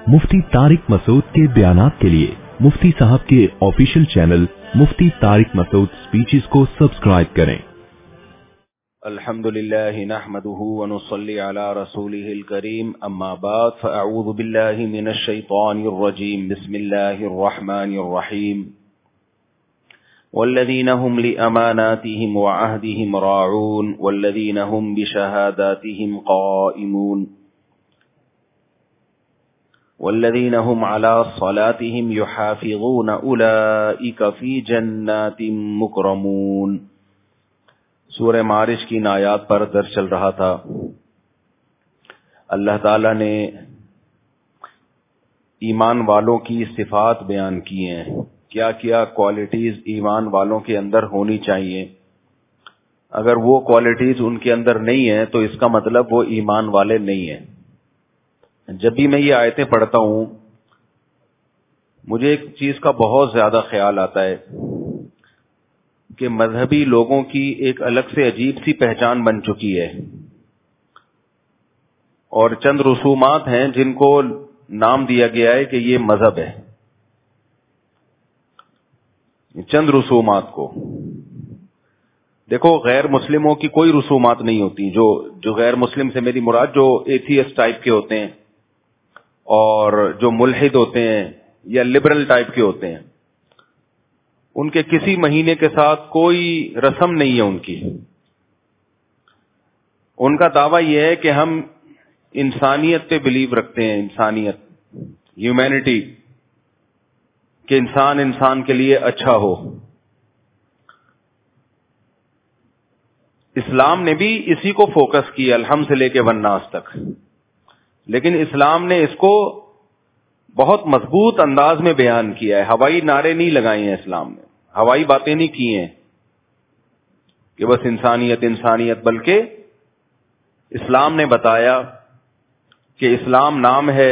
मुफ्ती तारिक मसूद के बयानात के लिए मुफ्ती साहब के official channel Mufti Tariq Masood speeches को सब्सक्राइब करें। अल्हम्दुलिल्लाह नहमदुहु व नुसल्ली अला रसूलिहिल करीम अम्मा बाद फअऊज़ु बिल्लाहि मिनश शैतानिर रजीम बिस्मिल्लाहिर रहमानिर रहीम वल्लज़ीना हुम लिअमानातिहिम व अहदिहिम राऊन वल्लज़ीना हुम बिशहादातिहिम क़ाइमून वल्लज़ीना हुम अला सलातिहिम युहाफ़िज़ून उलाइका फ़ी जन्नातिम मुकरमून। सूरह मारिज की इन आयात पर दर्स चल रहा था। अल्लाह ताला ने ईमान वालों की सिफात बयान की हैं, क्या क्या क्वालिटीज ईमान वालों के अंदर होनी चाहिए। अगर वो क्वालिटीज उनके अंदर नहीं है तो इसका मतलब वो ईमान वाले नहीं है। जब भी मैं ये आयतें पढ़ता हूं मुझे एक चीज का बहुत ज्यादा ख्याल आता है कि मजहबी लोगों की एक अलग से अजीब सी पहचान बन चुकी है और चंद रसूमात हैं जिनको नाम दिया गया है कि ये मजहब है। चंद रसूमात को देखो, गैर मुस्लिमों की कोई रसूमात नहीं होती। जो गैर मुस्लिम से मेरी मुराद जो एथियस्ट टाइप के होते हैं और जो मुल्हिद होते हैं या लिबरल टाइप के होते हैं, उनके किसी महीने के साथ कोई रस्म नहीं है उनकी। उनका दावा यह है कि हम इंसानियत पे बिलीव रखते हैं, इंसानियत, ह्यूमैनिटी, कि इंसान इंसान के लिए अच्छा हो। इस्लाम ने भी इसी को फोकस किया अलहम से लेके वन्नास तक, लेकिन इस्लाम ने इसको बहुत मजबूत अंदाज में बयान किया है। हवाई नारे नहीं लगाए हैं इस्लाम ने, हवाई बातें नहीं की हैं कि बस इंसानियत इंसानियत, बल्कि इस्लाम ने बताया कि इस्लाम नाम है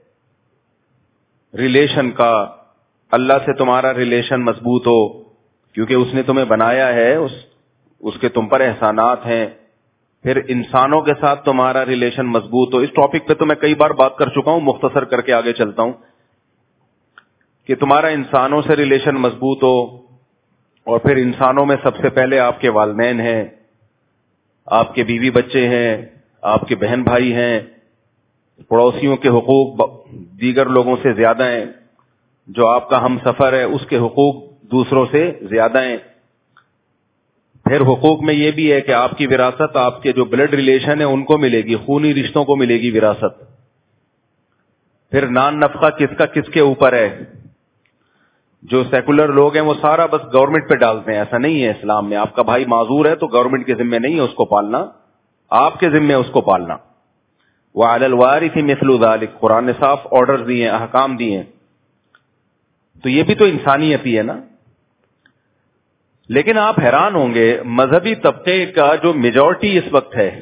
रिलेशन का। अल्लाह से तुम्हारा रिलेशन मजबूत हो क्योंकि उसने तुम्हें बनाया है, उसके तुम पर एहसानात हैं। फिर इंसानों के साथ तुम्हारा रिलेशन मजबूत हो। इस टॉपिक पे तो मैं कई बार बात कर चुका हूं, मुख्तसर करके आगे चलता हूं कि तुम्हारा इंसानों से रिलेशन मजबूत हो। और फिर इंसानों में सबसे पहले आपके वालिदैन हैं, आपके बीवी बच्चे हैं, आपके बहन भाई हैं, पड़ोसियों के हुकूक दीगर लोगों से ज्यादा हैं, जो आपका हम सफर है उसके हुकूक दूसरों से ज्यादा हैं। फिर हुकूक में यह भी है कि आपकी विरासत आपके जो ब्लड रिलेशन है उनको मिलेगी, खूनी रिश्तों को मिलेगी विरासत। फिर नान नफका किसका किसके ऊपर है। जो सेकुलर लोग हैं वो सारा बस गवर्नमेंट पे डालते हैं, ऐसा नहीं है इस्लाम में। आपका भाई माजूर है तो गवर्नमेंट के जिम्मे नहीं है उसको पालना, आपके जिम्मे उसको पालना। व अलल वारिसी मिस्लु ज़ालिक, कुरान ने साफ ऑर्डर दिए, अहकाम दिए। तो ये भी तो इंसानियत ही है ना। लेकिन आप हैरान होंगे, मजहबी तबके का जो मेजॉरिटी इस वक्त है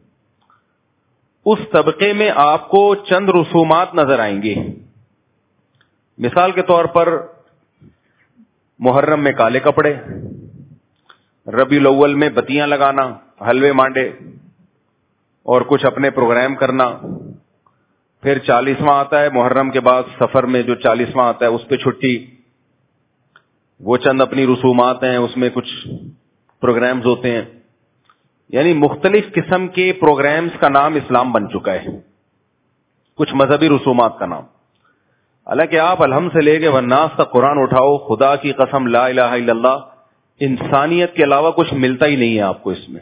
उस तबके में आपको चंद रसूमात नजर आएंगी। मिसाल के तौर पर मुहर्रम में काले कपड़े, रबीउल अव्वल में बत्तियां लगाना, हलवे मांडे और कुछ अपने प्रोग्राम करना। फिर 40वां आता है मुहर्रम के बाद, सफर में जो 40वां आता है उस पे छुट्टी। वो चंद अपनी रसूमात हैं, उसमें कुछ प्रोग्राम्स होते हैं। यानी मुख्तलिफ किस्म के प्रोग्राम्स का नाम इस्लाम बन चुका है, कुछ मजहबी रसूमात का नाम। हालांकि आप अलहम से लेके वन्नास तक कुरान उठाओ, खुदा की कसम ला इलाहा इल्लल्लाह, इंसानियत के अलावा कुछ मिलता ही नहीं है आपको इसमें।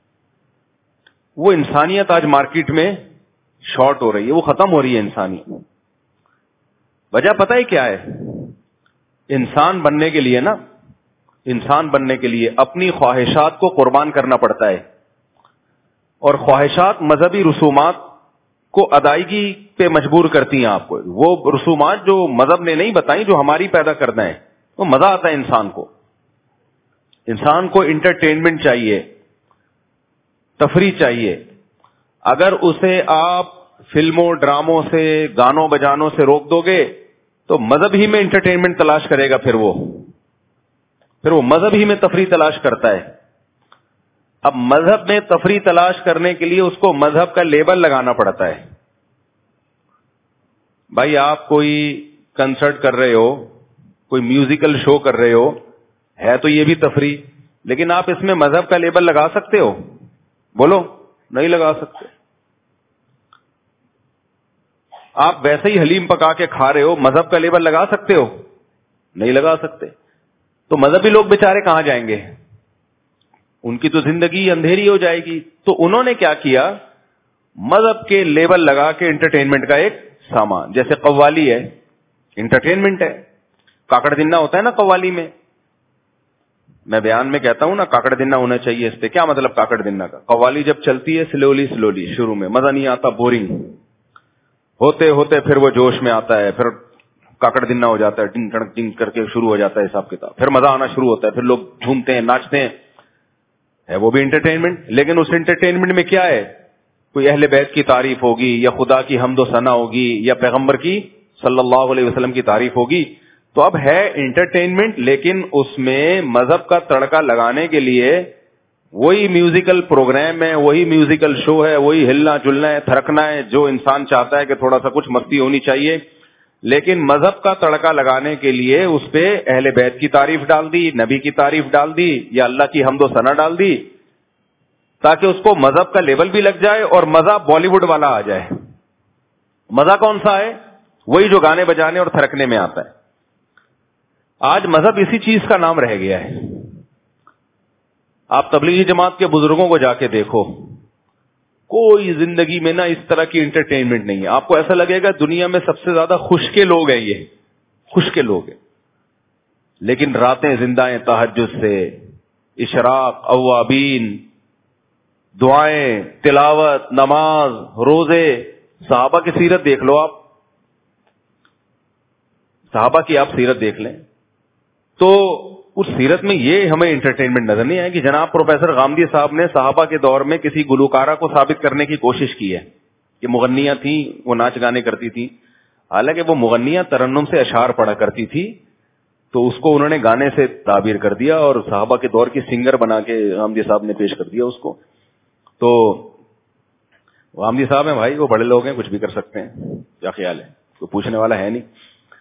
वो इंसानियत आज मार्केट में शॉर्ट हो रही है, वो खत्म हो रही है इंसानियत। वजह पता है क्या है? इंसान बनने के लिए ना, इंसान बनने के लिए अपनी ख्वाहिशात को कुर्बान करना पड़ता है। और ख्वाहिशात मजहबी रसूमात को अदायगी पे मजबूर करती हैं आपको। वो रसूमात जो मजहब ने नहीं बताई, जो हमारी पैदा करना है, तो मजा आता है इंसान को। इंसान को इंटरटेनमेंट चाहिए, तफरीह चाहिए। अगर उसे आप फिल्मों ड्रामों से गानों बजानों से रोक दोगे तो मजहब ही में इंटरटेनमेंट तलाश करेगा। फिर वो मजहब ही में तफरीह तलाश करता है। अब मजहब में तफरीह तलाश करने के लिए उसको मजहब का लेबल लगाना पड़ता है। بھائی آپ کوئی کنسرٹ کر رہے ہو, کوئی میوزیکل شو کر رہے ہو, ہے تو یہ بھی تفریح, لیکن آپ اس میں مذہب کا لیبل لگا سکتے ہو؟ بولو, نہیں لگا سکتے. آپ ویسے ہی حلیم پکا کے کھا رہے ہو, مذہب کا لیبل لگا سکتے ہو؟ نہیں لگا سکتے. تو مذہبی لوگ بیچارے کہاں جائیں گے؟ ان کی تو زندگی اندھیری ہو جائے گی. تو انہوں نے کیا کیا, مذہب کے لیبل لگا کے انٹرٹینمنٹ کا ایک سامان, جیسے قوالی ہے, انٹرٹینمنٹ ہے. کاکڑ دنہ ہوتا ہے نا قوالی میں بیان میں کہتا ہوں نا کاکڑ دنہ ہونا چاہیے. اس سے کیا مطلب کاکڑ دنہ کا؟ قوالی جب چلتی ہے سلولی شروع میں مزہ نہیں آتا, بورنگ ہوتے ہوتے پھر وہ جوش میں آتا ہے, پھر کاکڑ دنہ ہو جاتا ہے, ڈنگ ٹڑک ڈنگ کر کے شروع ہو جاتا ہے حساب کتاب, پھر مزہ آنا شروع ہوتا ہے, پھر لوگ جھومتے ہیں ناچتے ہیں, ہے وہ بھی انٹرٹینمنٹ. لیکن اس انٹرٹینمنٹ میں کیا ہے؟ کوئی اہل بیت کی تعریف ہوگی, یا خدا کی حمد و ثنا ہوگی, یا پیغمبر کی صلی اللہ علیہ وسلم کی تعریف ہوگی. تو اب ہے انٹرٹینمنٹ, لیکن اس میں مذہب کا تڑکا لگانے کے لیے وہی میوزیکل پروگرام ہے, وہی میوزیکل شو ہے, وہی ہلنا جلنا ہے, تھرکنا ہے, جو انسان چاہتا ہے کہ تھوڑا سا کچھ مستی ہونی چاہیے. لیکن مذہب کا تڑکا لگانے کے لیے اس پہ اہل بیت کی تعریف ڈال دی, نبی کی تعریف ڈال دی, یا اللہ کی حمد و ثنا ڈال دی, تاکہ اس کو مذہب کا لیبل بھی لگ جائے اور مزہ بالی ووڈ والا آ جائے. مزہ کون سا ہے؟ وہی جو گانے بجانے اور تھرکنے میں آتا ہے. آج مذہب اسی چیز کا نام رہ گیا ہے. آپ تبلیغی جماعت کے بزرگوں کو جا کے دیکھو, کوئی زندگی میں نا اس طرح کی انٹرٹینمنٹ نہیں ہے. آپ کو ایسا لگے گا دنیا میں سب سے زیادہ خوش کے لوگ ہیں, یہ خوش کے لوگ ہیں, لیکن راتیں زندہ ہیں تہجد سے, اشراق, اوابین, دعائیں, تلاوت, نماز, روزے. صحابہ کی سیرت دیکھ لو آپ, صحابہ کی آپ سیرت دیکھ لیں تو اس سیرت میں یہ ہمیں انٹرٹینمنٹ نظر نہیں آئے گی. جناب پروفیسر غامدی صاحب نے صحابہ کے دور میں کسی گلوکارہ کو ثابت کرنے کی کوشش کی ہے کہ مغنیاں تھیں, وہ ناچ گانے کرتی تھیں, حالانکہ وہ مغنیاں ترنم سے اشعار پڑھا کرتی تھی, تو اس کو انہوں نے گانے سے تعبیر کر دیا اور صحابہ کے دور کی سنگر بنا کے غامدی صاحب نے پیش کر دیا اس کو. تو غامدی صاحب ہیں بھائی, وہ بڑے لوگ ہیں, کچھ بھی کر سکتے ہیں, کیا خیال ہے؟ کوئی پوچھنے والا ہے نہیں.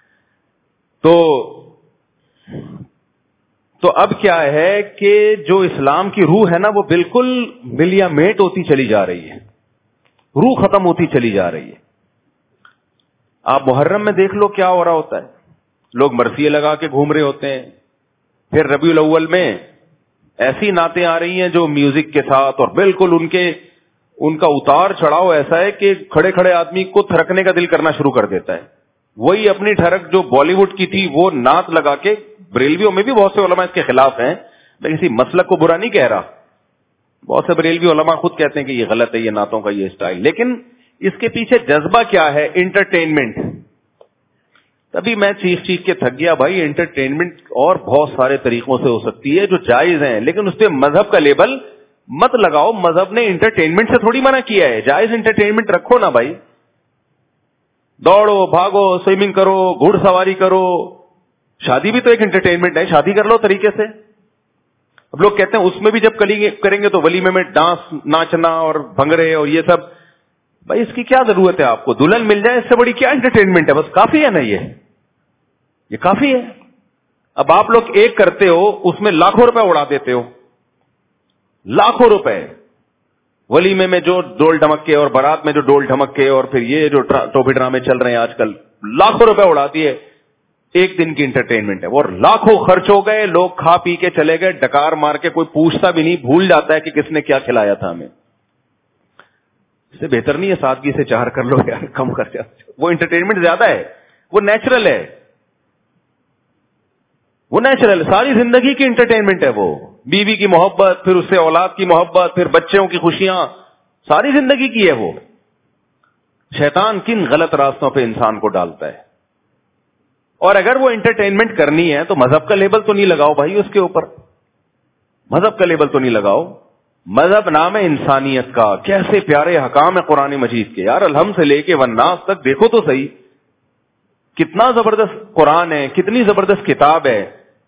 تو اب کیا ہے کہ جو اسلام کی روح ہے نا وہ بالکل ملیا میٹ ہوتی چلی جا رہی ہے, روح ختم ہوتی چلی جا رہی ہے. آپ محرم میں دیکھ لو کیا ہو رہا ہوتا ہے, لوگ مرثیے لگا کے گھوم رہے ہوتے ہیں. پھر ربیع الاول میں ایسی نعتیں آ رہی ہیں جو میوزک کے ساتھ, اور بالکل ان کا اتار چڑھاؤ ایسا ہے کہ کھڑے کھڑے آدمی کو تھرکنے کا دل کرنا شروع کر دیتا ہے. وہی اپنی ٹھڑک جو بالی ووڈ کی تھی وہ نعت لگا کے, بریلویوں میں بھی بہت سے علماء اس کے خلاف ہیں, میں کسی مسلک کو برا نہیں کہہ رہا, بہت سے بریلوی علماء خود کہتے ہیں کہ یہ غلط ہے, یہ نعتوں کا یہ اسٹائل, لیکن اس کے پیچھے جذبہ کیا ہے؟ انٹرٹینمنٹ. تبھی میں چیخ کے تھک گیا بھائی, انٹرٹینمنٹ اور بہت سارے طریقوں سے ہو سکتی ہے جو جائز ہیں, لیکن اس پہ مذہب کا لیبل مت لگاؤ. مذہب نے انٹرٹینمنٹ سے تھوڑی منع کیا ہے, جائز انٹرٹینمنٹ رکھو نا بھائی. دوڑو, بھاگو, سوئمنگ کرو, گھوڑ سواری کرو, شادی بھی تو ایک انٹرٹینمنٹ ہے, شادی کر لو طریقے سے. اب لوگ کہتے ہیں اس میں بھی جب کریں گے تو ولیمے میں ڈانس, ناچنا اور بھنگڑے اور یہ سب. بھائی اس کی کیا ضرورت ہے آپ کو؟ دلہن مل جائے اس سے بڑی کیا انٹرٹینمنٹ ہے؟ بس کافی ہے نا, یہ کافی ہے. اب آپ لوگ ایک کرتے ہو اس میں لاکھوں روپے اڑا دیتے ہو, لاکھوں روپے. ولیمے میں جو ڈول ڈھمکے اور بارات میں جو ڈول ڈھمکے اور پھر یہ جو ٹوپی ڈرامے چل رہے ہیں آج کل, لاکھوں روپے اڑا دیے. ایک دن کی انٹرٹینمنٹ ہے اور لاکھوں خرچ ہو گئے, لوگ کھا پی کے چلے گئے, ڈکار مار کے, کوئی پوچھتا بھی نہیں, بھول جاتا ہے کہ کس نے کیا کھلایا تھا ہمیں. اس سے بہتر نہیں ہے سادگی سے چار کر لو یار, کم کر جاتے. وہ انٹرٹینمنٹ زیادہ ہے, وہ نیچرل ہے, وہ نیچرل. ساری زندگی کی انٹرٹینمنٹ ہے وہ. بیوی کی محبت, پھر اس سے اولاد کی محبت, پھر بچوں کی خوشیاں, ساری زندگی کی ہے وہ. شیطان کن غلط راستوں پہ انسان کو ڈالتا ہے. اور اگر وہ انٹرٹینمنٹ کرنی ہے تو مذہب کا لیبل تو نہیں لگاؤ بھائی اس کے اوپر, مذہب کا لیبل تو نہیں لگاؤ. مذہب نام ہے انسانیت کا. کیسے پیارے حکام ہے قرآن مجید کے یار, الحمد سے لے کے والناس تک دیکھو تو صحیح, کتنا زبردست قرآن ہے, کتنی زبردست کتاب ہے.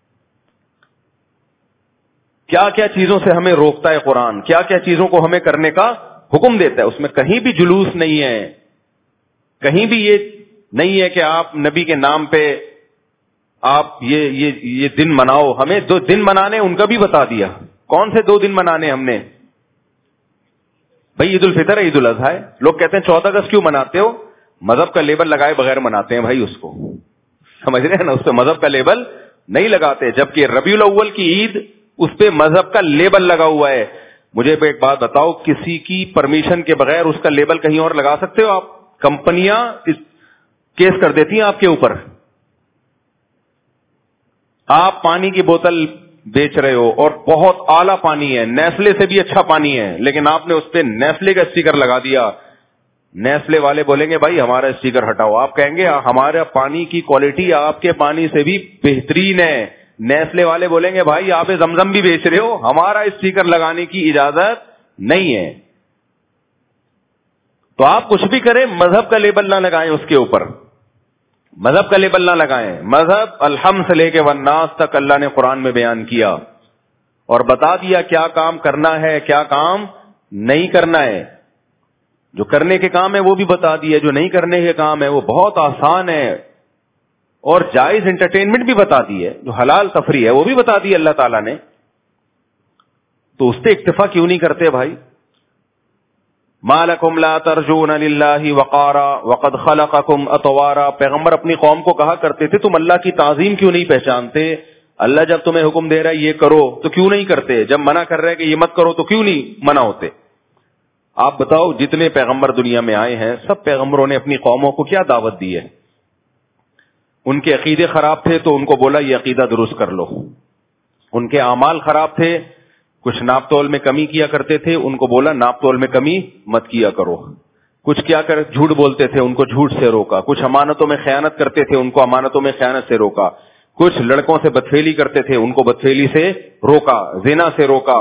کیا کیا چیزوں سے ہمیں روکتا ہے قرآن, کیا کیا چیزوں کو ہمیں کرنے کا حکم دیتا ہے. اس میں کہیں بھی جلوس نہیں ہے, کہیں بھی یہ نہیں ہے کہ آپ نبی کے نام پہ آپ یہ دن مناؤ. ہمیں 2 دن منانے ان کا بھی بتا دیا. کون سے 2 دن منانے ہم نے؟ بھائی عید الفطر ہے, عید الاضحیٰ ہے. لوگ کہتے ہیں 14 اگست کیوں مناتے ہو؟ مذہب کا لیبل لگائے بغیر مناتے ہیں بھائی اس کو, سمجھ رہے ہیں نا, اس پہ مذہب کا لیبل نہیں لگاتے. جبکہ ربیع الاول کی عید اس پہ مذہب کا لیبل لگا ہوا ہے. مجھے ایک بات بتاؤ, کسی کی پرمیشن کے بغیر اس کا لیبل کہیں اور لگا سکتے ہو آپ؟ کمپنیاں کیس کر دیتی ہیں آپ کے اوپر. آپ پانی کی بوتل بیچ رہے ہو اور بہت اعلیٰ پانی ہے, نیسلے سے بھی اچھا پانی ہے, لیکن آپ نے اس پہ نیسلے کا اسٹیکر لگا دیا. نیسلے والے بولیں گے بھائی ہمارا اسٹیکر ہٹاؤ. آپ کہیں گے ہمارا پانی کی کوالٹی آپ کے پانی سے بھی بہترین ہے. نیسلے والے بولیں گے بھائی آپ زمزم بھی بیچ رہے ہو, ہمارا اسٹیکر لگانے کی اجازت نہیں ہے. تو آپ کچھ بھی کریں, مذہب کا لیبل نہ لگائیں اس کے اوپر, مذہب کا لیبل نہ لگائیں. مذہب الحمد سے لے کے والناس تک اللہ نے قرآن میں بیان کیا اور بتا دیا کیا کام کرنا ہے, کیا کام نہیں کرنا ہے. جو کرنے کے کام ہے وہ بھی بتا دیا, جو نہیں کرنے کے کام ہے وہ بہت آسان ہے. اور جائز انٹرٹینمنٹ بھی بتا دی ہے, جو حلال تفریح ہے وہ بھی بتا دی اللہ تعالیٰ نے. تو اس پہ اکتفا کیوں نہیں کرتے بھائی؟ ما لکم لا ترجون للہ وقارا وقد خلقکم اطوارا. پیغمبر اپنی قوم کو کہا کرتے تھے تم اللہ کی تعظیم کیوں نہیں پہچانتے؟ اللہ جب تمہیں حکم دے رہا ہے یہ کرو تو کیوں نہیں کرتے؟ جب منع کر رہے ہیں کہ یہ مت کرو تو کیوں نہیں منع ہوتے؟ آپ بتاؤ, جتنے پیغمبر دنیا میں آئے ہیں سب پیغمبروں نے اپنی قوموں کو کیا دعوت دی ہے؟ ان کے عقیدے خراب تھے تو ان کو بولا یہ عقیدہ درست کر لو. ان کے اعمال خراب تھے, کچھ ناپ تول میں کمی کیا کرتے تھے, ان کو بولا ناپ تول میں کمی مت کیا کرو. کچھ کیا کر جھوٹ بولتے تھے ان کو جھوٹ سے روکا. کچھ امانتوں میں خیانت کرتے تھے ان کو امانتوں میں خیانت سے روکا. کچھ لڑکوں سے بدفعلی کرتے تھے ان کو بدفعلی سے روکا, زنا سے روکا,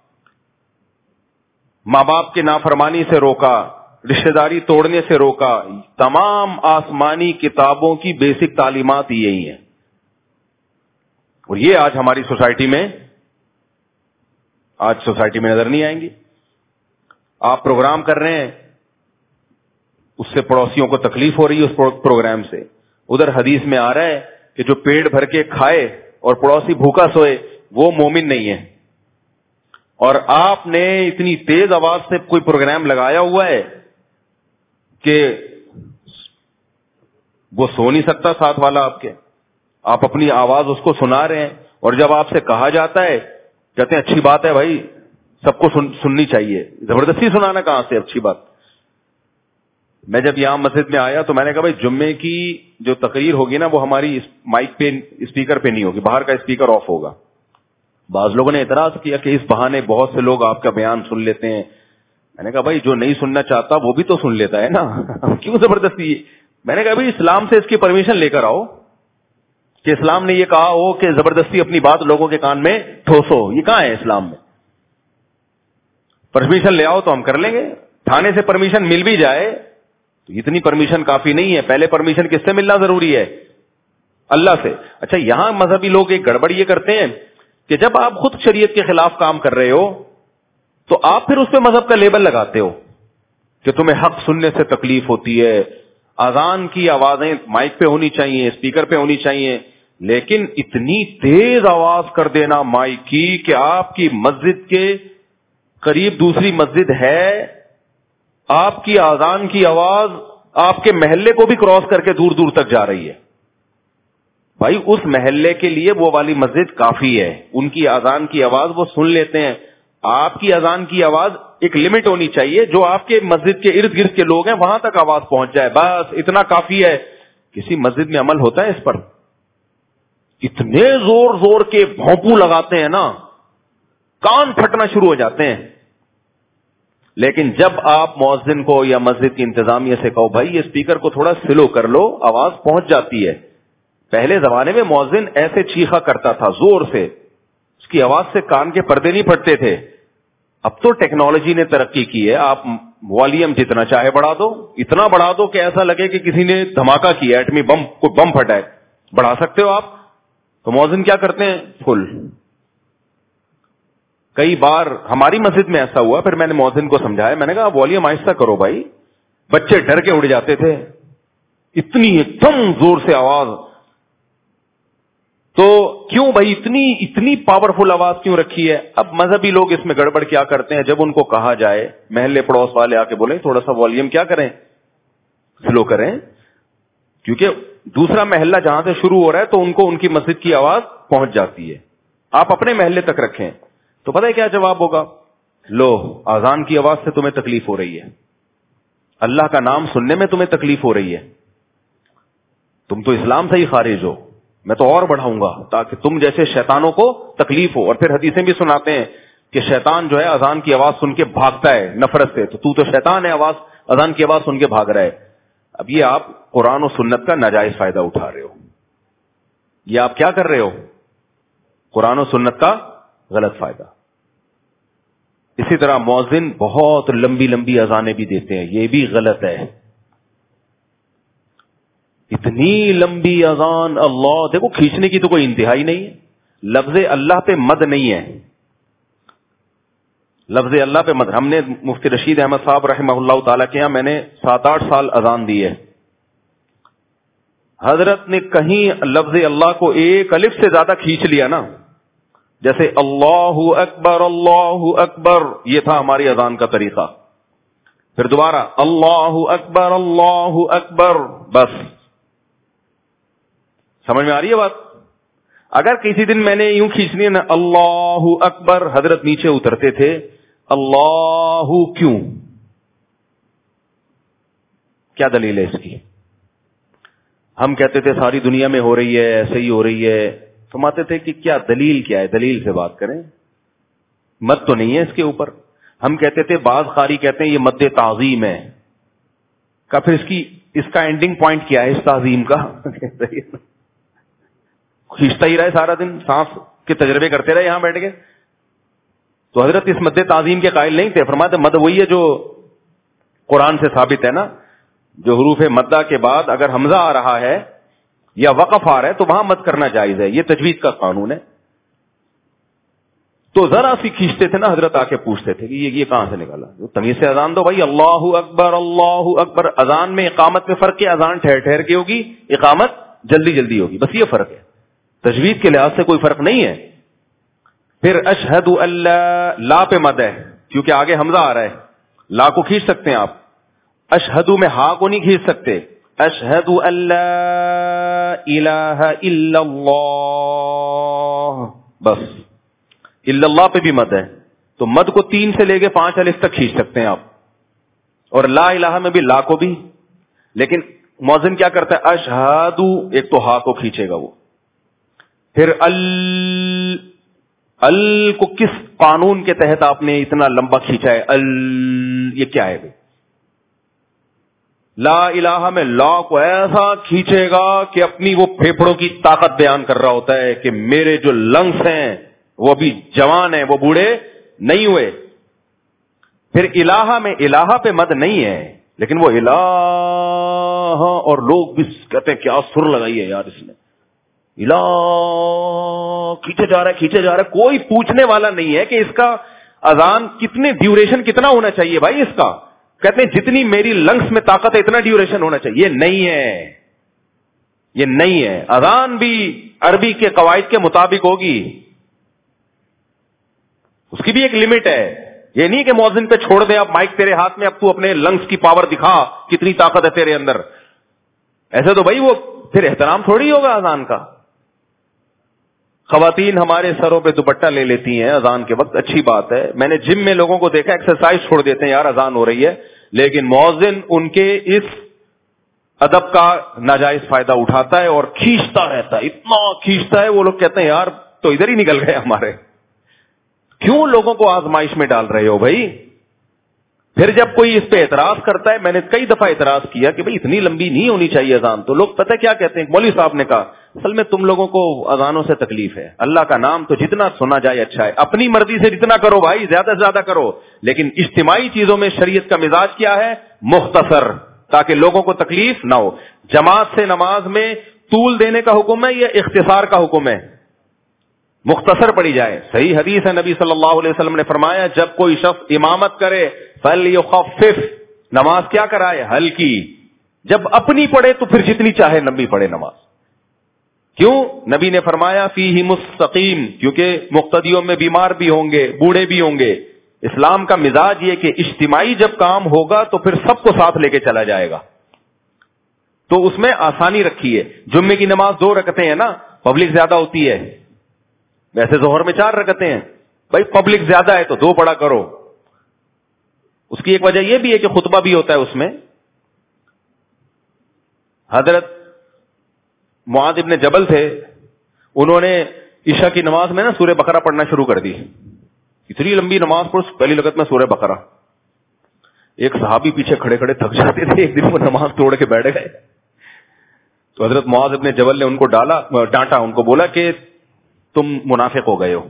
ماں باپ کی نافرمانی سے روکا, رشتہ داری توڑنے سے روکا. تمام آسمانی کتابوں کی بیسک تعلیمات یہی ہیں, اور یہ آج ہماری سوسائٹی میں نظر نہیں آئیں گی. آپ پروگرام کر رہے ہیں, اس سے پڑوسیوں کو تکلیف ہو رہی ہے اس پروگرام سے. ادھر حدیث میں آ رہا ہے کہ جو پیٹ بھر کے کھائے اور پڑوسی بھوکا سوئے وہ مومن نہیں ہے. اور آپ نے اتنی تیز آواز سے کوئی پروگرام لگایا ہوا ہے کہ وہ سو نہیں سکتا ساتھ والا آپ کے. آپ اپنی آواز اس کو سنا رہے ہیں, اور جب آپ سے کہا جاتا ہے کہتے ہیں اچھی بات ہے بھائی سب کو سننی چاہیے. زبردستی سنانا کہاں سے اچھی بات. میں جب یہاں مسجد میں آیا تو میں نے کہا بھائی جمعے کی جو تقریر ہوگی نا وہ ہماری مائک پہ اسپیکر پہ نہیں ہوگی, باہر کا اسپیکر آف ہوگا. بعض لوگوں نے اعتراض کیا کہ اس بہانے بہت سے لوگ آپ کا بیان سن لیتے ہیں. میں نے کہا بھائی جو نہیں سننا چاہتا وہ بھی تو سن لیتا ہے نا, کیوں زبردستی. میں نے کہا بھائی اسلام سے اس کی پرمیشن لے کر آؤ کہ اسلام نے یہ کہا ہو کہ زبردستی اپنی بات لوگوں کے کان میں ٹھوسو. یہ کہاں ہے اسلام میں؟ پرمیشن لے آؤ تو ہم کر لیں گے. تھانے سے پرمیشن مل بھی جائے تو اتنی پرمیشن کافی نہیں ہے. پہلے پرمیشن کس سے ملنا ضروری ہے؟ اللہ سے. اچھا, یہاں مذہبی لوگ ایک گڑبڑ یہ کرتے ہیں کہ جب آپ خود شریعت کے خلاف کام کر رہے ہو تو آپ پھر اس پہ مذہب کا لیبل لگاتے ہو کہ تمہیں حق سننے سے تکلیف ہوتی ہے. اذان کی آوازیں مائک پہ ہونی چاہیے, اسپیکر پہ ہونی چاہیے, لیکن اتنی تیز آواز کر دینا مائک کی کہ آپ کی مسجد کے قریب دوسری مسجد ہے, آپ کی اذان کی آواز آپ کے محلے کو بھی کراس کر کے دور دور تک جا رہی ہے. بھائی اس محلے کے لیے وہ والی مسجد کافی ہے, ان کی اذان کی آواز وہ سن لیتے ہیں. آپ کی اذان کی آواز ایک لمٹ ہونی چاہیے, جو آپ کے مسجد کے ارد گرد کے لوگ ہیں وہاں تک آواز پہنچ جائے, بس اتنا کافی ہے. کسی مسجد میں عمل ہوتا ہے اس پر؟ اتنے زور زور کے بھونپو لگاتے ہیں نا, کان پھٹنا شروع ہو جاتے ہیں. لیکن جب آپ مؤذن کو یا مسجد کی انتظامیہ سے کہو بھائی یہ اسپیکر کو تھوڑا سلو کر لو, آواز پہنچ جاتی ہے. پہلے زمانے میں مؤذن ایسے چیخا کرتا تھا زور سے, اس کی آواز سے کان کے پردے نہیں پھٹتے تھے. اب تو ٹیکنالوجی نے ترقی کی ہے, آپ والیوم جتنا چاہے بڑھا دو, اتنا بڑھا دو کہ ایسا لگے کہ کسی نے دھماکہ کیا, ایٹمی بم, کوئی بم پھٹا ہے, بڑھا سکتے ہو آپ. تو مؤذن کیا کرتے ہیں, فل. کئی بار ہماری مسجد میں ایسا ہوا, پھر میں نے مؤذن کو سمجھایا, میں نے کہا والیوم آہستہ کرو بھائی. بچے ڈر کے اڑ جاتے تھے, اتنی ایک دم زور سے آواز. تو کیوں بھائی اتنی پاورفل آواز کیوں رکھی ہے؟ اب مذہبی لوگ اس میں گڑبڑ کیا کرتے ہیں، جب ان کو کہا جائے، محلے پڑوس والے آ کے بولیں تھوڑا سا والیوم کیا کریں، سلو کریں، کیونکہ دوسرا محلہ جہاں سے شروع ہو رہا ہے تو ان کو ان کی مسجد کی آواز پہنچ جاتی ہے. آپ اپنے محلے تک رکھیں. تو پتہ ہے کیا جواب ہوگا؟ لو، اذان کی آواز سے تمہیں تکلیف ہو رہی ہے، اللہ کا نام سننے میں تمہیں تکلیف ہو رہی ہے، تم تو اسلام سے ہی خارج ہو، میں تو اور بڑھاؤں گا تاکہ تم جیسے شیطانوں کو تکلیف ہو. اور پھر حدیثیں بھی سناتے ہیں کہ شیطان جو ہے اذان کی آواز سن کے بھاگتا ہے نفرت سے، تو شیطان ہے، اذان کی آواز سن کے بھاگ رہا ہے. اب یہ آپ قرآن و سنت کا ناجائز فائدہ اٹھا رہے ہو. یہ آپ کیا کر رہے ہو؟ قرآن و سنت کا غلط فائدہ. اسی طرح مؤذن بہت لمبی لمبی اذانیں بھی دیتے ہیں، یہ بھی غلط ہے. اتنی لمبی اذان، اللہ، دیکھو کھینچنے کی تو کوئی انتہائی نہیں ہے. لفظ اللہ پہ مد نہیں ہے، لفظ اللہ پہ مد. ہم نے مفتی رشید احمد صاحب رحمہ اللہ تعالیٰ کے یہاں میں نے 7-8 سال اذان دی ہے. حضرت نے کہیں لفظ اللہ کو ایک الف سے زیادہ کھینچ لیا نا، جیسے اللہ اکبر، یہ تھا ہماری اذان کا طریقہ. پھر دوبارہ اللہ اکبر، بس. سمجھ میں آ رہی ہے بات؟ اگر کسی دن میں نے یوں کھینچنی ہے نا اللہ اکبر، حضرت نیچے اترتے تھے. اللہ کیوں؟ کیا دلیل ہے اس کی؟ ہم کہتے تھے ساری دنیا میں ہو رہی ہے، ایسے ہی ہو رہی ہے. فرماتے تھے کہ کیا دلیل کیا ہے، دلیل سے بات کریں، مد تو نہیں ہے اس کے اوپر. ہم کہتے تھے بعض قاری کہتے ہیں یہ مد تعظیم ہے. کا پھر اس کا اینڈنگ پوائنٹ کیا ہے اس تعظیم کا؟ کھینچتا ہی رہے سارا دن، سانس کے تجربے کرتے رہے یہاں بیٹھ کے. تو حضرت اس مد تعظیم کے قائل نہیں تھے. فرماتے مد وہی ہے جو قرآن سے ثابت ہے نا، جو حروف مدہ کے بعد اگر حمزہ آ رہا ہے یا وقف آ رہا ہے تو وہاں مد کرنا جائز ہے، یہ تجوید کا قانون ہے. تو ذرا سی کھینچتے تھے نا، حضرت آ کے پوچھتے تھے کہ یہ کہاں سے نکالا؟ تمیز سے اذان دو بھائی، اللہ اکبر اللہ اکبر. اذان میں اقامت میں فرق ہے، اذان ٹھہر ٹھہر کے ہوگی، اقامت جلدی جلدی ہوگی، بس یہ فرق ہے. تجوید کے لحاظ سے کوئی فرق نہیں ہے. پھر اشہد اللہ، لا پہ مد ہے کیونکہ آگے حمزہ آ رہا ہے، لا کو کھینچ سکتے ہیں آپ. اشہد میں ہا کو نہیں کھینچ سکتے. اشہد اللہ الہ الا اللہ، بس. الا اللہ پہ بھی مد ہے، تو مد کو 3 سے لے کے 5 الف تک کھینچ سکتے ہیں آپ. اور لا الہ میں بھی لا کو بھی. لیکن مؤذن کیا کرتا ہے؟ اشہد، ایک تو ہا کو کھینچے گا وہ. پھر ال کو کس قانون کے تحت آپ نے اتنا لمبا کھینچا ہے؟ یہ کیا ہے؟ لا الہ میں لا کو ایسا کھینچے گا کہ اپنی وہ پھیپھڑوں کی طاقت بیان کر رہا ہوتا ہے کہ میرے جو لنگس ہیں وہ ابھی جوان ہیں، وہ بوڑھے نہیں ہوئے. پھر الہ میں الہ پہ مد نہیں ہے، لیکن وہ الہ، اور لوگ بھی کہتے ہیں کیا سر لگائی ہے یار اس نے، الہ کھینچے جا رہا ہے. کوئی پوچھنے والا نہیں ہے کہ اس کا اذان کتنے ڈیوریشن کتنا ہونا چاہیے بھائی اس کا. کہتے ہیں جتنی میری لنگس میں طاقت ہے اتنا ڈیوریشن ہونا چاہیے. یہ نہیں ہے. اذان بھی عربی کے قواعد کے مطابق ہوگی، اس کی بھی ایک لمٹ ہے. یہ نہیں کہ مؤذن پہ چھوڑ دے اب مائک تیرے ہاتھ میں، اب تو اپنے لنگس کی پاور دکھا، کتنی طاقت ہے تیرے اندر. ایسے تو بھائی وہ پھر احترام تھوڑی ہوگا اذان کا. خواتین ہمارے سروں پہ دوپٹہ لے لیتی ہیں اذان کے وقت، اچھی بات ہے. میں نے جم میں لوگوں کو دیکھا ایکسرسائز چھوڑ دیتے ہیں، یار اذان ہو رہی ہے، لیکن مؤذن ان کے اس ادب کا ناجائز فائدہ اٹھاتا ہے اور کھینچتا رہتا ہے، اتنا کھینچتا ہے وہ لوگ کہتے ہیں یار تو ادھر ہی نکل گئے ہمارے. کیوں لوگوں کو آزمائش میں ڈال رہے ہو بھائی؟ پھر جب کوئی اس پہ اعتراض کرتا ہے، میں نے کئی دفعہ اعتراض کیا کہ بھائی اتنی لمبی نہیں ہونی چاہیے اذان. تو لوگ پتہ کیا کہتے ہیں؟ مولوی صاحب نے کہا اصل میں تم لوگوں کو اذانوں سے تکلیف ہے، اللہ کا نام تو جتنا سنا جائے اچھا ہے، اپنی مرضی سے جتنا کرو بھائی، زیادہ سے زیادہ کرو، لیکن اجتماعی چیزوں میں شریعت کا مزاج کیا ہے؟ مختصر، تاکہ لوگوں کو تکلیف نہ ہو. جماعت سے نماز میں طول دینے کا حکم ہے یا اختصار کا حکم ہے؟ مختصر پڑھی جائے. صحیح حدیث ہے، نبی صلی اللہ علیہ وسلم نے فرمایا جب کوئی شخص امامت کرے فَلْيُخَفِّفْ، نماز کیا کرائے؟ ہلکی. جب اپنی پڑھے تو پھر جتنی چاہے لمبی پڑھے نماز. کیوں؟ نبی نے فرمایا فیہ مستقیم، کیونکہ مقتدیوں میں بیمار بھی ہوں گے، بوڑھے بھی ہوں گے. اسلام کا مزاج یہ کہ اجتماعی جب کام ہوگا تو پھر سب کو ساتھ لے کے چلا جائے گا، تو اس میں آسانی رکھی ہے. جمعے کی نماز 2 رکعتیں ہیں نا، پبلک زیادہ ہوتی ہے، ویسے ظہر میں 4 رکعتیں ہیں، بھائی پبلک زیادہ ہے تو 2 پڑھا کرو. اس کی ایک وجہ یہ بھی ہے کہ خطبہ بھی ہوتا ہے اس میں. حضرت معاذ ابن جبل تھے، انہوں نے عشاء کی نماز میں نا سورہ بقرہ پڑھنا شروع کر دی. اتنی لمبی نماز پڑھ، پہلی رکعت میں سورہ بقرہ. ایک صحابی پیچھے کھڑے کھڑے تھک جاتے تھے، ایک دن وہ نماز توڑ کے بیٹھ گئے. تو حضرت معاذ ابن جبل نے ان کو ڈانٹا، ان کو بولا کہ تم منافق ہو گئے ہو،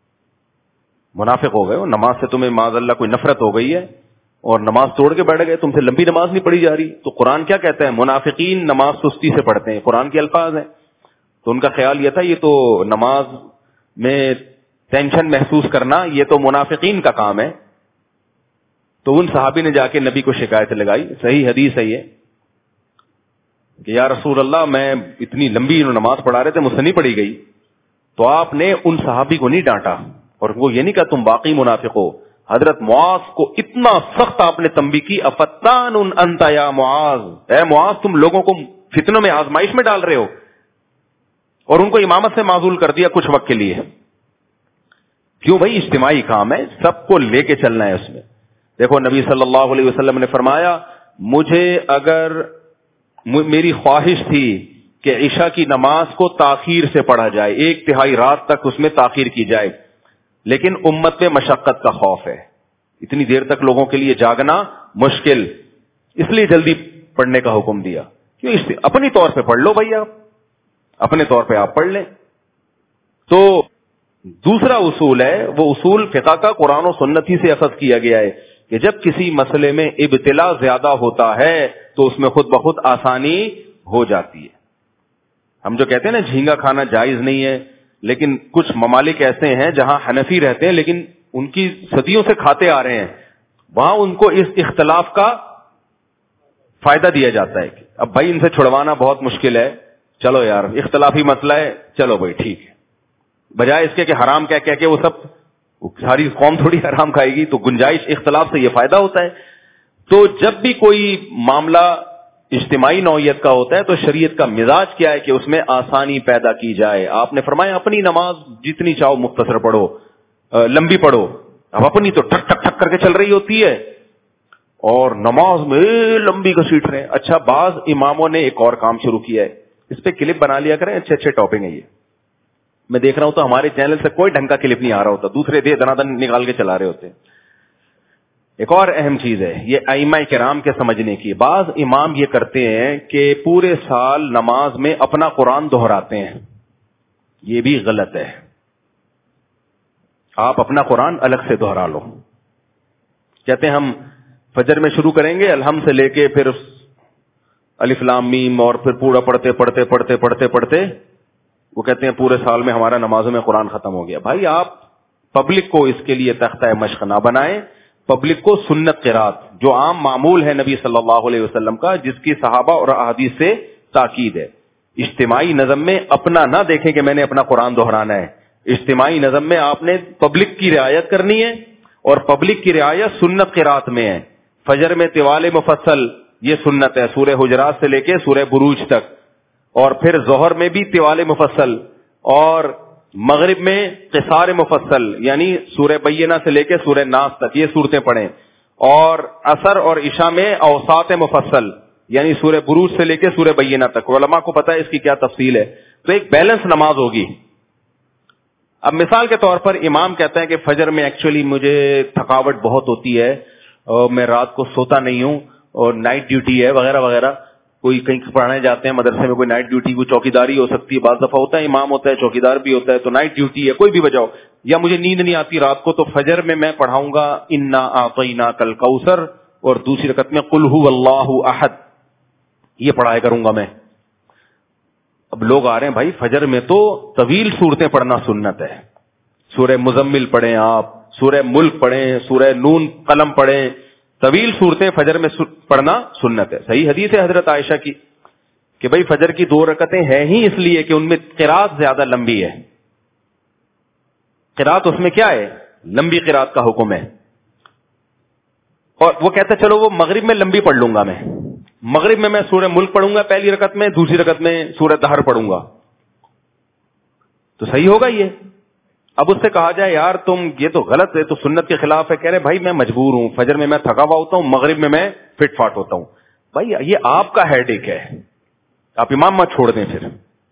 منافق ہو گئے ہو، نماز سے تمہیں معاذ اللہ کوئی نفرت ہو گئی ہے اور نماز توڑ کے بیٹھ گئے، تم سے لمبی نماز نہیں پڑھی جا رہی. تو قرآن کیا کہتا ہے؟ منافقین نماز سستی سے پڑھتے ہیں، قرآن کے الفاظ ہیں. تو ان کا خیال یہ تھا یہ تو نماز میں ٹینشن محسوس کرنا یہ تو منافقین کا کام ہے. تو ان صحابی نے جا کے نبی کو شکایت لگائی، صحیح حدیث ہے یہ، کہ یا رسول اللہ میں اتنی لمبی نماز پڑھا رہے تھے، مجھ سے نہیں پڑھی گئی. تو آپ نے ان صحابی کو نہیں ڈانٹا اور وہ یہ نہیں کہا تم باقی منافق ہو. حضرت معاذ کو اتنا سخت آپ نے تنبیہ کی، افتان انت یا معاذ، اے معاذ تم لوگوں کو فتنوں میں آزمائش میں ڈال رہے ہو. اور ان کو امامت سے معزول کر دیا کچھ وقت کے لیے. کیوں بھائی؟ اجتماعی کام ہے، سب کو لے کے چلنا ہے اس میں. دیکھو نبی صلی اللہ علیہ وسلم نے فرمایا مجھے اگر میری خواہش تھی کہ عشاء کی نماز کو تاخیر سے پڑھا جائے، 1/3 رات تک اس میں تاخیر کی جائے، لیکن امت میں مشقت کا خوف ہے، اتنی دیر تک لوگوں کے لیے جاگنا مشکل، اس لیے جلدی پڑھنے کا حکم دیا. کیوں؟ اپنی طور پہ پڑھ لو بھائی، آپ اپنے طور پہ آپ پڑھ لیں. تو دوسرا اصول ہے، وہ اصول فقہ کا قرآن و سنت ہی سے اخذ کیا گیا ہے کہ جب کسی مسئلے میں ابتلا زیادہ ہوتا ہے تو اس میں خود بخود آسانی ہو جاتی ہے. ہم جو کہتے ہیں نا جھینگا کھانا جائز نہیں ہے، لیکن کچھ ممالک ایسے ہیں جہاں حنفی رہتے ہیں لیکن ان کی صدیوں سے کھاتے آ رہے ہیں، وہاں ان کو اس اختلاف کا فائدہ دیا جاتا ہے کہ اب بھائی ان سے چھڑوانا بہت مشکل ہے، چلو یار اختلافی مسئلہ ہے، چلو بھائی ٹھیک ہے، بجائے اس کے کہ حرام کہہ کے وہ سب ساری قوم تھوڑی حرام کھائے گی. تو گنجائش اختلاف سے یہ فائدہ ہوتا ہے. تو جب بھی کوئی معاملہ اجتماعی نوعیت کا ہوتا ہے تو شریعت کا مزاج کیا ہے کہ اس میں آسانی پیدا کی جائے. آپ نے فرمایا اپنی نماز جتنی چاہو مختصر پڑھو، لمبی پڑھو. اب اپنی تو ٹک ٹک ٹک کر کے چل رہی ہوتی ہے اور نماز میں لمبی گھسیٹ رہے ہیں. اچھا بعض اماموں نے ایک اور کام شروع کیا ہے، اس پہ کلپ بنا لیا کریں، اچھے اچھے ٹاپک ہیں یہ. میں دیکھ رہا ہوں تو ہمارے چینل سے کوئی ڈھنگ کا کلپ نہیں آ رہا ہوتا، دوسرے دنادن نکال کے چلا رہے ہوتے ہیں. ایک اور اہم چیز ہے یہ ائمہ کرام کے سمجھنے کی. بعض امام یہ کرتے ہیں کہ پورے سال نماز میں اپنا قرآن دہراتے ہیں، یہ بھی غلط ہے. آپ اپنا قرآن الگ سے دہرا لو. کہتے ہیں ہم فجر میں شروع کریں گے الحمد سے لے کے پھر الف لام میم اور پھر پورا پڑھتے پڑھتے پڑھتے پڑھتے پڑھتے وہ کہتے ہیں پورے سال میں ہمارا نمازوں میں قرآن ختم ہو گیا. بھائی آپ پبلک کو اس کے لیے تختہ مشق نہ بنائیں، پبلک کو سنت قرات جو عام معمول ہے نبی صلی اللہ علیہ وسلم کا، جس کی صحابہ اور احادیث سے تاکید ہے. اجتماعی نظم میں اپنا نہ دیکھیں کہ میں نے اپنا قرآن دہرانا ہے. اجتماعی نظم میں آپ نے پبلک کی رعایت کرنی ہے اور پبلک کی رعایت سنت قرات میں ہے. فجر میں طوال مفصل یہ سنت ہے، سورہ حجرات سے لے کے سورہ بروج تک، اور پھر ظہر میں بھی طوال مفصل، اور مغرب میں قصار مفصل یعنی سورہ بینہ سے لے کے سورہ ناس تک یہ صورتیں پڑھیں، اور عصر اور عشاء میں اوساط مفصل یعنی سورہ بروج سے لے کے سورہ بینہ تک. علماء کو پتہ ہے اس کی کیا تفصیل ہے. تو ایک بیلنس نماز ہوگی. اب مثال کے طور پر امام کہتا ہے کہ فجر میں ایکچولی مجھے تھکاوٹ بہت ہوتی ہے اور میں رات کو سوتا نہیں ہوں اور نائٹ ڈیوٹی ہے وغیرہ وغیرہ. کوئی کہیں پڑھانے جاتے ہیں مدرسے میں، کوئی نائٹ ڈیوٹی، کوئی چوکیداری ہو سکتی ہے، بعض دفعہ ہوتا ہے امام ہوتا ہے چوکیدار بھی ہوتا ہے، تو نائٹ ڈیوٹی ہے، کوئی بھی وجہ ہو، یا مجھے نیند نہیں آتی رات کو، تو فجر میں پڑھاؤں گا انا اعطیناک الکوثر اور دوسری رکعت میں قل ھو اللہ احد، یہ پڑھایا کروں گا میں. اب لوگ آ رہے ہیں بھائی فجر میں تو طویل صورتیں پڑھنا سنت ہے. سورہ مزمل پڑھیں، آپ سورہ ملک پڑھیں، سورہ نون قلم پڑھیں، طویل صورتیں فجر میں پڑھنا سنت ہے. صحیح حدیث ہے حضرت عائشہ کی کہ بھائی فجر کی 2 رکعتیں ہیں ہی اس لیے کہ ان میں قرات زیادہ لمبی ہے. قرات اس میں کیا ہے؟ لمبی قرات کا حکم ہے. اور وہ کہتا ہے چلو وہ مغرب میں لمبی پڑھ لوں گا, مغرب میں سورہ ملک پڑھوں گا پہلی رکعت میں, دوسری رکعت میں سورہ دہر پڑھوں گا, تو صحیح ہوگا یہ. اب اس سے کہا جائے یار تم یہ تو غلط ہے, تو سنت کے خلاف ہے. کہہ رہے بھائی میں مجبور ہوں, فجر میں تھکا ہوا ہوتا ہوں, مغرب میں فٹ فاٹ ہوتا ہوں. بھائی یہ آپ کا ہیڈ ایک ہے, آپ امام مت چھوڑ دیں. پھر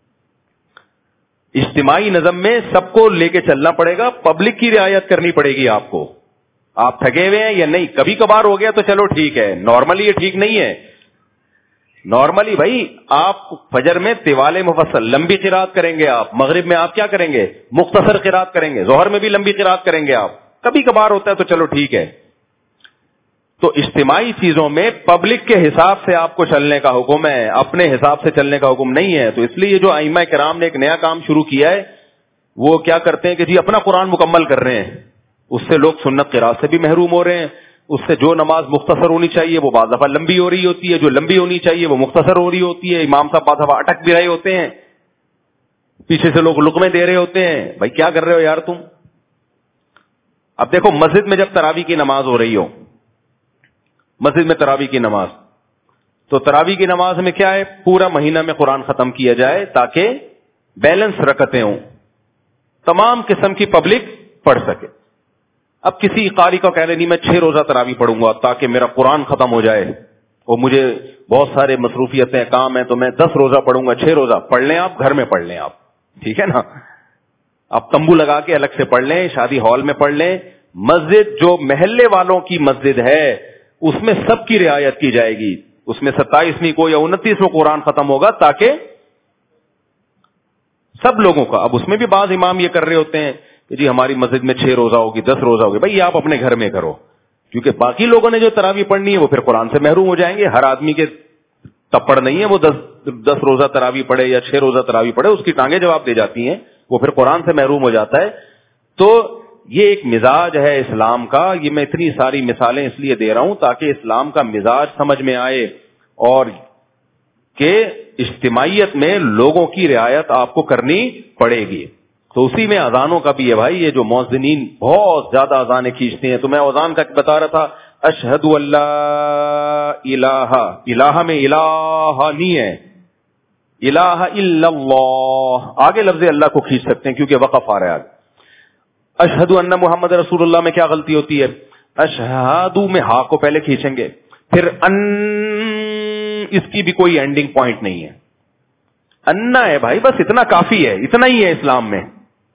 اجتماعی نظم میں سب کو لے کے چلنا پڑے گا, پبلک کی رعایت کرنی پڑے گی آپ کو. آپ تھکے ہوئے ہیں یا نہیں, کبھی کبھار ہو گیا تو چلو ٹھیک ہے, نارملی یہ ٹھیک نہیں ہے. نارملی بھائی آپ فجر میں طوال مفصل لمبی قرات کریں گے, آپ مغرب میں آپ کیا کریں گے؟ مختصر قرات کریں گے, ظہر میں بھی لمبی قرات کریں گے آپ. کبھی کبھار ہوتا ہے تو چلو ٹھیک ہے. تو اجتماعی چیزوں میں پبلک کے حساب سے آپ کو چلنے کا حکم ہے, اپنے حساب سے چلنے کا حکم نہیں ہے. تو اس لیے جو ائمہ کرام نے ایک نیا کام شروع کیا ہے وہ کیا کرتے ہیں کہ جی اپنا قرآن مکمل کر رہے ہیں, اس سے لوگ سنت قرات سے بھی محروم ہو رہے ہیں. اس سے جو نماز مختصر ہونی چاہیے وہ بعض دفعہ لمبی ہو رہی ہوتی ہے, جو لمبی ہونی چاہیے وہ مختصر ہو رہی ہوتی ہے. امام صاحب بعض دفعہ اٹک بھی رہے ہوتے ہیں, پیچھے سے لوگ لقمے دے رہے ہوتے ہیں. بھائی کیا کر رہے ہو یار تم؟ اب دیکھو مسجد میں جب تراویح کی نماز ہو رہی ہو, مسجد میں تراویح کی نماز, تو تراویح کی نماز میں کیا ہے؟ پورا مہینہ میں قرآن ختم کیا جائے تاکہ بیلنس رکعتیں ہوں, تمام قسم کی پبلک پڑھ سکے. اب کسی قاری کو کہہ رہے نہیں میں 6 روزہ تراویح پڑھوں گا تاکہ میرا قرآن ختم ہو جائے, اور مجھے بہت سارے مصروفیتیں کام ہیں تو میں 10 روزہ پڑھوں گا. 6 روزہ پڑھ لیں آپ, گھر میں پڑھ لیں آپ, ٹھیک ہے نا. آپ تمبو لگا کے الگ سے پڑھ لیں, شادی ہال میں پڑھ لیں. مسجد جو محلے والوں کی مسجد ہے اس میں سب کی رعایت کی جائے گی. اس میں 27ویں کو یا 29واں قرآن ختم ہوگا تاکہ سب لوگوں کا. اب اس میں بھی بعض امام یہ کر رہے ہوتے ہیں کہ جی ہماری مسجد میں 6 روزہ ہوگی, 10 روزہ ہوگی. بھائی آپ اپنے گھر میں کرو, کیونکہ باقی لوگوں نے جو تراویح پڑھنی ہے وہ پھر قرآن سے محروم ہو جائیں گے. ہر آدمی کے تپڑ نہیں ہے وہ 10 روزہ تراویح پڑھے یا 6 روزہ تراویح پڑھے, اس کی ٹانگیں جواب دے جاتی ہیں, وہ پھر قرآن سے محروم ہو جاتا ہے. تو یہ ایک مزاج ہے اسلام کا. یہ میں اتنی ساری مثالیں اس لیے دے رہا ہوں تاکہ اسلام کا مزاج سمجھ میں آئے, اور کہ اجتماعیت میں لوگوں کی رعایت آپ کو کرنی پڑے گی. تو اسی میں اذانوں کا بھی ہے بھائی. یہ جو مؤذنین بہت زیادہ اذانیں کھینچتے ہیں, تو میں اذان کا بتا رہا تھا, اشہد اللہ الہ, الہ میں الہ نہیں ہے, الہ الا اللہ, آگے لفظ اللہ کو کھینچ سکتے ہیں کیونکہ وقف آ رہا ہے آگے. اشہد ان محمد رسول اللہ میں کیا غلطی ہوتی ہے؟ اشہد میں ہا کو پہلے کھینچیں گے, پھر ان, اس کی بھی کوئی اینڈنگ پوائنٹ نہیں ہے. انا ہے بھائی, بس اتنا کافی ہے, اتنا ہی ہے اسلام میں.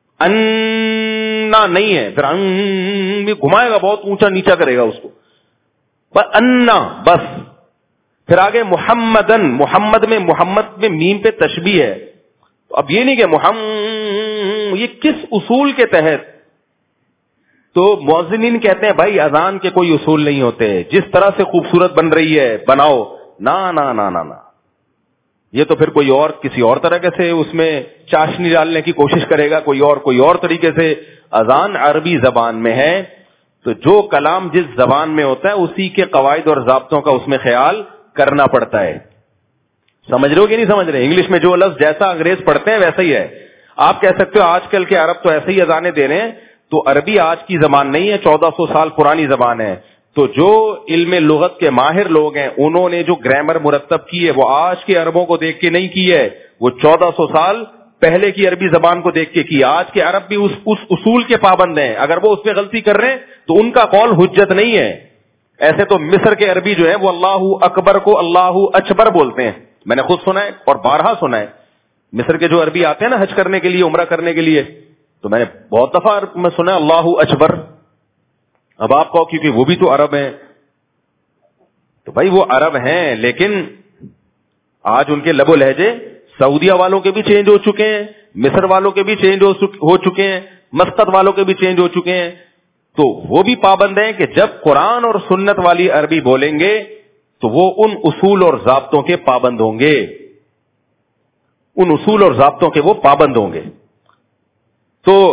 انا نہیں ہے, پھر ان بھی گھمائے گا, بہت اونچا نیچا کرے گا اس کو, بس انا بس. پھر آگے محمدن, محمد میں میم پہ تشبیہ ہے. اب یہ نہیں کہ محمد, یہ کس اصول کے تحت؟ تو مؤذنین کہتے ہیں بھائی اذان کے کوئی اصول نہیں ہوتے, جس طرح سے خوبصورت بن رہی ہے بناؤ. نا نا نا نا نا, یہ تو پھر کوئی اور کسی اور طرح سے اس میں چاشنی ڈالنے کی کوشش کرے گا, کوئی اور طریقے سے. اذان عربی زبان میں ہے, تو جو کلام جس زبان میں ہوتا ہے اسی کے قواعد اور ضابطوں کا اس میں خیال کرنا پڑتا ہے. سمجھ رہے ہو کہ نہیں سمجھ رہے؟ انگلش میں جو لفظ جیسا انگریز پڑھتے ہیں ویسا ہی ہے. آپ کہہ سکتے ہو آج کل کے عرب تو ایسے ہی اذانیں دے رہے ہیں, تو عربی آج کی زبان نہیں ہے, 1400 سال پرانی زبان ہے. تو جو علم لغت کے ماہر لوگ ہیں انہوں نے جو گرامر مرتب کی ہے وہ آج کے عربوں کو دیکھ کے نہیں کی ہے, وہ 1400 سال پہلے کی عربی زبان کو دیکھ کے کی. آج کے عرب بھی اس اصول کے پابند ہیں, اگر وہ اس پہ غلطی کر رہے ہیں تو ان کا قول حجت نہیں ہے. ایسے تو مصر کے عربی جو ہے وہ اللہ اکبر کو اللہ اکبر بولتے ہیں, میں نے خود سنا ہے اور بارہا سنا ہے. مصر کے جو عربی آتے ہیں نا حج کرنے کے لیے, عمرہ کرنے کے لیے, تو میں نے بہت دفعہ میں سنا اللہ اکبر. اب آپ کہو کیونکہ وہ بھی تو عرب ہیں, تو بھائی وہ عرب ہیں, لیکن آج ان کے لب و لہجے سعودیہ والوں کے بھی چینج ہو چکے ہیں, مصر والوں کے بھی چینج ہو چکے ہیں, مسقط والوں کے بھی چینج ہو چکے ہیں. تو وہ بھی پابند ہیں کہ جب قرآن اور سنت والی عربی بولیں گے تو وہ ان اصول اور ضابطوں کے پابند ہوں گے, ان اصول اور ضابطوں کے وہ پابند ہوں گے. تو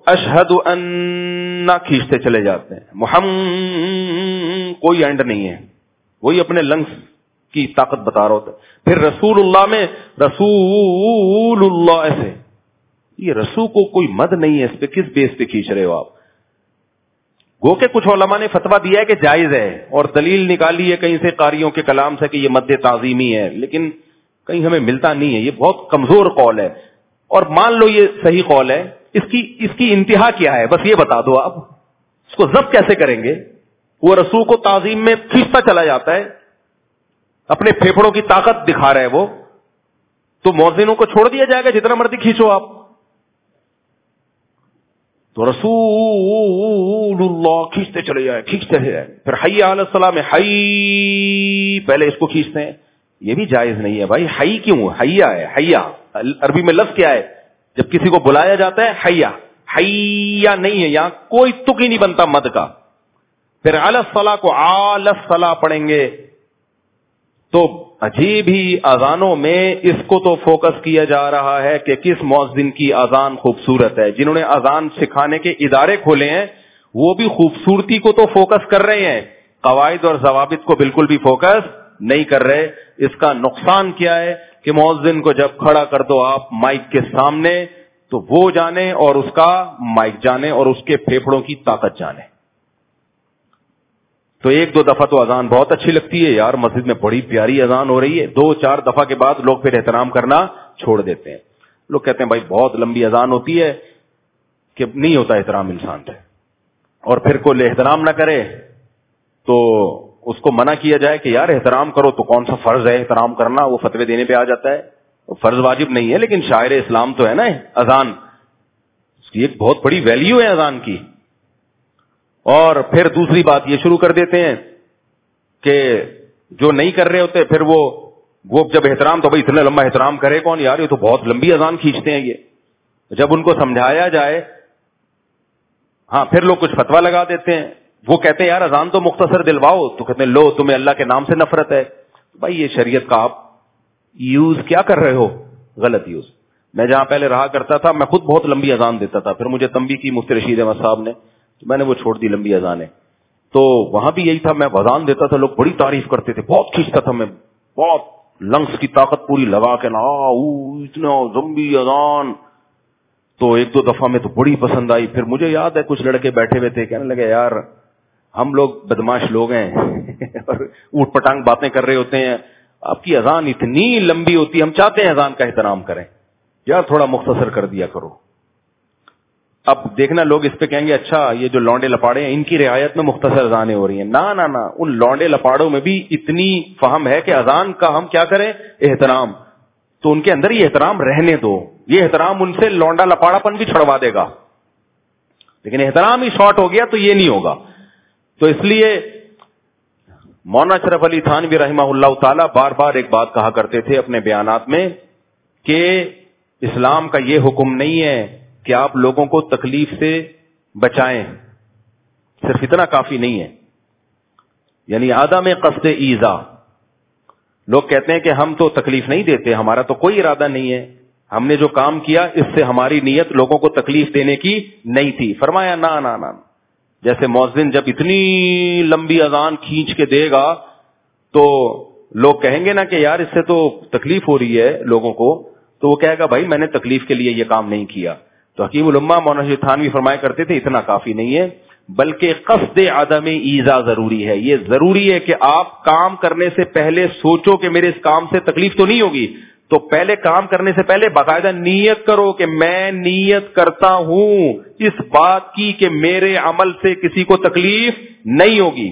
اشہد ان کھینچتے چلے جاتے ہیں. محمد کوئی اینڈ نہیں ہے, وہی اپنے لنگس کی طاقت بتا رہا ہوتا ہے. پھر رسول اللہ میں رسول اللہ ایسے, یہ رسول کو کوئی مد نہیں ہے, اس پہ کس بیس پہ کھینچ رہے ہو آپ؟ گو کہ کچھ علماء نے فتویٰ دیا ہے کہ جائز ہے, اور دلیل نکالی ہے کہیں سے قاریوں کے کلام سے کہ یہ مد تعظیمی ہے, لیکن کہیں ہمیں ملتا نہیں ہے. یہ بہت کمزور قول ہے, اور مان لو یہ صحیح قول ہے, اس کی انتہا کیا ہے بس یہ بتا دو آپ, اس کو ضبط کیسے کریں گے؟ وہ رسول کو تعظیم میں کھینچتا چلا جاتا ہے, اپنے پھیپھڑوں کی طاقت دکھا رہا ہے وہ, تو مؤذنوں کو چھوڑ دیا جائے گا جتنا مرضی کھینچو آپ. تو رسول اللہ کھینچتے چلے جائے, کھینچتے چلے جائے. پھر حی علی الصلاۃ میں حی پہلے اس کو کھینچتے ہیں, یہ بھی جائز نہیں ہے بھائی. حی کیوں؟ حیا ہے, حیا عربی میں لفظ کیا ہے؟ جب کسی کو بلایا جاتا ہے حیا, حیا نہیں ہے, یہاں کوئی تک ہی نہیں بنتا مد کا. پھر علی الصلاۃ کو علی الصلاۃ پڑھیں گے. تو عجیب ہی اذانوں میں اس کو تو فوکس کیا جا رہا ہے کہ کس مؤذن کی اذان خوبصورت ہے. جنہوں نے اذان سکھانے کے ادارے کھولے ہیں وہ بھی خوبصورتی کو تو فوکس کر رہے ہیں, قواعد اور ضوابط کو بالکل بھی فوکس نہیں کر رہے. اس کا نقصان کیا ہے کہ مؤذن کو جب کھڑا کر دو آپ مائک کے سامنے تو وہ جانے اور اس کا مائک جانے اور اس کے پھیپھڑوں کی طاقت جانے. تو ایک دو دفعہ تو اذان بہت اچھی لگتی ہے, یار مسجد میں بڑی پیاری اذان ہو رہی ہے. 2-4 دفعہ کے بعد لوگ پھر احترام کرنا چھوڑ دیتے ہیں. لوگ کہتے ہیں بھائی بہت لمبی اذان ہوتی ہے کہ نہیں ہوتا احترام انسان سے, اور پھر کوئی احترام نہ کرے تو اس کو منع کیا جائے کہ یار احترام کرو. تو کون سا فرض ہے احترام کرنا؟ وہ فتوے دینے پہ آ جاتا ہے. فرض واجب نہیں ہے, لیکن شاعر اسلام تو ہے نا اذان, اس کی ایک بہت بڑی ویلیو ہے اذان کی. اور پھر دوسری بات یہ شروع کر دیتے ہیں کہ جو نہیں کر رہے ہوتے پھر وہ جب احترام, تو بھائی اتنا لمبا احترام کرے کون یار, یہ تو بہت لمبی اذان کھینچتے ہیں. یہ جب ان کو سمجھایا جائے, ہاں پھر لوگ کچھ فتویٰ لگا دیتے ہیں. وہ کہتے ہیں یار اذان تو مختصر دلواؤ, تو کہتے ہیں لو تمہیں اللہ کے نام سے نفرت ہے. بھائی یہ شریعت کا آپ یوز کیا کر رہے ہو؟ غلط یوز. میں جہاں پہلے رہا کرتا تھا میں خود بہت لمبی اذان دیتا تھا, پھر مجھے تنبیہ کی مفتی رشید احمد صاحب نے, تو میں نے وہ چھوڑ دی لمبی اذانیں. تو وہاں بھی یہی تھا, میں اذان دیتا تھا, لوگ بڑی تعریف کرتے تھے, بہت کھینچتا تھا میں, بہت لنگس کی طاقت پوری لگا کے نا اتنا لمبی اذان. تو 1-2 دفعہ میں تو بڑی پسند آئی. پھر مجھے یاد ہے کچھ لڑکے بیٹھے ہوئے تھے, کہنے لگے یار ہم لوگ بدماش لوگ ہیں اور اوٹ پٹانگ باتیں کر رہے ہوتے ہیں, آپ کی اذان اتنی لمبی ہوتی ہے, ہم چاہتے ہیں اذان کا احترام کریں, یار تھوڑا مختصر کر دیا کرو. اب دیکھنا لوگ اس پہ کہیں گے اچھا یہ جو لونڈے لپاڑے ہیں ان کی رعایت میں مختصر اذانیں ہو رہی ہیں. نہ ان لونڈے لپاڑوں میں بھی اتنی فہم ہے کہ اذان کا ہم کیا کریں احترام, تو ان کے اندر یہ احترام رہنے دو. یہ احترام ان سے لونڈا لپاڑا پن بھی چھڑوا دے گا, لیکن احترام ہی شارٹ ہو گیا تو یہ نہیں ہوگا. تو اس لیے مولانا اشرف علی تھانوی رحمہ اللہ تعالی بار بار ایک بات کہا کرتے تھے اپنے بیانات میں کہ اسلام کا یہ حکم نہیں ہے کہ آپ لوگوں کو تکلیف سے بچائیں, صرف اتنا کافی نہیں ہے. یعنی عدم قصد ایذا. لوگ کہتے ہیں کہ ہم تو تکلیف نہیں دیتے, ہمارا تو کوئی ارادہ نہیں ہے, ہم نے جو کام کیا اس سے ہماری نیت لوگوں کو تکلیف دینے کی نہیں تھی. فرمایا نہ جیسے مؤذن جب اتنی لمبی اذان کھینچ کے دے گا تو لوگ کہیں گے نا کہ یار اس سے تو تکلیف ہو رہی ہے لوگوں کو, تو وہ کہے گا بھائی میں نے تکلیف کے لیے یہ کام نہیں کیا. تو حکیم الامہ مولانا تھانوی فرمایا کرتے تھے اتنا کافی نہیں ہے, بلکہ قصد عدم ایذا ضروری ہے. یہ ضروری ہے کہ آپ کام کرنے سے پہلے سوچو کہ میرے اس کام سے تکلیف تو نہیں ہوگی, تو پہلے کام کرنے سے پہلے باقاعدہ نیت کرو کہ میں نیت کرتا ہوں اس بات کی کہ میرے عمل سے کسی کو تکلیف نہیں ہوگی.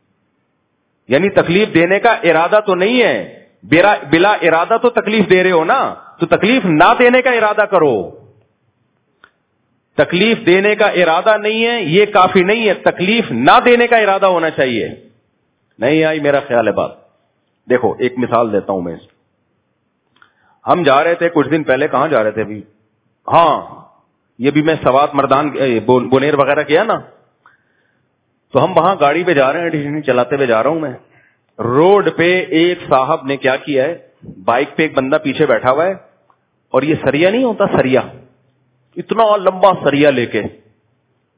یعنی تکلیف دینے کا ارادہ تو نہیں ہے, بلا ارادہ تو تکلیف دے رہے ہو نا, تو تکلیف نہ دینے کا ارادہ کرو. تکلیف دینے کا ارادہ نہیں ہے یہ کافی نہیں ہے, تکلیف نہ دینے کا ارادہ ہونا چاہیے. نہیں آئی میرا خیال ہے بات. دیکھو ایک مثال دیتا ہوں میں. ہم جا رہے تھے کچھ دن پہلے, کہاں جا رہے تھے ابھی, ہاں یہ بھی میں سوات مردان بونیر وغیرہ کیا نا, تو ہم وہاں گاڑی پہ جا رہے ہیں, چلاتے ہوئے جا رہا ہوں میں. روڈ پہ ایک صاحب نے کیا کیا ہے, بائک پہ ایک بندہ پیچھے بیٹھا ہوا ہے, اور یہ سریا نہیں ہوتا, سریا اتنا لمبا سریا لے کے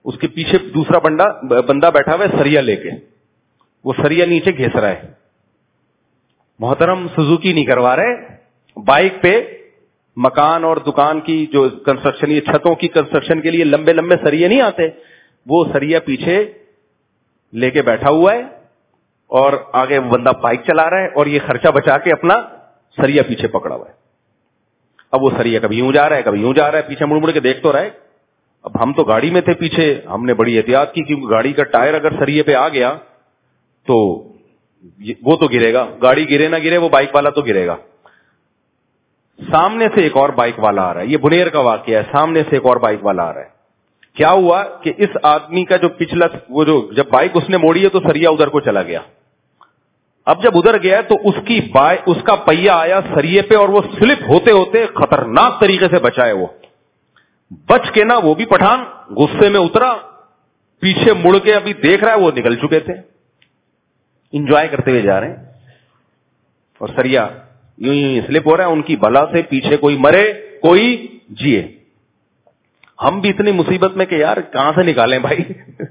اس کے پیچھے دوسرا بندہ بیٹھا ہوا ہے سریا لے کے, وہ سریا نیچے گھیس رہا ہے. محترم سوزوکی نہیں کروا رہے, بائک پہ مکان اور دکان کی جو کنسٹرکشن, یہ چھتوں کی کنسٹرکشن کے لیے لمبے لمبے سریے نہیں آتے, وہ سریا پیچھے لے کے بیٹھا ہوا ہے اور آگے بندہ بائک چلا رہا ہے اور یہ خرچہ بچا کے اپنا سریا پیچھے پکڑا ہوا ہے. اب وہ سریا کبھی یوں جا رہا ہے کبھی یوں جا رہا ہے, پیچھے مڑ مڑ کے دیکھ تو رہا ہے. اب ہم تو گاڑی میں تھے پیچھے, ہم نے بڑی احتیاط کی کیونکہ گاڑی کا ٹائر اگر سریے پہ آ گیا تو وہ تو گرے گا, گاڑی گرے نہ گرے وہ بائک والا تو گرے گا. سامنے سے ایک اور بائک والا آ رہا ہے, یہ بنیر کا واقعہ ہے, سامنے سے ایک اور بائک والا آ رہا ہے. کیا ہوا کہ اس آدمی کا جو پچھلا وہ جو جب بائک اس نے موڑی ہے تو سریا ادھر کو چلا گیا. اب جب ادھر گیا تو اس کا پہیا آیا سریے پہ اور وہ سلپ ہوتے ہوتے خطرناک طریقے سے بچا ہے. وہ بچ کے نا وہ بھی پٹھان غصے میں اترا, پیچھے مڑ کے ابھی دیکھ رہا ہے وہ نکل چکے تھے, انجوائے کرتے ہوئے جا رہے ہیں اور سریا یوں یوں سلپ ہو رہا ہے. ان کی بلا سے پیچھے کوئی مرے کوئی جیے. ہم بھی اتنی مصیبت میں کہ یار کہاں سے نکالیں بھائی.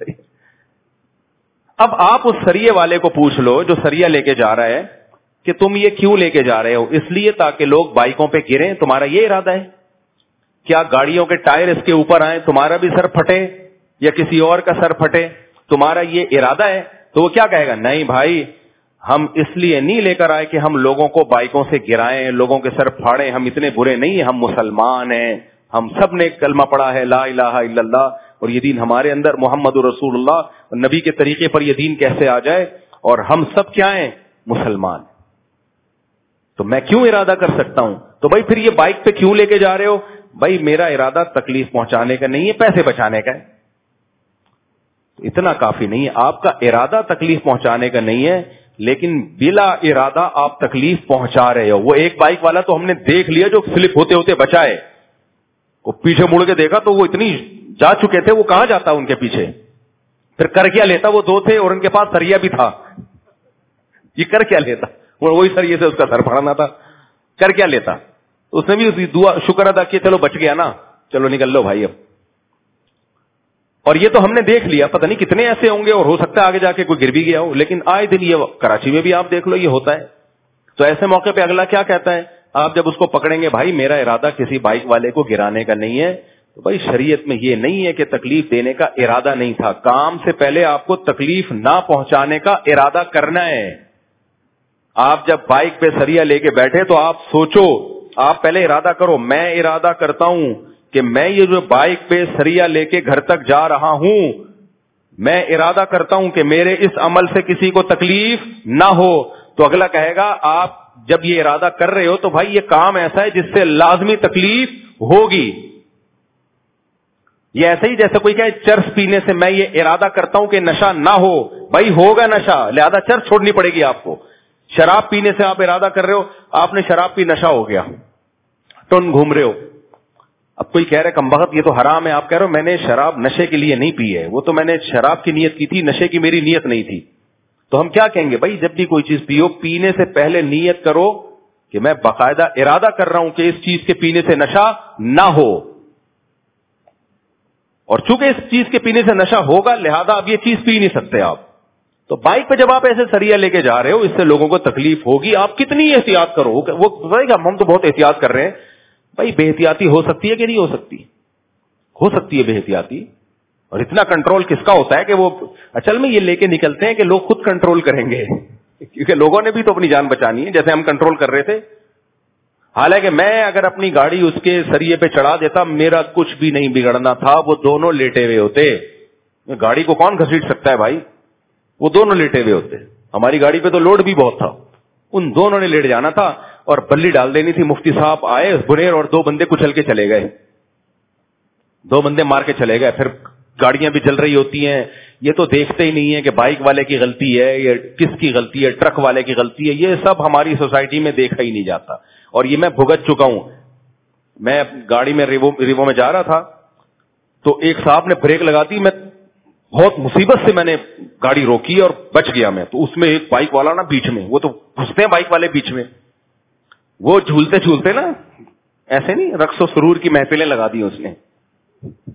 اب آپ اس سریے والے کو پوچھ لو جو سریا لے کے جا رہا ہے کہ تم یہ کیوں لے کے جا رہے ہو؟ اس لیے تاکہ لوگ بائکوں پہ گریں, تمہارا یہ ارادہ ہے؟ کیا گاڑیوں کے ٹائر اس کے اوپر آئیں تمہارا بھی سر پھٹے یا کسی اور کا سر پھٹے, تمہارا یہ ارادہ ہے؟ تو وہ کیا کہے گا, نہیں بھائی ہم اس لیے نہیں لے کر آئے کہ ہم لوگوں کو بائکوں سے گرائیں, لوگوں کے سر پھاڑیں, ہم اتنے برے نہیں ہیں, ہم مسلمان ہیں, ہم سب نے کلمہ پڑھا ہے لا الہ الا اللہ, اور یہ دین ہمارے اندر محمد رسول اللہ نبی کے طریقے پر یہ دین کیسے آ جائے, اور ہم سب کیا ہیں مسلمان. تو میں کیوں ارادہ کر سکتا ہوں؟ تو بھائی پھر یہ بائک پہ کیوں لے کے جا رہے ہو؟ بھائی میرا ارادہ تکلیف پہنچانے کا نہیں ہے, پیسے بچانے کا ہے. اتنا کافی نہیں ہے, آپ کا ارادہ تکلیف پہنچانے کا نہیں ہے لیکن بلا ارادہ آپ تکلیف پہنچا رہے ہو. وہ ایک بائک والا تو ہم نے دیکھ لیا جو سلپ ہوتے ہوتے بچائے, وہ پیچھے مڑ کے دیکھا تو وہ اتنی جا چکے تھے, وہ کہاں جاتا ان کے پیچھے, پھر کر کیا لیتا؟ وہ دو تھے اور ان کے پاس سریا بھی تھا, یہ کر کیا لیتا؟ وہی سریے سے اس کا سر پھاڑنا تھا, کر کیا لیتا؟ اس نے بھی دعا شکر ادا کیا, چلو بچ گیا نا, چلو نکل لو بھائی اب. اور یہ تو ہم نے دیکھ لیا, پتہ نہیں کتنے ایسے ہوں گے اور ہو سکتا ہے آگے جا کے کوئی گر بھی گیا ہو, لیکن آئے دن یہ کراچی میں بھی آپ دیکھ لو یہ ہوتا ہے. تو ایسے موقع پہ اگلا کیا کہتا ہے, آپ جب اس کو پکڑیں گے بھائی میرا ارادہ کسی بائک والے کو گرانے کا نہیں ہے, تو بھائی شریعت میں یہ نہیں ہے کہ تکلیف دینے کا ارادہ نہیں تھا, کام سے پہلے آپ کو تکلیف نہ پہنچانے کا ارادہ کرنا ہے. آپ جب بائک پہ سریا لے کے بیٹھے تو آپ سوچو, آپ پہلے ارادہ کرو, میں ارادہ کرتا ہوں کہ میں یہ جو بائک پہ سریا لے کے گھر تک جا رہا ہوں, میں ارادہ کرتا ہوں کہ میرے اس عمل سے کسی کو تکلیف نہ ہو. تو اگلا کہے گا آپ جب یہ ارادہ کر رہے ہو تو بھائی یہ کام ایسا ہے جس سے لازمی تکلیف ہوگی. یہ ایسا ہی جیسے کوئی کہے چرس پینے سے میں یہ ارادہ کرتا ہوں کہ نشہ نہ ہو, بھائی ہوگا نشہ, لہذا چرس چھوڑنی پڑے گی آپ کو. شراب پینے سے آپ ارادہ کر رہے ہو, آپ نے شراب پی, نشہ ہو گیا, ٹن گھوم رہے ہو. اب کوئی کہہ رہے کمبخت یہ تو حرام ہے, آپ کہہ رہے ہو میں نے شراب نشے کے لیے نہیں پی ہے, وہ تو میں نے شراب کی نیت کی تھی, نشے کی میری نیت نہیں تھی. تو ہم کیا کہیں گے, بھائی جب بھی کوئی چیز پیو, پینے سے پہلے نیت کرو کہ میں باقاعدہ ارادہ کر رہا ہوں کہ اس چیز کے پینے سے نشہ نہ ہو. اور چونکہ اس چیز کے پینے سے نشہ ہوگا لہذا اب یہ چیز پی نہیں سکتے آپ. تو بائک پہ جب آپ ایسے سریا لے کے جا رہے ہو, اس سے لوگوں کو تکلیف ہوگی, آپ کتنی احتیاط کرو. وہ ہم تو بہت احتیاط کر رہے ہیں, بھائی بے احتیاطی ہو سکتی ہے کہ نہیں ہو سکتی؟ ہو سکتی ہے بے احتیاطی. اور اتنا کنٹرول کس کا ہوتا ہے کہ وہ اصل میں یہ لے کے نکلتے ہیں کہ لوگ خود کنٹرول کریں گے, کیونکہ لوگوں نے بھی تو اپنی جان بچانی ہے, جیسے ہم کنٹرول کر رہے تھے. حالانکہ میں اگر اپنی گاڑی اس کے سریے پہ چڑھا دیتا میرا کچھ بھی نہیں بگڑنا تھا, وہ دونوں لیٹے ہوئے ہوتے. گاڑی کو کون گھسیٹ سکتا ہے بھائی, وہ دونوں لیٹے ہوئے ہوتے. ہماری گاڑی پہ تو لوڈ بھی بہت تھا, ان دونوں نے لیٹ جانا تھا اور بلی ڈال دینی تھی. مفتی صاحب آئے بنیر اور 2 بندے کچل کے چلے گئے, 2 بندے مار کے چلے گئے. پھر گاڑیاں بھی چل رہی ہوتی ہیں, یہ تو دیکھتے ہی نہیں ہے کہ بائک والے کی غلطی ہے یا کس کی غلطی ہے, ٹرک والے کی غلطی ہے. یہ سب ہماری سوسائٹی میں دیکھا ہی نہیں جاتا, اور یہ میں بھگت چکا ہوں. میں گاڑی میں ریوو میں جا رہا تھا تو ایک صاحب نے بریک لگا دی, میں بہت مصیبت سے میں نے گاڑی روکی اور بچ گیا میں. تو اس میں ایک بائک والا نا بیچ میں, وہ تو گھستے ہیں بائک والے بیچ میں, وہ جھولتے جھولتے نا ایسے نہیں رقص و سرور کی محفلیں لگا دی اس نے.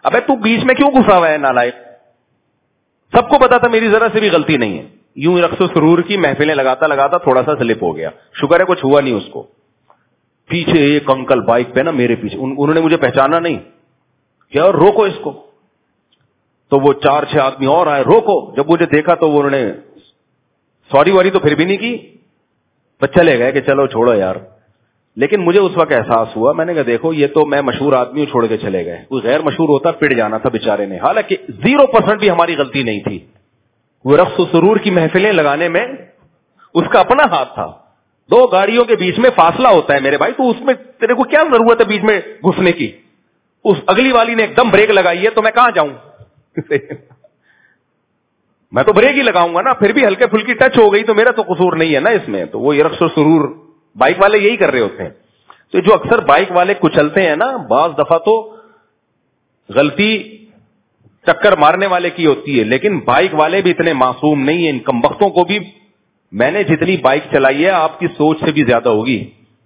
ابے تو بیچ میں کیوں گھسا ہوا ہے نالائق؟ سب کو پتا تھا میری ذرا سے بھی غلطی نہیں ہے. یوں رقص و سرور کی محفلیں لگاتا لگاتا تھوڑا سا سلپ ہو گیا, شکر ہے کچھ ہوا نہیں اس کو. پیچھے ایک انکل بائک پہ نا میرے پیچھے, انہوں نے مجھے پہچانا نہیں, کیا روکو اس کو. تو وہ 4-6 آدمی اور آئے, روکو. جب مجھے دیکھا تو انہوں نے سوری واری تو پھر بھی نہیں کی, بس چلے گئے کہ چلو چھوڑو یار. لیکن مجھے اس وقت احساس ہوا, میں نے کہا دیکھو یہ تو میں مشہور آدمی ہوں, چھوڑ کے چلے گئے. کوئی غیر مشہور ہوتا پڑ جانا تھا بیچارے نے, حالانکہ 0% بھی ہماری غلطی نہیں تھی. وہ رقص و سرور کی محفلیں لگانے میں اس کا اپنا ہاتھ تھا. 2 گاڑیوں کے بیچ میں فاصلہ ہوتا ہے میرے بھائی, تو اس میں تیرے کو کیا ضرورت ہے بیچ میں گھسنے کی؟ اس اگلی والی نے ایک دم بریک لگائی ہے تو میں کہاں جاؤں؟ میں تو بریک ہی لگاؤں گا نا, پھر بھی ہلکے پھلکی ٹچ ہو گئی تو میرا تو قصور نہیں ہے نا اس میں. تو وہ رقص و سرور بائک والے یہی کر رہے ہوتے ہیں. تو جو اکثر بائک والے کچلتے ہیں نا, بعض دفعہ تو غلطی ٹکر مارنے والے کی ہوتی ہے, لیکن بائک والے بھی اتنے معصوم نہیں ہیں. ان کمبختوں کو بھی, میں نے جتنی بائک چلائی ہے آپ کی سوچ سے بھی زیادہ ہوگی,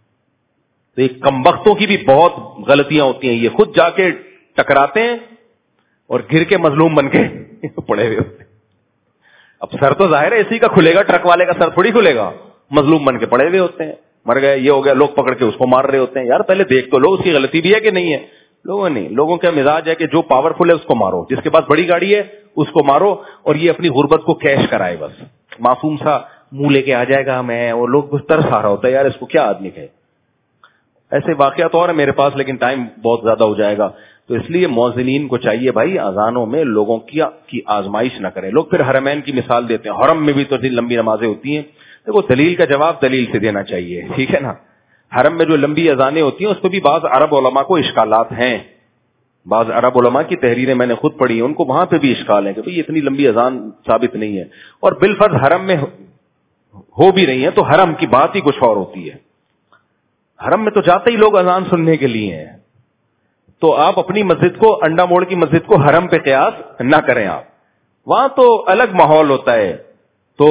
تو یہ کمبختوں کی بھی بہت غلطیاں ہوتی ہیں. یہ خود جا کے ٹکراتے ہیں اور گر کے مظلوم بن کے پڑے ہوئے ہوتے ہیں. اب سر تو ظاہر ہے اسی کا کھلے گا, ٹرک والے کا سر تھوڑی کھلے گا. مظلوم بن کے پڑے ہوئے ہوتے ہیں, مر گئے, یہ ہو گیا, لوگ پکڑ کے اس کو مار رہے ہوتے ہیں. یار پہلے دیکھ تو لو اس کی غلطی بھی ہے کہ نہیں ہے. لوگوں کا مزاج ہے کہ جو پاورفل ہے اس کو مارو, جس کے پاس بڑی گاڑی ہے اس کو مارو, اور یہ اپنی غربت کو کیش کرائے. بس معصوم سا منہ لے کے آ جائے گا میں, اور لوگ ترس آ رہا ہوتا ہے یار اس کو کیا آدمی کہے. ایسے واقعات اور ہیں میرے پاس, لیکن ٹائم بہت زیادہ ہو جائے گا. تو اس لیے مؤذنین کو چاہیے بھائی اذانوں میں لوگوں کی آزمائش نہ کریں. لوگ پھر حرمین کی مثال دیتے ہیں, حرم میں بھی تو لمبی نمازیں ہوتی ہیں. دیکھو دلیل کا جواب دلیل سے دینا چاہیے, ٹھیک ہے نا. حرم میں جو لمبی اذانیں ہوتی ہیں اس پہ بھی بعض عرب علماء کو اشکالات ہیں. بعض عرب علماء کی تحریریں میں نے خود پڑھی ہیں, ان کو وہاں پہ بھی اشکال ہے کہ بھئی اتنی لمبی اذان ثابت نہیں ہے. اور بالفرض حرم میں ہو بھی رہی ہیں تو حرم کی بات ہی کچھ اور ہوتی ہے. حرم میں تو جاتے ہی لوگ اذان سننے کے لیے ہیں, تو آپ اپنی مسجد کو, انڈا موڑ کی مسجد کو حرم پہ قیاس نہ کریں. آپ وہاں تو الگ ماحول ہوتا ہے, تو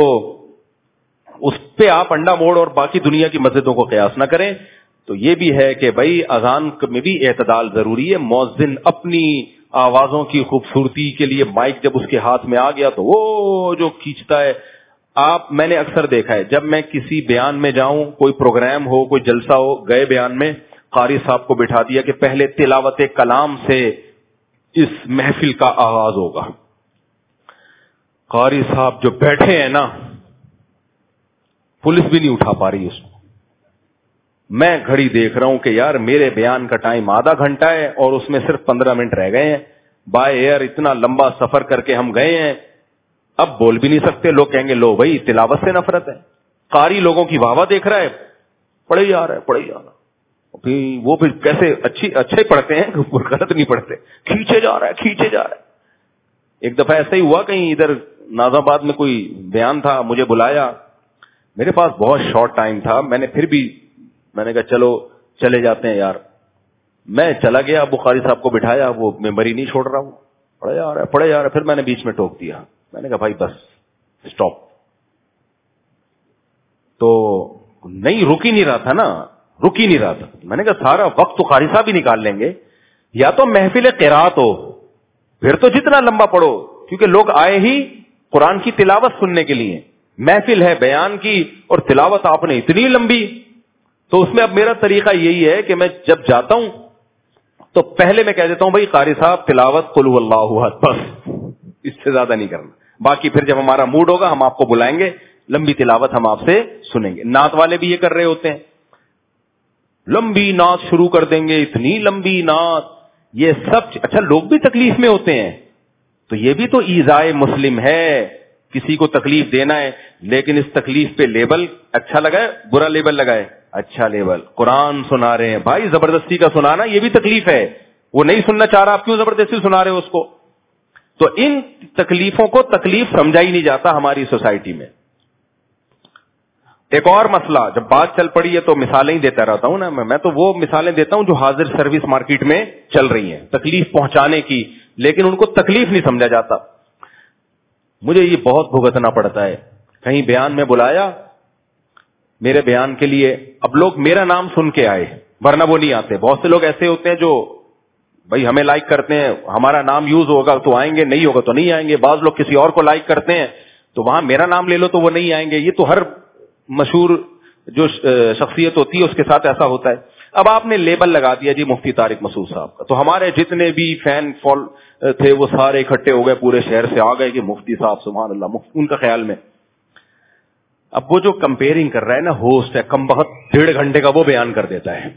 اس پہ آپ انڈا موڑ اور باقی دنیا کی مسجدوں کو قیاس نہ کریں. تو یہ بھی ہے کہ بھائی اذان میں بھی اعتدال ضروری ہے. مؤذن اپنی آوازوں کی خوبصورتی کے لیے مائک جب اس کے ہاتھ میں آ گیا تو وہ جو کھینچتا ہے. میں نے اکثر دیکھا ہے جب میں کسی بیان میں جاؤں, کوئی پروگرام ہو, کوئی جلسہ ہو, گئے بیان میں قاری صاحب کو بٹھا دیا کہ پہلے تلاوت کلام سے اس محفل کا آغاز ہوگا. قاری صاحب جو بیٹھے ہیں نا, پولیس بھی نہیں اٹھا پا رہی اس کو. میں گھڑی دیکھ رہا ہوں کہ یار میرے بیان کا ٹائم آدھا گھنٹہ ہے اور اس میں صرف 15 منٹ رہ گئے ہیں. بائی ایئر اتنا لمبا سفر کر کے ہم گئے ہیں, اب بول بھی نہیں سکتے. لوگ کہیں گے لو بھائی تلاوت سے نفرت ہے. قاری لوگوں کی واہ واہ دیکھ رہا ہے, پڑھے جا رہا ہے, پڑھے جا رہا ہے. وہ پھر کیسے اچھے پڑھتے ہیں, غلط نہیں پڑھتے, کھینچے جا رہا ہے, کھینچے جا رہا ہے. ایک دفعہ ایسا ہی ہوا, کہیں ادھر ناز آباد میں کوئی بیان تھا, مجھے بلایا, میرے پاس بہت شارٹ ٹائم تھا. میں نے کہا چلو چلے جاتے ہیں یار. میں چلا گیا, بخاری صاحب کو بٹھایا, وہ ممبر ہی نہیں چھوڑ رہا, وہ پڑھے جا رہا ہے, پڑھے جا رہا ہے. پھر میں نے بیچ میں ٹوک دیا, میں نے کہا بھائی بس اسٹاپ. تو نہیں رک ہی نہیں رہا تھا نا, رک ہی نہیں رہا تھا. میں نے کہا سارا وقت تو قاری صاحب ہی نکال لیں گے, یا تو محفل قرات ہو, پھر تو جتنا لمبا پڑھو, کیونکہ لوگ آئے ہی قرآن کی تلاوت سننے کے لیے. محفل ہے بیان کی اور تلاوت آپ نے اتنی لمبی. تو اس میں اب میرا طریقہ یہی ہے کہ میں جب جاتا ہوں تو پہلے میں کہہ دیتا ہوں بھائی قاری صاحب تلاوت قل هو اللہ احد, بس اس سے زیادہ نہیں کرنا. باقی پھر جب ہمارا موڈ ہوگا ہم آپ کو بلائیں گے, لمبی تلاوت ہم آپ سے سنیں گے. نعت والے بھی یہ کر رہے ہوتے ہیں, لمبی نعت شروع کر دیں گے, اتنی لمبی نعت. یہ سب اچھا, لوگ بھی تکلیف میں ہوتے ہیں, تو یہ بھی تو ایذائے مسلم ہے, کسی کو تکلیف دینا ہے. لیکن اس تکلیف پہ لیبل اچھا لگائے, برا لیبل لگائے, اچھا لیبل, قرآن سنا رہے ہیں. بھائی زبردستی کا سنانا یہ بھی تکلیف ہے, وہ نہیں سننا چاہ رہا, آپ کیوں زبردستی سنا رہے ہو اس کو. تو ان تکلیفوں کو تکلیف سمجھا ہی نہیں جاتا ہماری سوسائٹی میں. ایک اور مسئلہ, جب بات چل پڑی ہے تو مثالیں ہی دیتا رہتا ہوں نا میں تو وہ مثالیں دیتا ہوں جو حاضر سروس مارکیٹ میں چل رہی ہیں تکلیف پہنچانے کی, لیکن ان کو تکلیف نہیں سمجھا جاتا. مجھے یہ بہت بھگتنا پڑتا ہے. کہیں بیان میں بلایا میرے بیان کے لیے, اب لوگ میرا نام سن کے آئے, ورنہ وہ نہیں آتے. بہت سے لوگ ایسے ہوتے ہیں جو بھائی ہمیں لائک کرتے ہیں, ہمارا نام یوز ہوگا تو آئیں گے, نہیں ہوگا تو نہیں آئیں گے. بعض لوگ کسی اور کو لائک کرتے ہیں تو وہاں میرا نام لے لو تو وہ نہیں آئیں گے. یہ تو ہر مشہور جو شخصیت ہوتی ہے اس کے ساتھ ایسا ہوتا ہے. اب آپ نے لیبل لگا دیا جی مفتی طارق مسعود صاحب کا, تو ہمارے جتنے بھی فین فال تھے وہ سارے اکٹھے ہو گئے, پورے شہر سے آ گئے کہ مفتی صاحب سبحان اللہ. ان کا خیال میں اب وہ جو کمپیئرنگ کر رہا ہے نا, ہوسٹ ہے کم بخت 1.5 گھنٹے کا وہ بیان کر دیتا ہے.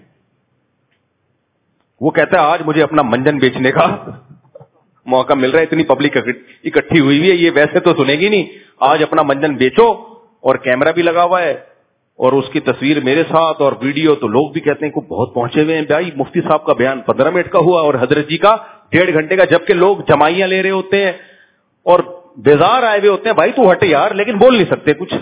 وہ کہتا ہے آج مجھے اپنا منجن بیچنے کا موقع مل رہا ہے, اتنی پبلک اکٹھی ہوئی ہے, یہ ویسے تو سنے گی نہیں, آج اپنا منجن بیچو. اور کیمرہ بھی لگا ہوا ہے اور اس کی تصویر میرے ساتھ اور ویڈیو, تو لوگ بھی کہتے ہیں کہ بہت پہنچے ہوئے ہیں بھائی. مفتی صاحب کا بیان 15 منٹ کا ہوا اور حضرت جی کا 1.5 گھنٹے کا, جبکہ لوگ جمائیاں لے رہے ہوتے ہیں اور بیزار آئے ہوئے ہوتے ہیں. بھائی تو ہٹے یار, لیکن بول نہیں سکتے کچھ.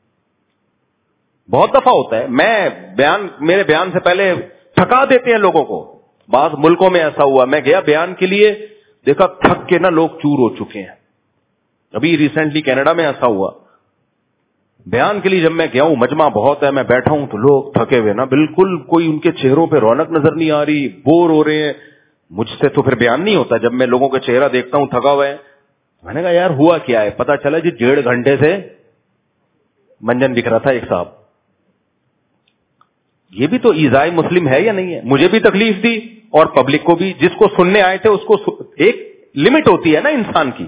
بہت دفعہ ہوتا ہے میرے بیان سے پہلے تھکا دیتے ہیں لوگوں کو. بعض ملکوں میں ایسا ہوا, میں گیا بیان کے لیے, دیکھا تھک کے نا لوگ چور ہو چکے ہیں. ابھی ریسنٹلی کینیڈا میں ایسا ہوا, بیان کے لیے جب میں گیا ہوں, مجمع بہت ہے, میں بیٹھا ہوں تو لوگ تھکے ہوئے نا, بالکل کوئی ان کے چہروں پہ رونق نظر نہیں آ رہی, بور ہو رہے ہیں. مجھ سے تو پھر بیان نہیں ہوتا جب میں لوگوں کا چہرہ دیکھتا ہوں تھکا ہوا ہے. میں نے کہا یار ہوا کیا ہے؟ پتا چلا جی 1.5 گھنٹے سے منجن دکھ رہا تھا ایک صاحب. یہ بھی تو ایذائے مسلم ہے یا نہیں ہے؟ مجھے بھی تکلیف دی اور پبلک کو بھی, جس کو سننے آئے تھے اس کو. ایک لمٹ ہوتی ہے نا انسان کی.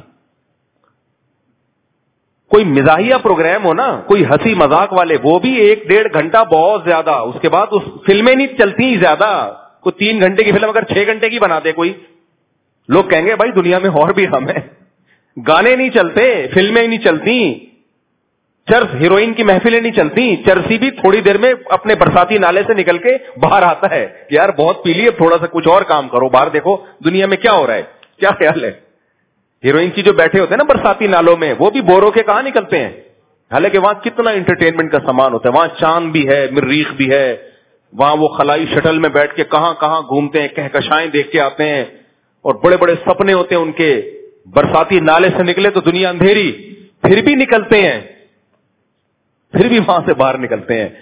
کوئی مزاحیہ پروگرام ہو نا, کوئی ہنسی مذاق والے, وہ بھی 1-1.5 گھنٹہ بہت زیادہ. اس کے بعد اس فلمیں نہیں چلتی زیادہ. کوئی 3 گھنٹے کی فلم اگر 6 گھنٹے کی بنا دے کوئی, لوگ کہیں گے بھائی دنیا میں اور بھی ہم ہیں. گانے نہیں چلتے, فلمیں نہیں چلتی, چرس ہیروئن کی محفلیں نہیں چلتی. چرسی بھی تھوڑی دیر میں اپنے برساتی نالے سے نکل کے باہر آتا ہے, یار بہت پی لی, اب تھوڑا سا کچھ اور کام کرو, باہر دیکھو دنیا میں کیا ہو رہا ہے. کیا خیال ہے؟ ہیروئن کی جو بیٹھے ہوتے ہیں نا برساتی نالوں میں, وہ بھی بورو کے کہاں نکلتے ہیں, حالانکہ وہاں کتنا انٹرٹینمنٹ کا سامان ہوتا ہے. وہاں چاند بھی ہے, مریخ بھی ہے, وہاں وہ خلائی شٹل میں بیٹھ کے کہاں کہاں گھومتے ہیں, کہکشائیں دیکھ کے آتے ہیں, اور بڑے بڑے سپنے ہوتے ہیں ان کے. برساتی نالے سے نکلے تو دنیا اندھیری, پھر بھی نکلتے ہیں, پھر بھی وہاں سے باہر نکلتے ہیں.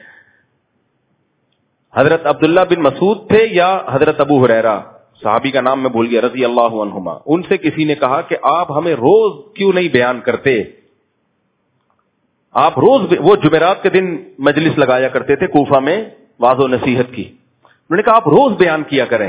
حضرت عبداللہ بن مسعود تھے یا حضرت ابو ہریرہ, صحابی کا نام میں بھول گیا, رضی اللہ عنہما. ان سے کسی نے کہا کہ آپ ہمیں روز کیوں نہیں بیان کرتے؟ آپ روز, وہ جمعرات کے دن مجلس لگایا کرتے تھے کوفہ میں واعظ و نصیحت کی. انہوں نے کہا آپ روز بیان کیا کریں.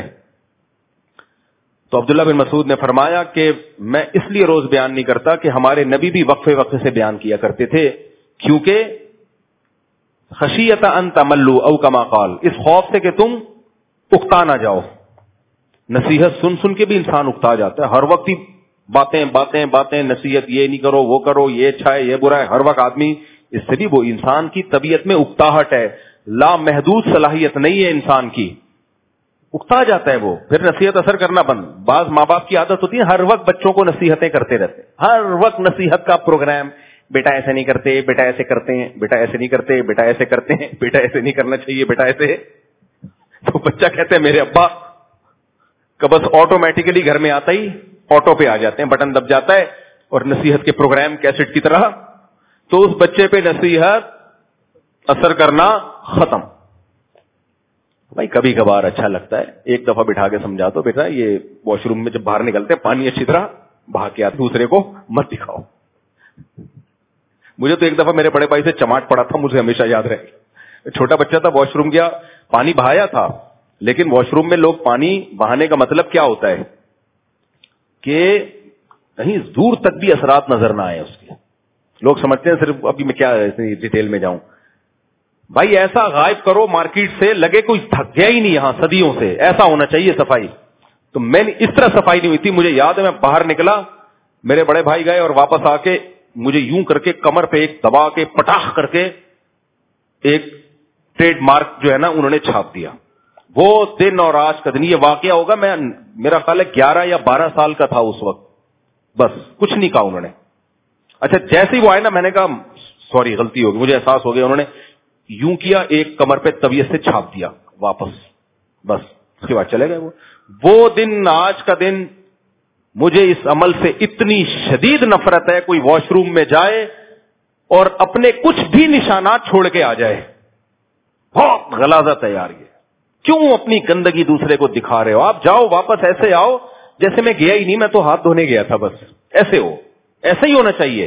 تو عبداللہ بن مسعود نے فرمایا کہ میں اس لیے روز بیان نہیں کرتا کہ ہمارے نبی بھی وقفے وقفے سے بیان کیا کرتے تھے, کیونکہ خشیت ان تملوا او کما قال, اس خوف سے کہ تم اکتا نہ جاؤ. نصیحت سن سن کے بھی انسان اکتا جاتا ہے, ہر وقت ہی باتیں باتیں باتیں, نصیحت یہ نہیں کرو وہ کرو, یہ اچھا ہے یہ برا ہے, ہر وقت آدمی, اس سے بھی وہ انسان کی طبیعت میں اکتاہٹ ہے, لا محدود صلاحیت نہیں ہے انسان کی, اکتا جاتا ہے وہ, پھر نصیحت اثر کرنا بند. بعض ماں باپ کی عادت ہوتی ہے ہر وقت بچوں کو نصیحتیں کرتے رہتے, ہر وقت نصیحت کا پروگرام, بیٹا ایسے نہیں کرتے, بیٹا ایسے کرتے ہیں, بیٹا ایسے نہیں کرتے, بیٹا ایسے کرتے ہیں, بیٹا ایسے نہیں کرنا چاہیے, بیٹا ایسے. تو بچہ کہتے ہیں میرے ابا کا بس آٹومیٹیکلی گھر میں آتا ہی آٹو پہ آ جاتے ہیں, بٹن دب جاتا ہے اور نصیحت کے پروگرام کیسٹ کی طرح, تو اس بچے پہ نصیحت اثر کرنا ختم. بھائی کبھی کبھار اچھا لگتا ہے, ایک دفعہ بٹھا کے سمجھا دو بیٹا یہ واش روم میں جب باہر نکلتے پانی اچھی طرح بہا کے آتے, دوسرے کو مت دکھاؤ. مجھے تو ایک دفعہ میرے بڑے بھائی سے چماٹ پڑا تھا, مجھے ہمیشہ یاد رہے. چھوٹا بچہ تھا, واش روم گیا, پانی بہایا تھا, لیکن واش روم میں لوگ پانی بہانے کا مطلب کیا ہوتا ہے کہ کہیں دور تک بھی اثرات نظر نہ آئے اس کے. لوگ سمجھتے ہیں صرف, ابھی میں کیا ڈیٹیل میں جاؤں, بھائی ایسا غائب کرو مارکیٹ سے لگے کوئی تھک گیا ہی نہیں یہاں صدیوں سے, ایسا ہونا چاہیے صفائی. تو میں نے اس طرح صفائی نہیں ہوئی تھی, مجھے یاد ہے میں باہر نکلا, میرے بڑے بھائی گئے اور واپس آ کے مجھے یوں کر کے کمر پہ ایک دبا کے پٹاخ کر کے ایک ٹریڈ مارک جو ہے نا انہوں نے چھاپ دیا. وہ دن اور آج کا دن, یہ واقعہ ہوگا میں میرا خیال ہے 11 یا 12 سال کا تھا اس وقت, بس کچھ نہیں کہا انہوں نے. اچھا جیسے ہی وہ آئے نا میں نے کہا سوری غلطی ہوگی, مجھے احساس ہو گیا. انہوں نے یوں کیا, ایک کمر پہ طبیعت سے چھاپ دیا واپس, بس اس کے بعد چلے گئے. وہ دن آج کا دن مجھے اس عمل سے اتنی شدید نفرت ہے, کوئی واش روم میں جائے اور اپنے کچھ بھی نشانات چھوڑ کے آ جائے, بہت غلاظت ہے یار یہ. کیوں اپنی گندگی دوسرے کو دکھا رہے ہو؟ آپ جاؤ واپس ایسے آؤ جیسے میں گیا ہی نہیں, میں تو ہاتھ دھونے گیا تھا, بس ایسے ہو. ایسا ہی ہونا چاہیے.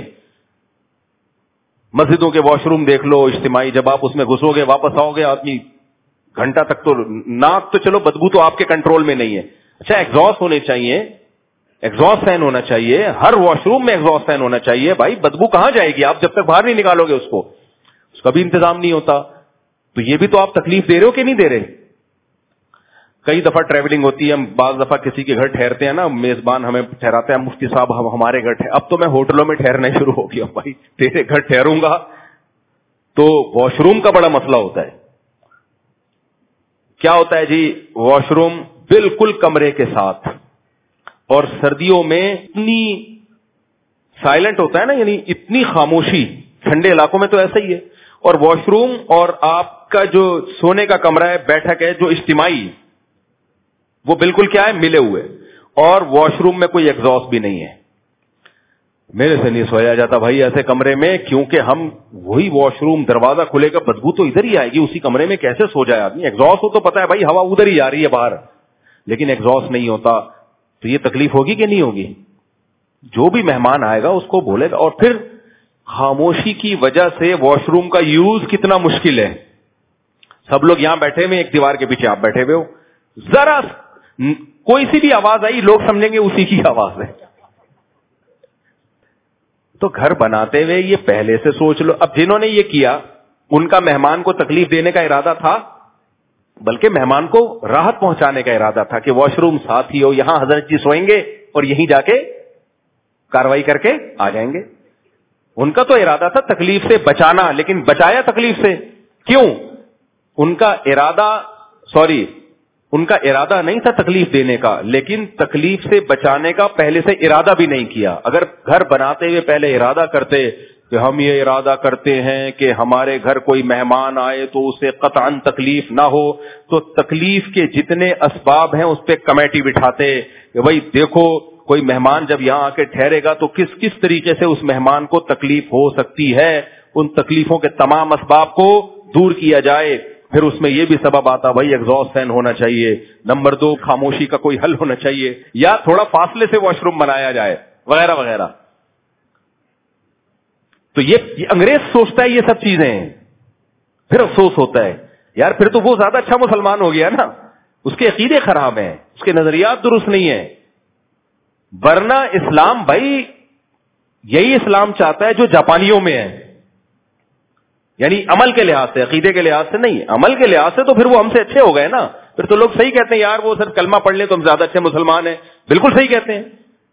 مسجدوں کے واش روم دیکھ لو اجتماعی, جب آپ اس میں گھسو گے واپس آؤ گے آدمی گھنٹہ تک تو ناک تو چلو بدبو تو آپ کے کنٹرول میں نہیں ہے. اچھا ایگزاسٹ ہونے چاہیے, ایگزاسٹ فین ہونا چاہیے, ہر واش روم میں ایگزاسٹ فین ہونا چاہیے. بھائی بدبو کہاں جائے گی؟ آپ جب تک باہر نہیں نکالو گے اس کو, اس کا بھی انتظام نہیں ہوتا. تو یہ بھی تو آپ تکلیف دے رہے ہو کہ نہیں دے رہے؟ کئی دفعہ ٹریولنگ ہوتی ہے, ہم بعض دفعہ کسی کے گھر ٹھہرتے ہیں نا, میزبان ہمیں ٹھہراتے ہیں, مفتی صاحب ہم ہمارے گھر ٹھہر. اب تو میں ہوٹلوں میں ٹھہرنا شروع ہو گیا. بھائی تیرے گھر ٹھہروں گا تو واش روم کا بڑا مسئلہ ہوتا ہے. کیا ہوتا ہے جی؟ واش روم بالکل کمرے کے ساتھ, اور سردیوں میں اتنی سائلنٹ ہوتا ہے نا, یعنی اتنی خاموشی. ٹھنڈے علاقوں میں تو ایسا ہی ہے. اور واش روم اور آپ کا جو سونے کا کمرہ ہے, بیٹھک ہے جو اجتماعی, وہ بالکل کیا ہے, ملے ہوئے. اور واش روم میں کوئی ایگزاسٹ بھی نہیں ہے. میرے سے نہیں سویا جاتا بھائی ایسے کمرے میں, کیونکہ ہم وہی واش روم دروازہ کھلے گا بدبو تو ادھر ہی آئے گی, اسی کمرے میں کیسے سو جائے آدمی؟ ایگزاسٹ ہو تو پتا ہے بھائی ہوا ادھر ہی آ رہی ہے باہر, لیکن ایگزاسٹ نہیں ہوتا تو یہ تکلیف ہوگی کہ نہیں ہوگی؟ جو بھی مہمان آئے گا اس کو بولے گا. اور پھر خاموشی کی وجہ سے واش روم کا یوز کتنا مشکل ہے. سب لوگ یہاں بیٹھے ہوئے, ایک دیوار کے پیچھے آپ بیٹھے ہوئے ہو, ذرا کوئی سی بھی آواز آئی لوگ سمجھیں گے اسی کی آواز ہے. تو گھر بناتے ہوئے یہ پہلے سے سوچ لو. اب جنہوں نے یہ کیا ان کا مہمان کو تکلیف دینے کا ارادہ تھا, بلکہ مہمان کو راحت پہنچانے کا ارادہ تھا کہ واش روم ساتھ ہی ہو, یہاں حضرت جی سوئیں گے اور یہیں جا کے کاروائی کر کے آ جائیں گے. ان کا تو ارادہ تھا تکلیف سے بچانا, لیکن بچایا تکلیف سے. کیوں؟ ان کا ارادہ نہیں تھا تکلیف دینے کا, لیکن تکلیف سے بچانے کا پہلے سے ارادہ بھی نہیں کیا. اگر گھر بناتے ہوئے پہلے ارادہ کرتے کہ ہم یہ ارادہ کرتے ہیں کہ ہمارے گھر کوئی مہمان آئے تو اسے قطعاً تکلیف نہ ہو, تو تکلیف کے جتنے اسباب ہیں اس پہ کمیٹی بٹھاتے کہ بھائی دیکھو کوئی مہمان جب یہاں آ کے ٹھہرے گا تو کس کس طریقے سے اس مہمان کو تکلیف ہو سکتی ہے, ان تکلیفوں کے تمام اسباب کو دور کیا جائے. پھر اس میں یہ بھی سبب آتا بھائی ایگزاسٹ فین ہونا چاہیے, نمبر 2 خاموشی کا کوئی حل ہونا چاہیے, یا تھوڑا فاصلے سے واش روم بنایا جائے, وغیرہ وغیرہ. تو یہ انگریز سوچتا ہے یہ سب چیزیں, پھر افسوس ہوتا ہے یار, پھر تو وہ زیادہ اچھا مسلمان ہو گیا نا, اس کے عقیدے خراب ہیں, اس کے نظریات درست نہیں ہیں. ورنہ اسلام بھائی یہی اسلام چاہتا ہے جو جاپانیوں میں ہے, یعنی عمل کے لحاظ سے, عقیدے کے لحاظ سے نہیں, عمل کے لحاظ سے. تو پھر وہ ہم سے اچھے ہو گئے نا, پھر تو لوگ صحیح کہتے ہیں یار وہ صرف کلمہ پڑھ لیں تو ہم زیادہ اچھے مسلمان ہیں. بالکل صحیح کہتے ہیں.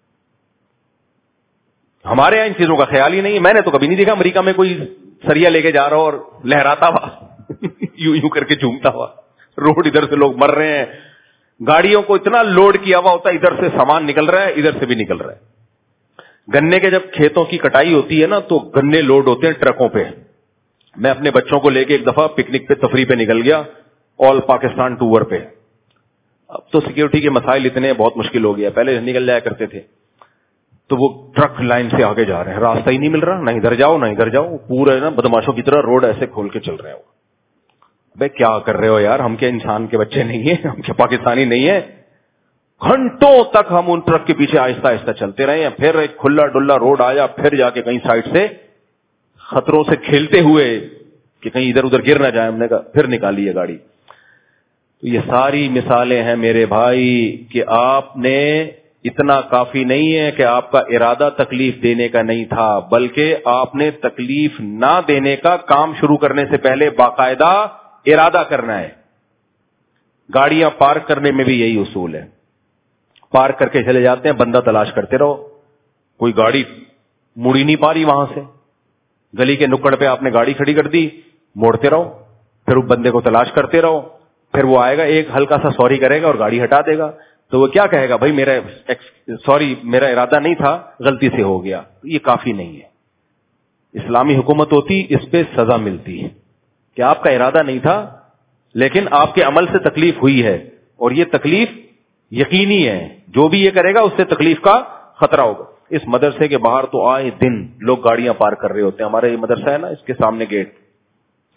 ہمارے یہاں ان چیزوں کا خیال ہی نہیں ہے. میں نے تو کبھی نہیں دیکھا امریکہ میں کوئی سریا لے کے جا رہا ہو اور لہراتا ہوا یوں یوں کر کے جھومتا ہوا. روڈ ادھر سے لوگ مر رہے ہیں, گاڑیوں کو اتنا لوڈ کیا ہوا ہوتا ہے, ادھر سے سامان نکل رہا ہے ادھر سے بھی نکل رہا ہے. گنے کے جب کھیتوں کی کٹائی ہوتی ہے نا تو گنے لوڈ ہوتے ہیں ٹرکوں پہ. میں اپنے بچوں کو لے کے ایک دفعہ پکنک پہ تفریح پہ نکل گیا, آل پاکستان ٹور پہ. اب تو سیکیورٹی کے مسائل اتنے بہت مشکل ہو گیا, پہلے نکل جایا کرتے تھے. تو وہ ٹرک لائن سے آگے جا رہے ہیں, راستہ ہی نہیں مل رہا, نہ ادھر جاؤ نہ ادھر جاؤ, پورا نا بدماشوں کی طرح روڈ ایسے کھول کے چل رہے ہو. بھائی کیا کر رہے ہو یار, ہم کیا انسان کے بچے نہیں ہیں, ہم کیا پاکستانی نہیں ہیں؟ گھنٹوں تک ہم ان ٹرک کے پیچھے آہستہ آہستہ چلتے رہے ہیں. پھر ایک کھلا ڈلا روڈ آیا, پھر جا کے کہیں سائڈ سے خطروں سے کھیلتے ہوئے کہ کہیں ادھر ادھر گر نہ جائے, ہم نے کہا پھر نکالی ہے گاڑی. تو یہ ساری مثالیں ہیں میرے بھائی کہ آپ نے اتنا کافی نہیں ہے کہ آپ کا ارادہ تکلیف دینے کا نہیں تھا, بلکہ آپ نے تکلیف نہ دینے کا کام شروع کرنے سے پہلے باقاعدہ ارادہ کرنا ہے. گاڑیاں پارک کرنے میں بھی یہی اصول ہے. پارک کر کے چلے جاتے ہیں, بندہ تلاش کرتے رہو, کوئی گاڑی مڑی نہیں پا رہی وہاں سے, گلی کے نکڑ پہ آپ نے گاڑی کھڑی کر دی, موڑتے رہو, پھر اس بندے کو تلاش کرتے رہو, پھر وہ آئے گا, ایک ہلکا سا سوری کرے گا اور گاڑی ہٹا دے گا. تو وہ کیا کہے گا, بھائی میرا ارادہ نہیں تھا, غلطی سے ہو گیا. یہ کافی نہیں ہے. اسلامی حکومت ہوتی اس پہ سزا ملتی ہے کہ آپ کا ارادہ نہیں تھا لیکن آپ کے عمل سے تکلیف ہوئی ہے, اور یہ تکلیف یقینی ہے, جو بھی یہ کرے گا اس سے تکلیف کا خطرہ ہوگا. اس مدرسے کے باہر تو آئے دن لوگ گاڑیاں پارک کر رہے ہوتے ہیں. ہمارا یہ مدرسہ ہے نا, اس کے سامنے گیٹ,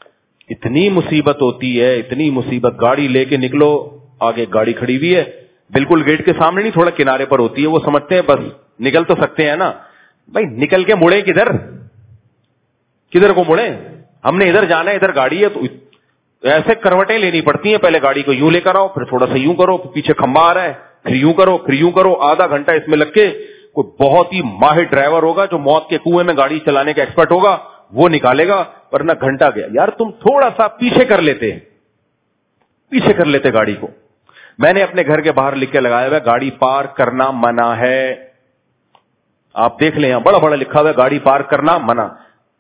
اتنی مصیبت ہوتی ہے, اتنی مصیبت. گاڑی لے کے نکلو, آگے گاڑی کھڑی ہوئی ہے, بالکل گیٹ کے سامنے نہیں, تھوڑا کنارے پر ہوتی ہے. وہ سمجھتے ہیں بس نکل تو سکتے ہیں نا. بھائی نکل کے مڑے کدھر, کدھر کو مڑے؟ ہم نے ادھر جانا ہے, ادھر گاڑی ہے, تو ایسے کروٹیں لینی پڑتی ہیں. پہلے گاڑی کو یوں لے کر آؤ, پھر تھوڑا سا یوں کرو, پیچھے کھمبا آ رہا ہے, پھر یوں کرو, پھر یوں کرو. آدھا گھنٹہ اس میں لگ کے کوئی بہت ہی ماہر ڈرائیور ہوگا جو موت کے کنویں میں گاڑی چلانے کا ایکسپرٹ ہوگا, وہ نکالے گا, ورنہ گھنٹہ گیا. یار تم تھوڑا سا پیچھے کر لیتے, پیچھے کر لیتے گاڑی کو. میں نے اپنے گھر کے باہر لکھ کے لگایا ہوا ہے گاڑی پارک کرنا منع ہے. آپ دیکھ لیں, بڑا بڑا لکھا ہوا ہے گاڑی پارک کرنا منع.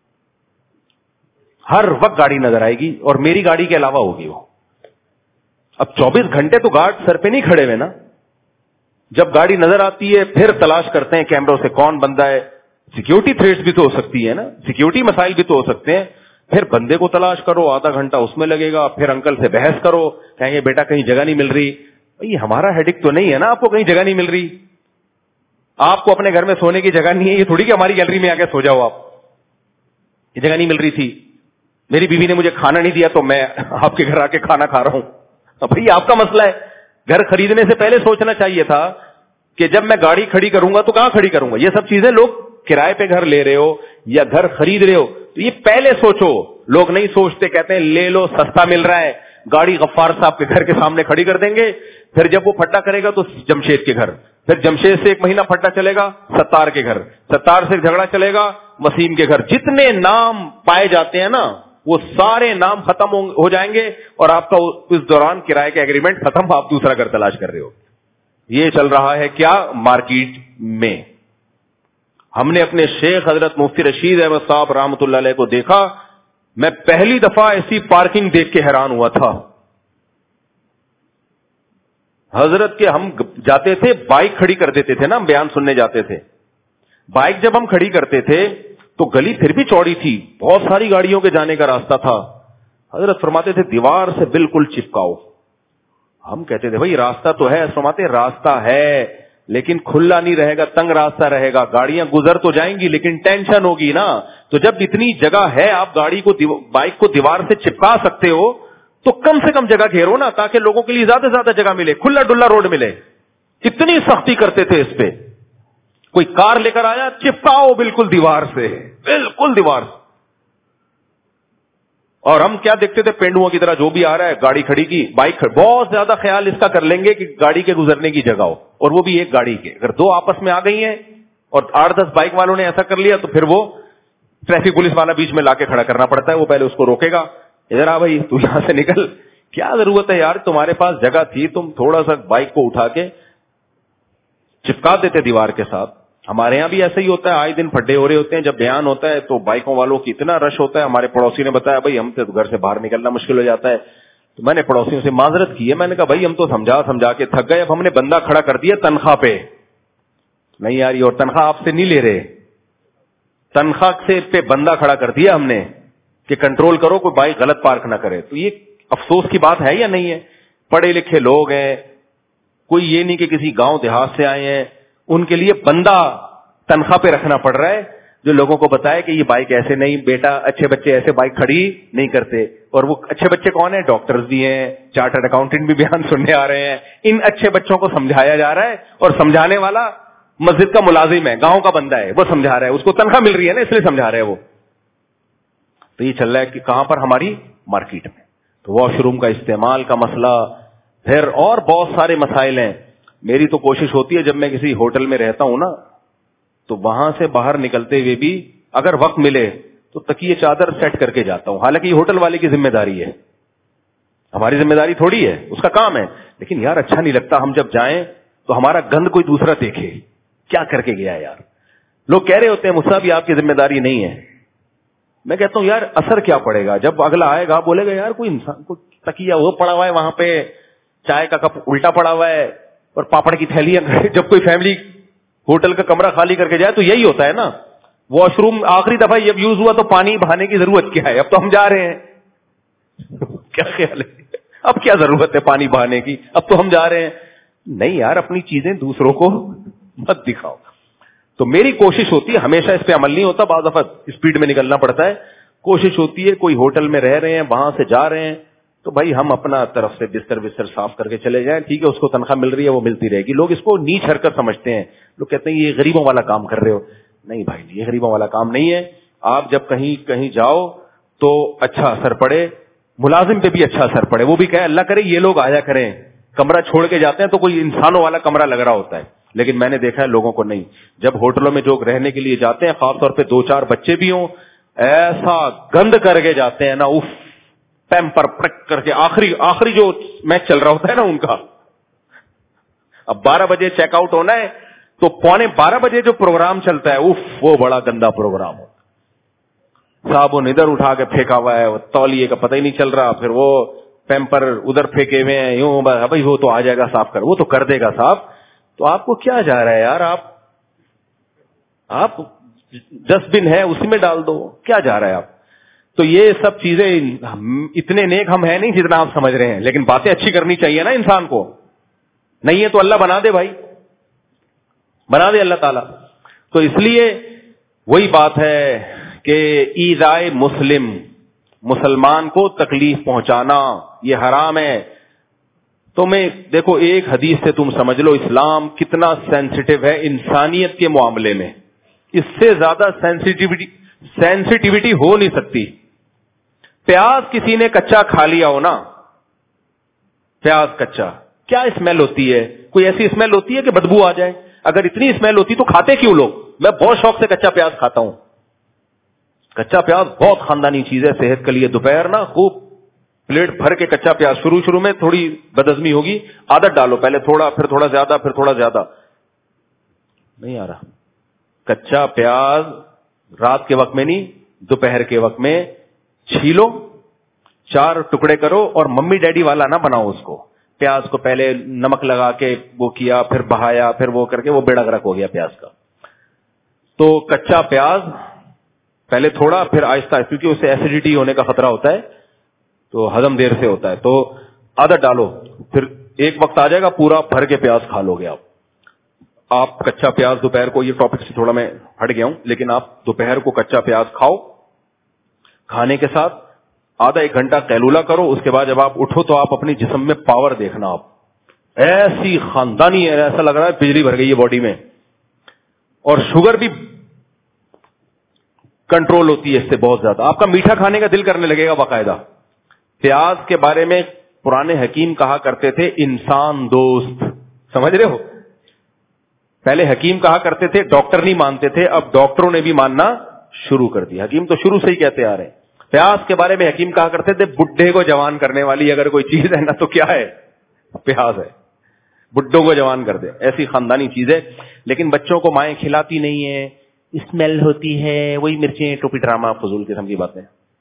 ہر وقت گاڑی نظر آئے گی, اور میری گاڑی کے علاوہ ہوگی وہ. اب 24 گھنٹے تو گارڈ سر پہ نہیں کھڑے ہوئے نا. جب گاڑی نظر آتی ہے پھر تلاش کرتے ہیں کیمروں سے کون بندہ ہے. سیکیورٹی تھریٹس بھی تو ہو سکتی ہے نا, سیکیورٹی مسائل بھی تو ہو سکتے ہیں. پھر بندے کو تلاش کرو, آدھا گھنٹہ اس میں لگے گا. پھر انکل سے بحث کرو, کہیں گے بیٹا کہیں جگہ نہیں مل رہی. بھائی ہمارا ہیڈک تو نہیں ہے نا, آپ کو کہیں جگہ نہیں مل رہی. آپ کو اپنے گھر میں سونے کی جگہ نہیں ہے, یہ تھوڑی کہ ہماری گیلری میں آ کے سو جاؤ آپ. یہ جگہ نہیں مل رہی تھی, میری بیوی نے مجھے کھانا نہیں دیا تو میں آپ کے گھر آ کے کھانا کھا رہا ہوں. بھائی آپ کا مسئلہ ہے. گھر خریدنے سے پہلے سوچنا چاہیے تھا کہ جب میں گاڑی کھڑی کروں گا تو کہاں کھڑی کروں گا. یہ سب چیزیں, لوگ کرائے پہ گھر لے رہے ہو یا گھر خرید رہے ہو تو یہ پہلے سوچو. لوگ نہیں سوچتے, کہتے ہیں لے لو سستا مل رہا ہے, گاڑی غفار صاحب کے گھر کے سامنے کھڑی کر دیں گے. پھر جب وہ پھٹا کرے گا تو جمشید کے گھر, پھر جمشید سے 1 مہینہ پھٹا چلے گا ستار کے گھر, ستار سے جھگڑا چلے گا وسیم کے گھر. جتنے نام پائے جاتے ہیں نا وہ سارے نام ختم ہو جائیں گے, اور آپ کا اس دوران کرائے کا ایگریمنٹ ختم, آپ دوسرا گھر تلاش کر رہے ہو. یہ چل رہا ہے کیا مارکیٹ میں. ہم نے اپنے شیخ حضرت مفتی رشید احمد صاحب رحمۃ اللہ علیہ کو دیکھا. میں پہلی دفعہ ایسی پارکنگ دیکھ کے حیران ہوا تھا. حضرت کے ہم جاتے تھے, بائک کھڑی کر دیتے تھے نا, ہم بیان سننے جاتے تھے. بائک جب ہم کھڑی کرتے تھے تو گلی پھر بھی چوڑی تھی, بہت ساری گاڑیوں کے جانے کا راستہ تھا. حضرت فرماتے تھے دیوار سے بالکل چپکاؤ. ہم کہتے تھے بھائی راستہ تو ہے. فرماتے راستہ ہے لیکن کھلا نہیں رہے گا, تنگ راستہ رہے گا, گاڑیاں گزر تو جائیں گی لیکن ٹینشن ہوگی نا. تو جب اتنی جگہ ہے, آپ گاڑی کو بائک کو دیوار سے چپکا سکتے ہو تو کم سے کم جگہ گھیرو نا, تاکہ لوگوں کے لیے زیادہ سے زیادہ جگہ ملے, کھلا ڈلا روڈ ملے. اتنی سختی کرتے تھے اس پہ. کوئی کار لے کر آیا, چپکاؤ بالکل دیوار سے, بالکل دیوار سے. اور ہم کیا دیکھتے تھے, پینڈوؤں کی طرح جو بھی آ رہا ہے گاڑی کھڑی کی, بائک بہت زیادہ خیال اس کا کر لیں گے کہ گاڑی کے گزرنے کی جگہ ہو, اور وہ بھی ایک گاڑی کے. اگر 2 آپس میں آ گئی ہیں اور 8-10 بائک والوں نے ایسا کر لیا تو پھر وہ ٹریفک پولیس والا بیچ میں لا کے کھڑا کرنا پڑتا ہے. وہ پہلے اس کو روکے گا, ادھر آ بھائی تو یہاں سے نکل. کیا ضرورت ہے یار, تمہارے پاس جگہ تھی, تم تھوڑا سا بائک کو اٹھا کے چپکا دیتے دیوار کے ساتھ. ہمارے یہاں بھی ایسا ہی ہوتا ہے, آئے دن پھڈے ہو رہے ہوتے ہیں. جب بیان ہوتا ہے تو بائکوں والوں کی اتنا رش ہوتا ہے. ہمارے پڑوسی نے بتایا بھائی ہم سے گھر سے باہر نکلنا مشکل ہو جاتا ہے. تو میں نے پڑوسیوں سے معذرت کی ہے, میں نے کہا بھائی ہم تو سمجھا کے تھک گئے, اب ہم نے بندہ کھڑا کر دیا تنخواہ پہ. نہیں یار, اور تنخواہ آپ سے نہیں لے رہے, تنخواہ سے پہ بندہ کھڑا کر دیا ہم نے کہ کنٹرول کرو, کوئی بائک غلط پارک نہ کرے. تو یہ افسوس کی بات ہے یا نہیں ہے؟ پڑھے لکھے لوگ ہیں, کوئی یہ نہیں کہ کسی گاؤں دیہات سے آئے ہیں, ان کے لیے بندہ تنخواہ پہ رکھنا پڑ رہا ہے جو لوگوں کو بتائے کہ یہ بائک ایسے نہیں, بیٹا اچھے بچے ایسے بائک کھڑی نہیں کرتے. اور وہ اچھے بچے کون ہیں؟ ڈاکٹرز بھی ہیں, چارٹرڈ اکاؤنٹنٹ بھی بیان سننے آ رہے ہیں. ان اچھے بچوں کو سمجھایا جا رہا ہے, اور سمجھانے والا مسجد کا ملازم ہے, گاؤں کا بندہ ہے, وہ سمجھا رہا ہے, اس کو تنخواہ مل رہی ہے نا, اس لیے سمجھا رہا ہے وہ. تو یہ چل رہا ہے کہ کہاں پر؟ ہماری مارکیٹ میں. تو واش روم کا استعمال کا مسئلہ, پھر اور بہت سارے مسائل ہیں. میری تو کوشش ہوتی ہے جب میں کسی ہوٹل میں رہتا ہوں نا, تو وہاں سے باہر نکلتے ہوئے بھی اگر وقت ملے تو تکیے چادر سیٹ کر کے جاتا ہوں. حالانکہ یہ ہوٹل والے کی ذمہ داری ہے, ہماری ذمہ داری تھوڑی ہے, اس کا کام ہے. لیکن یار اچھا نہیں لگتا ہم جب جائیں تو ہمارا گند کوئی دوسرا دیکھے, کیا کر کے گیا یار. لوگ کہہ رہے ہوتے ہیں مصعب یہ آپ کی ذمہ داری نہیں ہے. میں کہتا ہوں یار اثر کیا پڑے گا جب اگلا آئے گا بولے گا یار کوئی انسان کو تکیہ وہ پڑا ہوا ہے وہاں پہ, چائے کا کپ الٹا پڑا ہوا ہے, اور پاپڑ کی تھیلیاں. جب کوئی فیملی ہوٹل کا کمرہ خالی کر کے جائے تو یہی ہوتا ہے نا. واش روم آخری دفعہ جب یوز ہوا تو پانی بہانے کی ضرورت کیا ہے؟ اب تو ہم جا رہے ہیں. کیا خیال ہے, اب کیا ضرورت ہے پانی بہانے کی, اب تو ہم جا رہے ہیں. نہیں یار, اپنی چیزیں دوسروں کو مت دکھاؤ. تو میری کوشش ہوتی ہے, ہمیشہ اس پہ عمل نہیں ہوتا, بعض دفعہ اسپیڈ میں نکلنا پڑتا ہے, کوشش ہوتی ہے کوئی ہوٹل میں رہ رہے ہیں وہاں سے جا رہے ہیں تو بھائی ہم اپنا طرف سے بستر صاف کر کے چلے جائیں, ٹھیک ہے اس کو تنخواہ مل رہی ہے وہ ملتی رہے گی. لوگ اس کو نیچ حرکت سمجھتے ہیں, لوگ کہتے ہیں یہ غریبوں والا کام کر رہے ہو. نہیں بھائی یہ غریبوں والا کام نہیں ہے. آپ جب کہیں جاؤ تو اچھا اثر پڑے, ملازم پہ بھی اچھا اثر پڑے, وہ بھی کہے اللہ کرے یہ لوگ آیا کریں. کمرہ چھوڑ کے جاتے ہیں تو کوئی انسانوں والا کمرہ لگ رہا ہوتا ہے, لیکن میں نے دیکھا ہے لوگوں کو نہیں. جب ہوٹلوں میں جو رہنے کے لیے جاتے ہیں خاص طور پہ 2-4 بچے بھی ہوں, ایسا گند کر کے جاتے ہیں نا, اف پیمپر پرک کر کے, آخری جو میچ چل رہا ہوتا ہے نا ان کا. اب 12 بجے چیک آؤٹ ہونا ہے تو 11:15 بجے جو پروگرام چلتا ہے اف وہ بڑا گندا پروگرام ہوتا. صابن ادھر اٹھا کے پھینکا ہوا ہے, تولیے کا پتہ ہی نہیں چل رہا, پھر وہ پیمپر ادھر پھینکے ہوئے ہیں یوں, بھائی وہ تو آ جائے گا صاف کر, وہ تو کر دے گا صاف. تو آپ کو کیا جا رہا ہے یار, آپ ڈسٹ بن ہے اسی میں ڈال دو, کیا جا رہا ہے آپ. تو یہ سب چیزیں اتنے نیک ہم ہیں نہیں جتنا آپ سمجھ رہے ہیں, لیکن باتیں اچھی کرنی چاہیے نا انسان کو. نہیں ہے تو اللہ بنا دے بھائی, بنا دے اللہ تعالی. تو اس لیے وہی بات ہے کہ ایذائے مسلمان کو تکلیف پہنچانا یہ حرام ہے. تو میں دیکھو ایک حدیث سے تم سمجھ لو اسلام کتنا سینسٹیو ہے انسانیت کے معاملے میں. اس سے زیادہ سینسٹیوٹی ہو نہیں سکتی. پیاز کسی نے کچا کھا لیا ہو نا, پیاز کچا, کیا اسمیل ہوتی ہے؟ کوئی ایسی اسمیل ہوتی ہے کہ بدبو آ جائے؟ اگر اتنی اسمیل ہوتی تو کھاتے کیوں لوگ؟ میں بہت شوق سے کچا پیاز کھاتا ہوں. کچا پیاز بہت خاندانی چیز ہے صحت کے لیے. دوپہر نا خوب پلیٹ بھر کے کچا پیاز, شروع میں تھوڑی بدہضمی ہوگی, عادت ڈالو, پہلے تھوڑا پھر تھوڑا زیادہ پھر تھوڑا زیادہ. نہیں آ رہا. کچا پیاز رات کے وقت میں نہیں, دوپہر کے وقت میں چھیلو, 4 ٹکڑے کرو, اور ممی ڈیڈی والا نہ بناؤ اس کو. پیاز کو پہلے نمک لگا کے وہ کیا, پھر بہایا, پھر وہ کر کے وہ بیڑا گرک ہو گیا پیاز کا. تو کچا پیاز پہلے تھوڑا پھر آہستہ, کیونکہ اسے ایسیڈیٹی ہونے کا خطرہ ہوتا ہے تو ہضم دیر سے ہوتا ہے. تو عادت ڈالو, پھر ایک وقت آ جائے گا پورا بھر کے پیاز کھا لو گے آپ کچا پیاز دوپہر کو, یہ ٹاپک سے تھوڑا میں ہٹ گیا ہوں, لیکن آپ دوپہر کو کچا پیاز کھاؤ. کھانے کے ساتھ آدھا 1 گھنٹہ قیلولہ کرو. اس کے بعد جب آپ اٹھو تو آپ اپنی جسم میں پاور دیکھنا, آپ ایسی خاندانی ہے, ایسا لگ رہا ہے بجلی بھر گئی ہے باڈی میں. اور شوگر بھی کنٹرول ہوتی ہے اس سے بہت زیادہ. آپ کا میٹھا کھانے کا دل کرنے لگے گا باقاعدہ. پیاز کے بارے میں پرانے حکیم کہا کرتے تھے انسان دوست, سمجھ رہے ہو. پہلے حکیم کہا کرتے تھے, ڈاکٹر نہیں مانتے تھے, اب ڈاکٹروں نے بھی ماننا شروع کر دیا. حکیم تو شروع سے ہی کہتے آ رہے ہیں. پیاز کے بارے میں حکیم کہا کرتے تھے بڈھے کو جوان کرنے والی اگر کوئی چیز ہے نا تو کیا ہے, پیاز ہے. بڈھوں کو جوان کر دے, ایسی خاندانی چیز ہے. لیکن بچوں کو مائیں کھلاتی نہیں ہیں, اسمیل ہوتی ہے, وہی مرچیں, ٹوپی ڈرامہ, فضول قسم کی باتیں.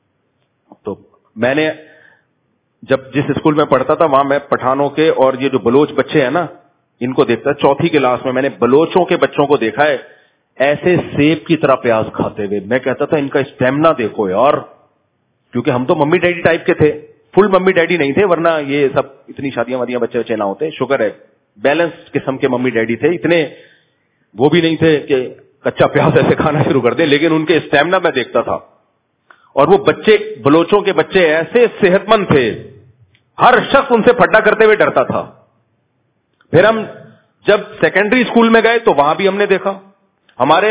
تو میں نے جب جس اسکول میں پڑھتا تھا وہاں میں پٹھانوں کے اور یہ جو بلوچ بچے ہیں نا ان کو دیکھتا, 4تھی کلاس میں نے بلوچوں کے بچوں کو دیکھا ہے ایسے سیب کی طرح پیاز کھاتے ہوئے. میں کہتا تھا ان کا اسٹیمنا دیکھو یار, کیونکہ ہم تو ممی ڈیڈی ٹائپ کے تھے, فل ممی ڈیڈی نہیں تھے, ورنہ یہ سب اتنی شادیاں وادیاں بچے نہ ہوتے. شکر ہے بیلنس قسم کے ممی ڈیڈی تھے, اتنے وہ بھی نہیں تھے کہ کچا پیاز ایسے کھانا شروع کر دے, لیکن ان کے اسٹیمنا میں دیکھتا تھا. اور وہ بچے, بلوچوں کے بچے ایسے صحت مند تھے, ہر شخص ان سے پھڈا کرتے ہوئے ڈرتا تھا. پھر ہم جب سیکنڈری اسکول میں گئے تو وہاں بھی ہم نے دیکھا, ہمارے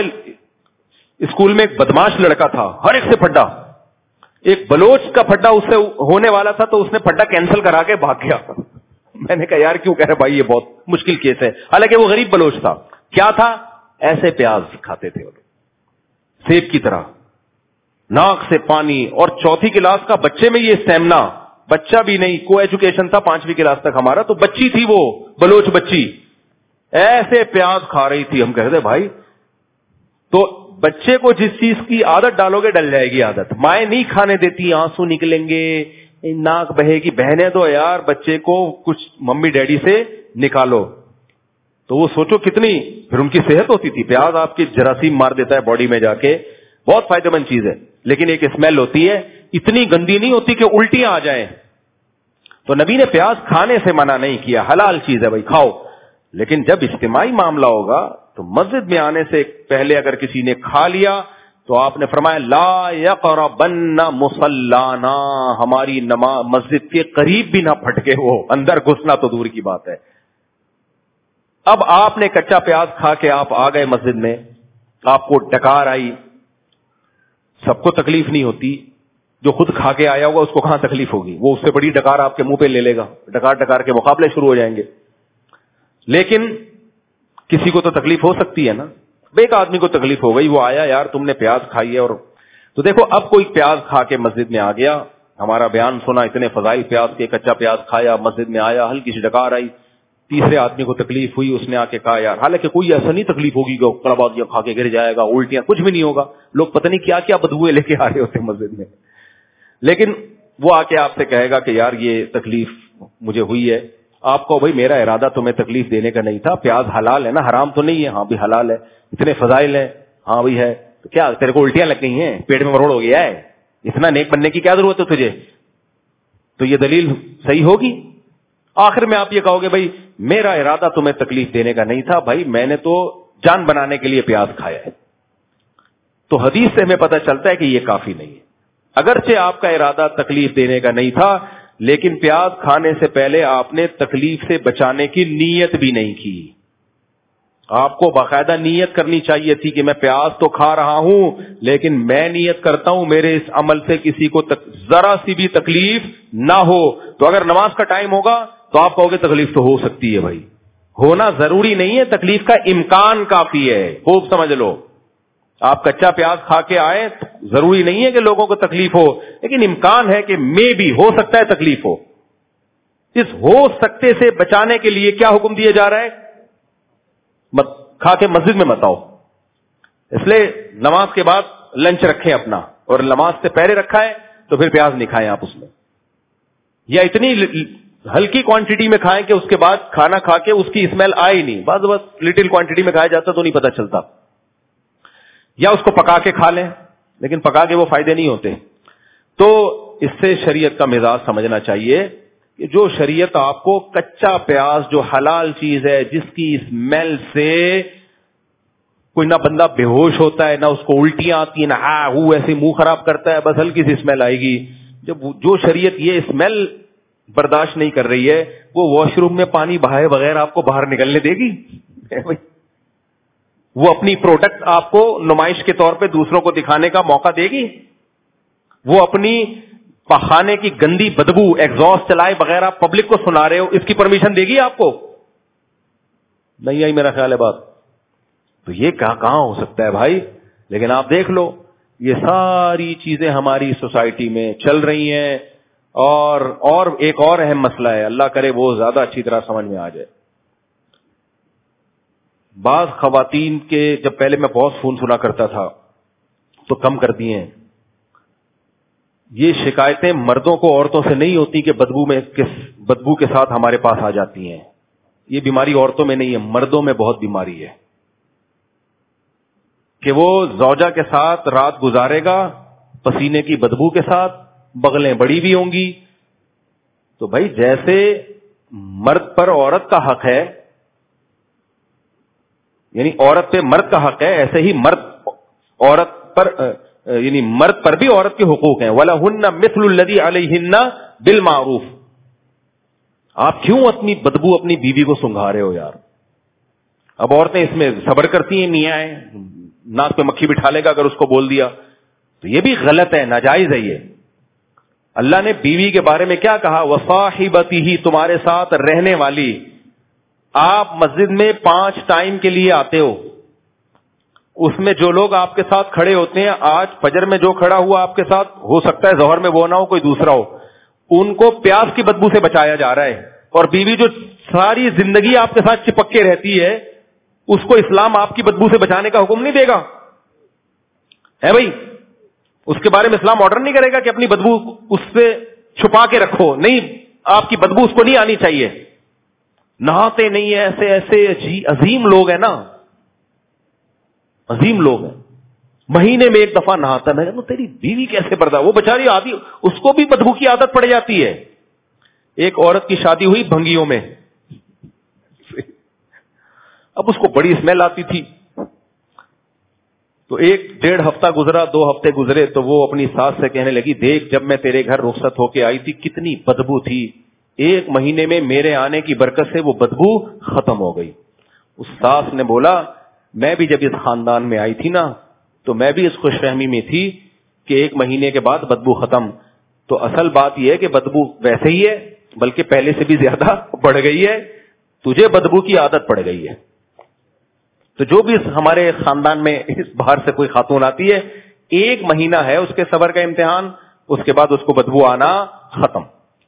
اسکول میں ایک بدماش لڑکا تھا, ہر ایک سے پھڈا. ایک بلوچ کا پھڈا اس سے ہونے والا تھا تو اس نے پھڈا کینسل کرا کے بھاگ گیا. میں نے کہا یار کیوں کہہ رہے بھائی, یہ بہت مشکل کیس ہے. حالانکہ وہ غریب بلوچ تھا. کیا تھا, ایسے پیاز کھاتے تھے سیب کی طرح, ناک سے پانی. اور 4تھی کلاس کا بچے میں یہ اسٹیمنا, بچہ بھی نہیں, کو ایجوکیشن تھا 5ویں کلاس تک ہمارا, تو بچی تھی وہ بلوچ بچی, ایسے پیاز کھا رہی تھی. ہم کہتے بھائی, تو بچے کو جس چیز کی عادت ڈالو گے ڈل جائے گی عادت. مائیں نہیں کھانے دیتی, آنسو نکلیں گے, ناک بہے گی. بہنے دو یار بچے کو, کچھ ممی ڈیڈی سے نکالو. تو وہ سوچو کتنی پھر ان کی صحت ہوتی تھی. پیاز آپ کی جراثیم مار دیتا ہے باڈی میں جا کے, بہت فائدہ مند چیز ہے. لیکن ایک اسمیل ہوتی ہے, اتنی گندی نہیں ہوتی کہ الٹیاں آ جائیں. تو نبی نے پیاز کھانے سے منع نہیں کیا, حلال چیز ہے بھائی کھاؤ. لیکن جب اجتماعی معاملہ ہوگا تو مسجد میں آنے سے پہلے اگر کسی نے کھا لیا تو آپ نے فرمایا لا یقربن مصلانا، ہماری نماز مسجد کے قریب بھی نہ پھٹکے، وہ اندر گھسنا تو دور کی بات ہے۔ اب آپ نے کچا پیاز کھا کے آپ آ گئے مسجد میں، آپ کو ڈکار آئی، سب کو تکلیف نہیں ہوتی، جو خود کھا کے آیا ہوگا اس کو کہاں تکلیف ہوگی، وہ اس سے بڑی ڈکار آپ کے منہ پہ لے لے گا، ڈکار کے مقابلے شروع ہو جائیں گے۔ لیکن کسی کو تو تکلیف ہو سکتی ہے نا، ایک آدمی کو تکلیف ہو گئی، وہ آیا یار تم نے پیاز کھائی ہے، اور تو دیکھو اب کوئی پیاز کھا کے مسجد میں آ گیا، ہمارا بیان سنا، اتنے فضائل پیاز کے، کچا پیاز کھایا، مسجد میں آیا، ہلکی سی ڈکار آئی، تیسرے آدمی کو تکلیف ہوئی، اس نے آ کے کہا یار، حالانکہ کوئی ایسا نہیں تکلیف ہوگی کہ کڑبادیاں کھا کے گر جائے گا، الٹیاں، کچھ بھی نہیں ہوگا، لوگ پتہ نہیں کیا کیا بدبوئیں لے کے آ رہے ہوتے مسجد میں، لیکن وہ آ کے آپ سے کہے گا کہ یار یہ تکلیف مجھے ہوئی ہے، آپ کو بھائی میرا ارادہ تمہیں تکلیف دینے کا نہیں تھا، پیاز حلال ہے نا، حرام تو نہیں ہے، ہاں بھی حلال ہے، اتنے فضائل ہیں، ہاں بھی ہے، تو کیا تیرے کو الٹیاں لگ گئی ہیں، پیٹ میں مروڑ ہو گیا ہے، اتنا نیک بننے کی کیا ضرورت ہے تجھے؟ تو یہ دلیل صحیح ہوگی؟ آخر میں آپ یہ کہو گے بھائی میرا ارادہ تمہیں تکلیف دینے کا نہیں تھا، بھائی میں نے تو جان بنانے کے لیے پیاز کھایا ہے۔ تو حدیث سے ہمیں پتہ چلتا ہے کہ یہ کافی نہیں ہے، اگرچہ آپ کا ارادہ تکلیف دینے کا نہیں تھا، لیکن پیاز کھانے سے پہلے آپ نے تکلیف سے بچانے کی نیت بھی نہیں کی، آپ کو باقاعدہ نیت کرنی چاہیے تھی کہ میں پیاز تو کھا رہا ہوں، لیکن میں نیت کرتا ہوں میرے اس عمل سے کسی کو ذرا سی بھی تکلیف نہ ہو۔ تو اگر نماز کا ٹائم ہوگا تو آپ کہو گے تکلیف تو ہو سکتی ہے، بھائی ہونا ضروری نہیں ہے، تکلیف کا امکان کافی ہے، خوب سمجھ لو۔ آپ کچا پیاز کھا کے آئے، ضروری نہیں ہے کہ لوگوں کو تکلیف ہو، لیکن امکان ہے کہ میں بھی ہو سکتا ہے تکلیف ہو۔ اس ہو سکتے سے بچانے کے لیے کیا حکم دیا جا رہا ہے؟ مت کھا کے مسجد میں مت آؤ، اس لیے نماز کے بعد لنچ رکھیں اپنا، اور نماز سے پہلے رکھا ہے تو پھر پیاز نہیں کھائیں آپ اس میں، یا اتنی ہلکی کوانٹٹی میں کھائیں کہ اس کے بعد کھانا کھا کے اس کی اسمیل آئے ہی نہیں، بعض وقت لٹل کوانٹٹی میں کھایا جاتا تو نہیں پتہ چلتا، یا اس کو پکا کے کھا لیں، لیکن پکا کے وہ فائدے نہیں ہوتے۔ تو اس سے شریعت کا مزاج سمجھنا چاہیے کہ جو شریعت آپ کو کچا پیاز جو حلال چیز ہے، جس کی اسمیل سے کوئی نہ بندہ بے ہوش ہوتا ہے، نہ اس کو الٹیاں آتی ہیں، نہ وہ ایسے منہ خراب کرتا ہے، بس ہلکی سی اسمیل آئے گی، جب جو شریعت یہ اسمیل برداشت نہیں کر رہی ہے، وہ واش روم میں پانی بہائے بغیر آپ کو باہر نکلنے دے گی؟ وہ اپنی پروڈکٹ آپ کو نمائش کے طور پہ دوسروں کو دکھانے کا موقع دے گی؟ وہ اپنی پخانے کی گندی بدبو ایگزاسٹ چلائے بغیر آپ پبلک کو سنا رہے ہو، اس کی پرمیشن دے گی آپ کو؟ نہیں آئی میرا خیال ہے بات۔ تو یہ کہاں ہو سکتا ہے بھائی؟ لیکن آپ دیکھ لو یہ ساری چیزیں ہماری سوسائٹی میں چل رہی ہیں، اور ایک اور اہم مسئلہ ہے، اللہ کرے وہ زیادہ اچھی طرح سمجھ میں آ جائے۔ بعض خواتین کے، جب پہلے میں بہت فون سنا کرتا تھا تو کم کر دیے ہیں، یہ شکایتیں مردوں کو عورتوں سے نہیں ہوتی کہ بدبو کے ساتھ ہمارے پاس آ جاتی ہیں، یہ بیماری عورتوں میں نہیں ہے، مردوں میں بہت بیماری ہے کہ وہ زوجہ کے ساتھ رات گزارے گا پسینے کی بدبو کے ساتھ، بغلیں بڑی بھی ہوں گی۔ تو بھائی جیسے مرد پر عورت کا حق ہے، یعنی عورت پہ مرد کا حق ہے، ایسے ہی عورت پر یعنی مرد پر بھی عورت کے حقوق ہیں۔ وَلَهُنَّ مِثْلُ الَّذِي عَلَيْهِنَّ بِالْمَعْرُوفِ۔ آپ کیوں اپنی بدبو اپنی بیوی کو سنگھا رہے ہو یار؟ اب عورتیں اس میں صبر کرتی ہیں، نہیں آئے ناک پہ مکھی بٹھا لے گا اگر اس کو بول دیا، تو یہ بھی غلط ہے، ناجائز ہے یہ۔ اللہ نے بیوی کے بارے میں کیا کہا؟ وَصَاحِبَتِهِ، تمہارے ساتھ رہنے والی۔ آپ مسجد میں 5 ٹائم کے لیے آتے ہو، اس میں جو لوگ آپ کے ساتھ کھڑے ہوتے ہیں، آج فجر میں جو کھڑا ہوا آپ کے ساتھ، ہو سکتا ہے ظہر میں وہ نہ ہو، کوئی دوسرا ہو، ان کو پیاز کی بدبو سے بچایا جا رہا ہے، اور بیوی جو ساری زندگی آپ کے ساتھ چپک کے رہتی ہے، اس کو اسلام آپ کی بدبو سے بچانے کا حکم نہیں دے گا ہے بھائی؟ اس کے بارے میں اسلام آرڈر نہیں کرے گا کہ اپنی بدبو اس سے چھپا کے رکھو، نہیں، آپ کی بدبو اس کو نہیں آنی چاہیے۔ نہاتے نہیں ہیں، ایسے ایسے عظیم لوگ ہیں نا، عظیم لوگ ہیں، مہینے میں 1 دفعہ نہاتا ہے، میں کہتا ہوں تیری بیوی کیسے برداشت، وہ بیچاری آدھی، اس کو بھی بدبو کی عادت پڑ جاتی ہے۔ ایک عورت کی شادی ہوئی بھنگیوں میں، اب اس کو بڑی اسمیل آتی تھی، تو 1-1.5 ہفتہ گزرا، 2 ہفتے گزرے تو وہ اپنی ساس سے کہنے لگی دیکھ جب میں تیرے گھر رخصت ہو کے آئی تھی کتنی بدبو تھی، 1 مہینے میں میرے آنے کی برکت سے وہ بدبو ختم ہو گئی. اس ساس نے بولا میں بھی جب اس خاندان میں آئی تھی نا تو میں بھی اس خوش فہمی میں تھی کہ 1 مہینے کے بعد بدبو ختم. تو اصل بات یہ ہے کہ بدبو ویسے ہی ہے بلکہ پہلے سے بھی زیادہ بڑھ گئی ہے، تجھے بدبو کی عادت پڑ گئی ہے. تو جو بھی ہمارے خاندان میں اس باہر سے کوئی خاتون آتی ہے 1 مہینہ ہے اس کے صبر کا امتحان، اس کے بعد اس کو بدبو آنا ختم.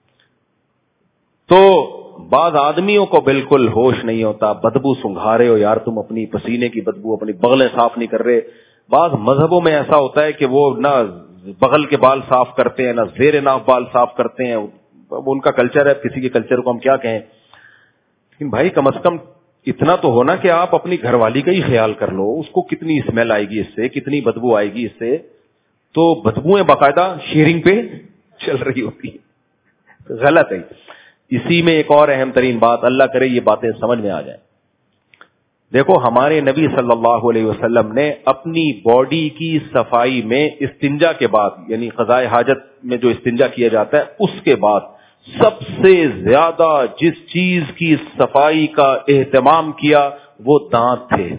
تو بعض آدمیوں کو بالکل ہوش نہیں ہوتا، بدبو سنگھا رہے ہو یار تم، اپنی پسینے کی بدبو، اپنی بغلیں صاف نہیں کر رہے. بعض مذہبوں میں ایسا ہوتا ہے کہ وہ نہ بغل کے بال صاف کرتے ہیں نہ زیر ناف بال صاف کرتے ہیں، ان کا کلچر ہے، کسی کے کلچر کو ہم کیا کہیں. لیکن بھائی کم از کم اتنا تو ہونا کہ آپ اپنی گھر والی کا ہی خیال کر لو، اس کو کتنی اسمیل آئے گی اس سے، کتنی بدبو آئے گی اس سے. تو بدبوئیں باقاعدہ شیئرنگ پہ چل رہی ہوتی ہے، غلط ہے. اسی میں ایک اور اہم ترین بات، اللہ کرے یہ باتیں سمجھ میں آ جائیں. دیکھو ہمارے نبی صلی اللہ علیہ وسلم نے اپنی باڈی کی صفائی میں استنجا کے بعد، یعنی قضائے حاجت میں جو استنجا کیا جاتا ہے اس کے بعد سب سے زیادہ جس چیز کی صفائی کا اہتمام کیا وہ دانت تھے.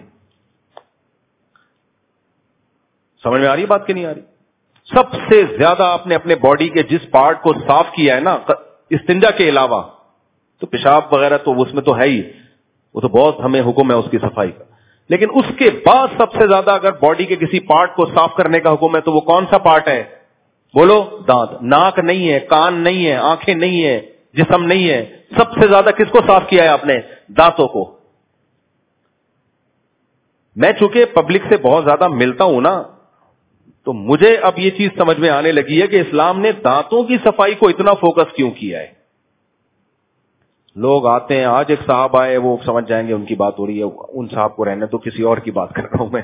سمجھ میں آ رہی بات کہ نہیں آ رہی؟ سب سے زیادہ آپ نے اپنے باڈی کے جس پارٹ کو صاف کیا ہے نا استنجا کے علاوہ، تو پیشاب وغیرہ تو اس میں تو ہے ہی، وہ تو بہت ہمیں حکم ہے اس کی صفائی کا، لیکن اس کے بعد سب سے زیادہ اگر باڈی کے کسی پارٹ کو صاف کرنے کا حکم ہے تو وہ کون سا پارٹ ہے؟ بولو دانت. ناک نہیں ہے، کان نہیں ہے، آنکھیں نہیں ہے، جسم نہیں ہے، سب سے زیادہ کس کو صاف کیا ہے آپ نے؟ دانتوں کو. میں چونکہ پبلک سے بہت زیادہ ملتا ہوں نا تو مجھے اب یہ چیز سمجھ میں آنے لگی ہے کہ اسلام نے دانتوں کی صفائی کو اتنا فوکس کیوں کیا ہے. لوگ آتے ہیں، آج ایک صاحب آئے وہ سمجھ جائیں گے ان کی بات ہو رہی ہے، ان صاحب کو رہنے تو کسی اور کی بات کر رہا ہوں میں.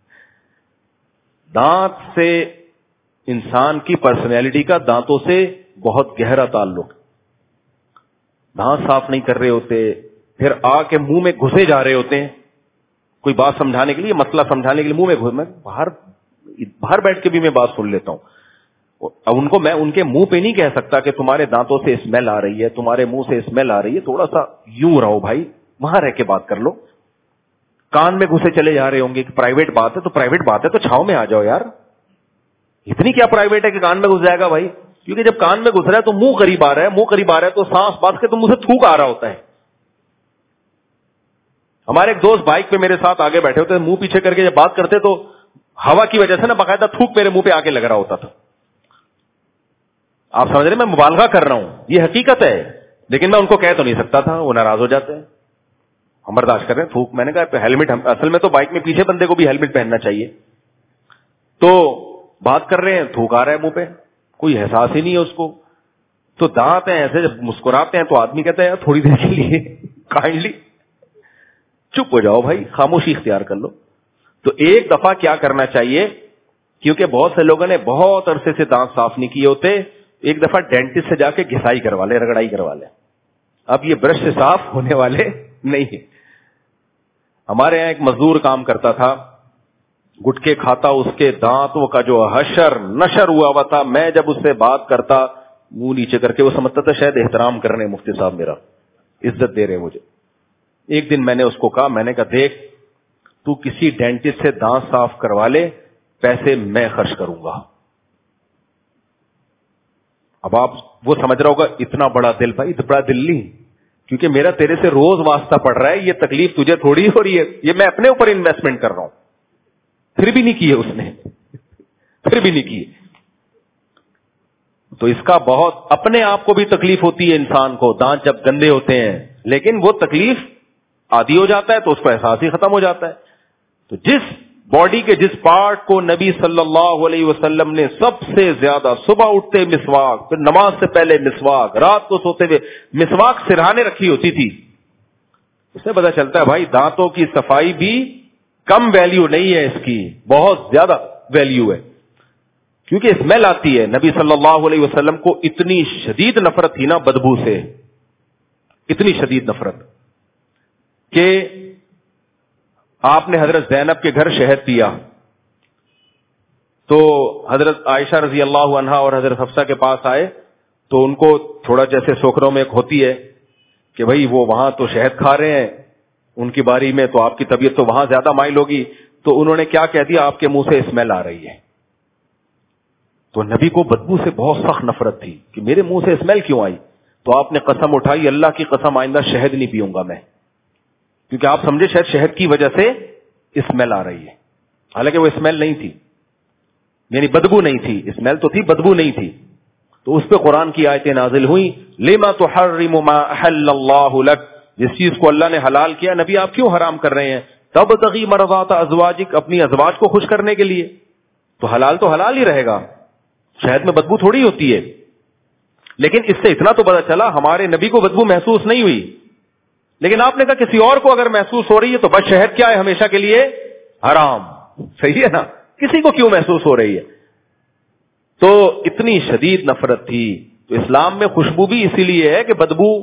دانت سے انسان کی پرسنالٹی کا دانتوں سے بہت گہرا تعلق. دانت صاف نہیں کر رہے ہوتے، پھر آ کے منہ میں گھسے جا رہے ہوتے ہیں کوئی بات سمجھانے کے لیے، مسئلہ سمجھانے کے لیے منہ میں باہر بیٹھ کے بھی میں بات سن لیتا ہوں. اب ان کو میں ان کے منہ پہ نہیں کہہ سکتا کہ تمہارے دانتوں سے اسمیل آ رہی ہے، تمہارے منہ سے اسمیل آ رہی ہے، تھوڑا سا یوں رہو بھائی، وہاں رہ کے بات کر لو. کان میں گھسے چلے جا رہے ہوں گے کہ پرائیویٹ بات ہے تو پرائیویٹ بات ہے تو چھاؤں میں آ جاؤ یار، اتنی کیا پرائیویٹ ہے کہ کان میں گھس جائے گا بھائی. کیونکہ جب کان میں گھس رہا ہے تو منہ قریب آ رہا ہے، منہ قریب آ رہا ہے تو سانس بات کے تو منہ سے تھوک آ رہا ہوتا ہے. ہمارے ایک دوست بائک پہ میرے ساتھ آگے بیٹھے ہوتے، منہ پیچھے کر کے جب بات کرتے تو ہوا کی وجہ سے نا باقاعدہ تھوک میرے منہ پہ آ کے لگ رہا ہوتا تھا. آپ سمجھ رہے میں مبالغہ کر رہا ہوں، یہ حقیقت ہے، لیکن میں ان کو کہہ تو نہیں سکتا تھا، وہ ناراض ہو جاتے ہیں. ہم برداشت کر رہے ہیں تھوک. میں نے کہا ہیلمٹ، اصل میں تو بائک میں پیچھے بندے کو بھی ہیلمٹ پہننا چاہیے. تو بات کر رہے ہیں تھوک آ رہا ہے منہ پہ، کوئی احساس ہی نہیں ہے اس کو. تو دانت ہیں ایسے جب مسکراتے ہیں تو آدمی کہتا ہے یار تھوڑی دیر کے لیے کائنڈلی چپ ہو جاؤ بھائی، خاموشی اختیار کر لو. تو ایک دفعہ کیا کرنا چاہیے، کیونکہ بہت سے لوگوں نے بہت عرصے سے دانت صاف نہیں کیے ہوتے، ایک دفعہ ڈینٹسٹ سے جا کے گھسائی کروا لے، رگڑائی کروا لے. اب یہ برش سے صاف ہونے والے نہیں ہیں. ہمارے یہاں ایک مزدور کام کرتا تھا، گٹکے کھاتا، اس کے دانتوں کا جو حشر نشر ہوا ہوا تھا. میں جب اس سے بات کرتا منہ نیچے کر کے، وہ سمجھتا تھا شاید احترام کر رہے ہیں مفتی صاحب، میرا عزت دے رہے ہیں مجھے. ایک دن میں نے اس کو کہا، میں نے کہا دیکھ تو کسی ڈینٹسٹ سے دانت صاف کروا لے، پیسے میں خرچ کروں گا. اب آپ وہ سمجھ رہا ہوگا اتنا بڑا دل، بھائی اتنا بڑا دل نہیں، کیونکہ میرا تیرے سے روز واسطہ پڑ رہا ہے، یہ تکلیف تجھے تھوڑی ہو رہی ہے، یہ میں اپنے اوپر انویسٹمنٹ کر رہا ہوں. پھر بھی نہیں کیے اس نے، پھر بھی نہیں کیے. تو اس کا بہت اپنے آپ کو بھی تکلیف ہوتی ہے انسان کو، دانت جب گندے ہوتے ہیں، لیکن وہ تکلیف عادی ہو جاتا ہے تو اس کو احساس ہی ختم ہو جاتا ہے. تو جس باڈی کے جس پارٹ کو نبی صلی اللہ علیہ وسلم نے سب سے زیادہ، صبح اٹھتے مسواک، پھر نماز سے پہلے مسواک، رات کو سوتے ہوئے مسواک سرہانے رکھی ہوتی تھی، اس سے پتا چلتا ہے بھائی دانتوں کی صفائی بھی کم ویلیو نہیں ہے، اس کی بہت زیادہ ویلیو ہے. کیونکہ اسمیل آتی ہے. نبی صلی اللہ علیہ وسلم کو اتنی شدید نفرت تھی نا بدبو سے، اتنی شدید نفرت کہ آپ نے حضرت زینب کے گھر شہد پیا تو حضرت عائشہ رضی اللہ عنہا اور حضرت حفصہ کے پاس آئے تو ان کو تھوڑا جیسے سوکھروں میں ایک ہوتی ہے کہ بھائی وہ وہاں تو شہد کھا رہے ہیں ان کی باری میں، تو آپ کی طبیعت تو وہاں زیادہ مائل ہوگی. تو انہوں نے کیا کہہ دیا، آپ کے منہ سے اسمیل آ رہی ہے. تو نبی کو بدبو سے بہت سخت نفرت تھی کہ میرے منہ سے اسمیل کیوں آئی. تو آپ نے قسم اٹھائی، اللہ کی قسم آئندہ شہد نہیں پیوں گا میں، کیونکہ آپ سمجھے شاید شہد کی وجہ سے اسمیل آ رہی ہے. حالانکہ وہ اسمیل نہیں تھی، یعنی بدبو نہیں تھی، اسمیل تو تھی، بدبو نہیں تھی. تو اس پہ قرآن کی آیتیں نازل ہوئی، لما تحرم ما احل اللہ لک، جس چیز کو اللہ نے حلال کیا نبی آپ کیوں حرام کر رہے ہیں. تبتغی مرضات ازواجک، اپنی ازواج کو خوش کرنے کے لیے. تو حلال ہی رہے گا، شہد میں بدبو تھوڑی ہوتی ہے. لیکن اس سے اتنا تو پتا چلا ہمارے نبی کو بدبو محسوس نہیں ہوئی، لیکن آپ نے کہا کسی اور کو اگر محسوس ہو رہی ہے تو بس شہد کیا ہے، ہمیشہ کے لیے حرام. صحیح ہے نا، کسی کو کیوں محسوس ہو رہی ہے. تو اتنی شدید نفرت تھی. تو اسلام میں خوشبو بھی اسی لیے ہے کہ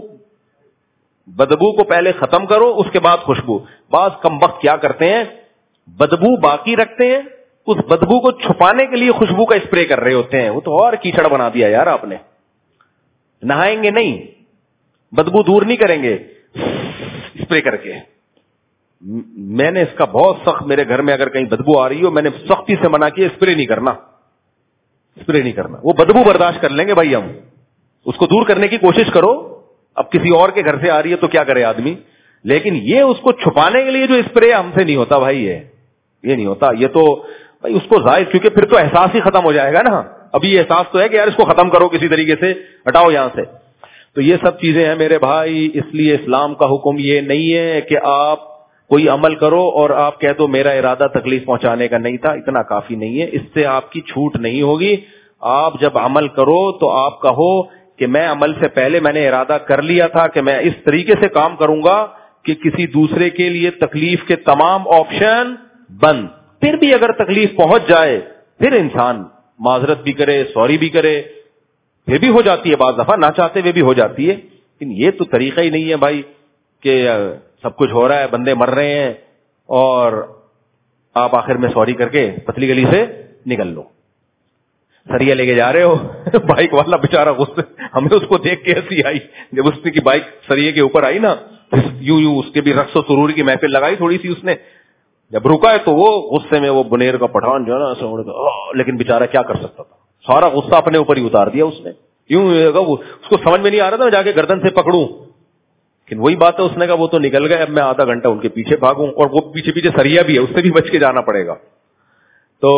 بدبو کو پہلے ختم کرو اس کے بعد خوشبو. بعض کمبخت کیا کرتے ہیں، بدبو باقی رکھتے ہیں، اس بدبو کو چھپانے کے لیے خوشبو کا اسپرے کر رہے ہوتے ہیں. وہ تو اور کیچڑ بنا دیا یار آپ نے. نہائیں گے نہیں، بدبو دور نہیں کریں گے اسپرے کر کے. میں نے اس کا بہت سخت، میرے گھر میں اگر کہیں بدبو آ رہی ہو میں نے سختی سے منع کیا، اسپرے نہیں کرنا، اسپرے نہیں کرنا. وہ بدبو برداشت کر لیں گے بھائی، ہم اس کو دور کرنے کی کوشش کرو. اب کسی اور کے گھر سے آ رہی ہے تو کیا کرے آدمی، لیکن یہ اس کو چھپانے کے لیے جو اسپرے ہم سے نہیں ہوتا بھائی، یہ نہیں ہوتا. یہ تو بھائی اس کو ظاہر، کیونکہ پھر تو احساس ہی ختم ہو جائے گا نا. ابھی یہ احساس تو ہے کہ یار اس کو ختم کرو کسی طریقے سے، ہٹاؤ یہاں سے. تو یہ سب چیزیں ہیں میرے بھائی. اس لیے اسلام کا حکم یہ نہیں ہے کہ آپ کوئی عمل کرو اور آپ کہہ دو میرا ارادہ تکلیف پہنچانے کا نہیں تھا. اتنا کافی نہیں ہے، اس سے آپ کی چھوٹ نہیں ہوگی. آپ جب عمل کرو تو آپ کہو کہ میں عمل سے پہلے میں نے ارادہ کر لیا تھا کہ میں اس طریقے سے کام کروں گا کہ کسی دوسرے کے لیے تکلیف کے تمام آپشن بند. پھر بھی اگر تکلیف پہنچ جائے پھر انسان معذرت بھی کرے، سوری بھی کرے، پھر بھی ہو جاتی ہے بعض دفعہ، نہ چاہتے ہوئے بھی ہو جاتی ہے. لیکن یہ تو طریقہ ہی نہیں ہے بھائی کہ سب کچھ ہو رہا ہے، بندے مر رہے ہیں اور آپ آخر میں سوری کر کے پتلی گلی سے نکل لو. سریا لے کے جا رہے ہو، بائک والا بےچارا غصے، ہمیں اس کو دیکھ کے ایسی آئی جب اس کی بائک سریے کے اوپر آئی نا، یوں اس کے بھی رقص و سرور کی محفل لگائی تھوڑی سی اس نے. جب رکا ہے تو وہ غصے میں وہ بنیر کا پٹھان جو ہے نا، لیکن بےچارا کیا کر سکتا تھا، سارا غصہ اپنے اوپر ہی اتار دیا اس نے. یوں اس کو سمجھ میں نہیں آ رہا تھا جا کے گردن سے پکڑوں، لیکن وہی بات ہے، اس نے کہا وہ تو نکل گئے، اب میں آدھا گھنٹہ ان کے پیچھے بھاگوں، اور وہ پیچھے پیچھے سریا بھی ہے، اس سے بھی بچ کے جانا پڑے گا. تو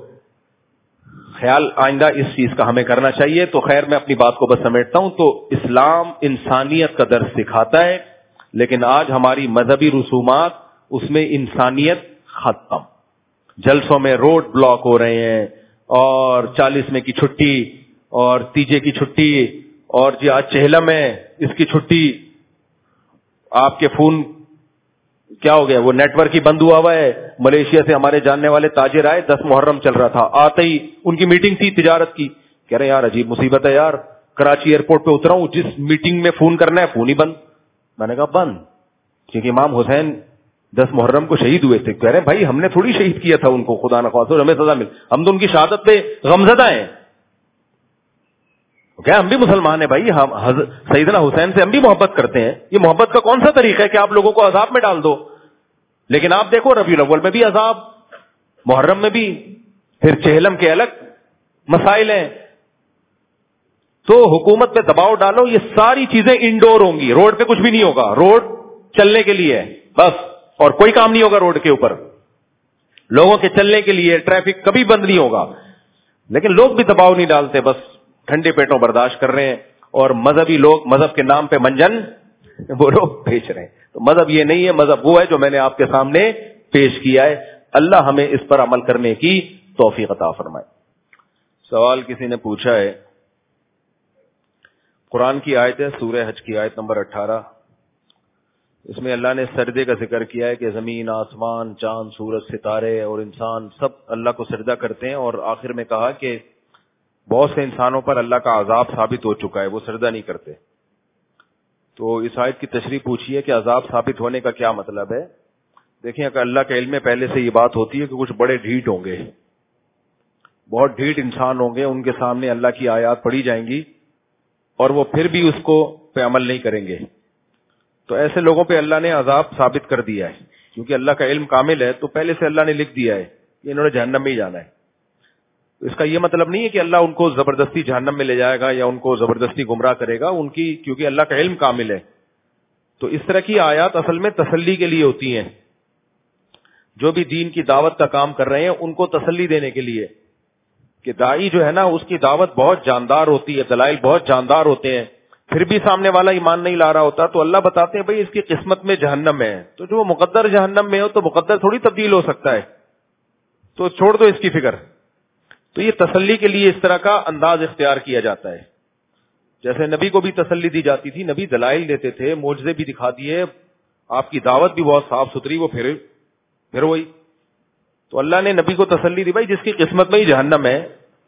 خیال آئندہ اس چیز کا ہمیں کرنا چاہیے. تو خیر میں اپنی بات کو بس سمیٹتا ہوں. تو اسلام انسانیت کا درس سکھاتا ہے، لیکن آج ہماری مذہبی رسومات اس میں انسانیت ختم. جلسوں میں روڈ بلاک ہو رہے ہیں، اور 40 میں کی چھٹی، اور تیجے کی چھٹی، اور جی آج چہلم ہے اس کی چھٹی. آپ کے فون کیا ہو گیا، وہ نیٹ ورک ہی بند ہوا ہے. ملیشیا سے ہمارے جاننے والے تاجر آئے، 10 محرم چل رہا تھا، آتے ہی ان کی میٹنگ تھی تجارت کی، کہہ رہے یار عجیب مصیبت ہے یار، کراچی ایئرپورٹ پہ اترا ہوں، جس میٹنگ میں فون کرنا ہے فون ہی بند. میں نے کہا بند، کیونکہ امام حسین 10 محرم کو شہید ہوئے تھے. کہہ رہے بھائی ہم نے تھوڑی شہید کیا تھا ان کو، خدا نخواستہ ہمیں سزا مل، ہم تو ان کی شہادت پہ غمزدہ ہیں. کیا ہم بھی مسلمان ہیں بھائی، ہم سیدنا حسین سے ہم بھی محبت کرتے ہیں. یہ محبت کا کون سا طریقہ ہے کہ آپ لوگوں کو عذاب میں ڈال دو. لیکن آپ دیکھو ربیع الاول میں بھی عذاب، محرم میں بھی، پھر چہلم کے الگ مسائل ہیں. تو حکومت پہ دباؤ ڈالو، یہ ساری چیزیں انڈور ہوں گی، روڈ پہ کچھ بھی نہیں ہوگا، روڈ چلنے کے لیے بس، اور کوئی کام نہیں ہوگا روڈ کے اوپر، لوگوں کے چلنے کے لیے ٹریفک کبھی بند نہیں ہوگا. لیکن لوگ بھی دباؤ نہیں ڈالتے، بس ٹھنڈے پیٹوں برداشت کر رہے ہیں. اور مذہبی لوگ مذہب کے نام پہ منجن وہ لوگ بیچ رہے ہیں. تو مذہب یہ نہیں ہے، مذہب وہ ہے جو میں نے آپ کے سامنے پیش کیا ہے. اللہ ہمیں اس پر عمل کرنے کی توفیق عطا فرمائے. سوال کسی نے پوچھا ہے، قرآن کی آیت ہے سورہ حج کی آیت نمبر 18، اس میں اللہ نے سجدے کا ذکر کیا ہے کہ زمین، آسمان، چاند، سورج، ستارے اور انسان سب اللہ کو سجدہ کرتے ہیں، اور آخر میں کہا کہ بہت سے انسانوں پر اللہ کا عذاب ثابت ہو چکا ہے، وہ سجدہ نہیں کرتے. تو اس آیت کی تشریح پوچھی ہے کہ عذاب ثابت ہونے کا کیا مطلب ہے. دیکھیں اگر اللہ کے علم میں پہلے سے یہ بات ہوتی ہے کہ کچھ بڑے ڈھیٹ ہوں گے، بہت ڈھیٹ انسان ہوں گے, ان کے سامنے اللہ کی آیات پڑھی جائیں گی اور وہ پھر بھی اس کو پہ عمل نہیں کریں گے. تو ایسے لوگوں پہ اللہ نے عذاب ثابت کر دیا ہے, کیونکہ اللہ کا علم کامل ہے, تو پہلے سے اللہ نے لکھ دیا ہے کہ انہوں نے جہنم میں ہی جانا ہے. اس کا یہ مطلب نہیں ہے کہ اللہ ان کو زبردستی جہنم میں لے جائے گا یا ان کو زبردستی گمراہ کرے گا, ان کی کیونکہ اللہ کا علم کامل ہے. تو اس طرح کی آیات اصل میں تسلی کے لیے ہوتی ہیں, جو بھی دین کی دعوت کا کام کر رہے ہیں ان کو تسلی دینے کے لیے کہ داعی جو ہے نا اس کی دعوت بہت جاندار ہوتی ہے, دلائل بہت جاندار ہوتے ہیں, پھر بھی سامنے والا ایمان نہیں لا رہا ہوتا, تو اللہ بتاتے ہیں بھائی اس کی قسمت میں جہنم ہے, تو جو مقدر جہنم میں ہو تو مقدر تھوڑی تبدیل ہو سکتا ہے, تو چھوڑ دو اس کی فکر. تو یہ تسلی کے لیے اس طرح کا انداز اختیار کیا جاتا ہے. جیسے نبی کو بھی تسلی دی جاتی تھی, نبی دلائل دیتے تھے, معجزے بھی دکھا دیے, آپ کی دعوت بھی بہت صاف ستھری, وہ پھر وہی. تو اللہ نے نبی کو تسلی دی, بھائی جس کی قسمت میں ہی جہنم ہے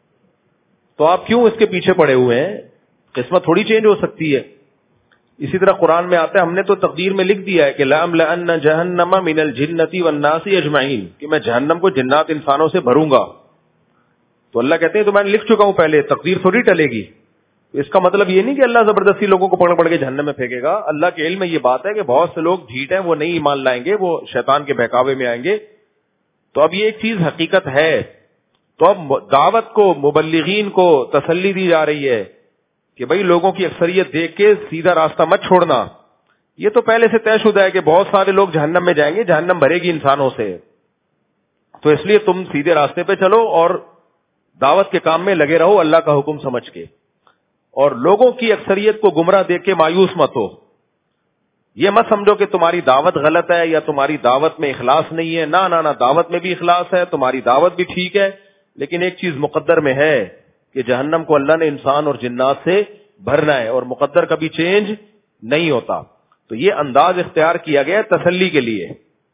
تو آپ کیوں اس کے پیچھے پڑے ہوئے ہیں, قسمت تھوڑی چینج ہو سکتی ہے. اسی طرح قرآن میں آتا ہے, ہم نے تو تقدیر میں لکھ دیا ہے کہ لَأَمْلَأَنَّ جَهَنَّمَ مِنَ الْجِنَّةِ وَالنَّاسِ أَجْمَعِينَ, کہ میں جہنم کو جنات انسانوں سے بھروں گا. تو اللہ کہتے ہیں تو میں نے لکھ چکا ہوں پہلے, تقدیر تھوڑی ٹلے گی. اس کا مطلب یہ نہیں کہ اللہ زبردستی لوگوں کو پکڑ کے جہنم میں پھینکے گا. اللہ کے علم میں یہ بات ہے کہ بہت سے لوگ ڈھیٹ ہیں, وہ نہیں ایمان لائیں گے, وہ شیطان کے بہکاوے میں آئیں گے. تو اب یہ ایک چیز حقیقت ہے. تو اب دعوت کو, مبلغین کو تسلی دی جا رہی ہے کہ بھائی لوگوں کی اکثریت دیکھ کے سیدھا راستہ مت چھوڑنا. یہ تو پہلے سے طے شدہ ہے کہ بہت سارے لوگ جہنم میں جائیں گے, جہنم بھرے گی انسانوں سے, تو اس لیے تم سیدھے راستے پہ چلو اور دعوت کے کام میں لگے رہو اللہ کا حکم سمجھ کے, اور لوگوں کی اکثریت کو گمراہ دیکھ کے مایوس مت ہو. یہ مت سمجھو کہ تمہاری دعوت غلط ہے یا تمہاری دعوت میں اخلاص نہیں ہے. نہ دعوت میں بھی اخلاص ہے, تمہاری دعوت بھی ٹھیک ہے, لیکن ایک چیز مقدر میں ہے کہ جہنم کو اللہ نے انسان اور جنات سے بھرنا ہے, اور مقدر کبھی چینج نہیں ہوتا. تو یہ انداز اختیار کیا گیا تسلی کے لیے.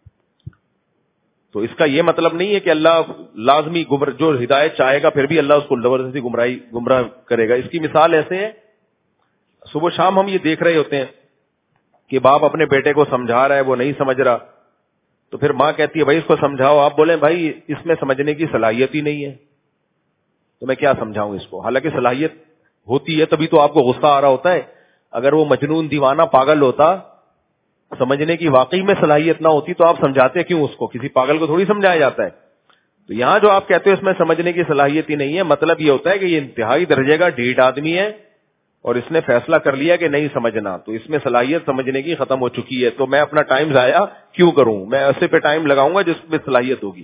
تو اس کا یہ مطلب نہیں ہے کہ اللہ لازمی جو ہدایت چاہے گا پھر بھی اللہ اس کو زبردستی گمراہ کرے گا. اس کی مثال ایسے ہے, صبح شام ہم یہ دیکھ رہے ہوتے ہیں کہ باپ اپنے بیٹے کو سمجھا رہا ہے, وہ نہیں سمجھ رہا, تو پھر ماں کہتی ہے بھائی اس کو سمجھاؤ. آپ بولیں بھائی اس میں سمجھنے کی صلاحیت ہی نہیں ہے, تو میں کیا سمجھاؤں اس کو, حالانکہ صلاحیت ہوتی ہے, تبھی تو آپ کو غصہ آ رہا ہوتا ہے. اگر وہ مجنون دیوانہ پاگل ہوتا, سمجھنے کی واقعی میں صلاحیت نہ ہوتی, تو آپ سمجھاتے کیوں اس کو, کسی پاگل کو تھوڑی سمجھایا جاتا ہے. تو یہاں جو آپ کہتے ہو اس میں سمجھنے کی صلاحیت ہی نہیں ہے, مطلب یہ ہوتا ہے کہ یہ انتہائی درجے کا ڈھیٹ آدمی ہے اور اس نے فیصلہ کر لیا کہ نہیں سمجھنا, تو اس میں صلاحیت سمجھنے کی ختم ہو چکی ہے, تو میں اپنا ٹائم ضائع کیوں کروں, میں ایسے پہ ٹائم لگاؤں گا جس میں صلاحیت ہوگی.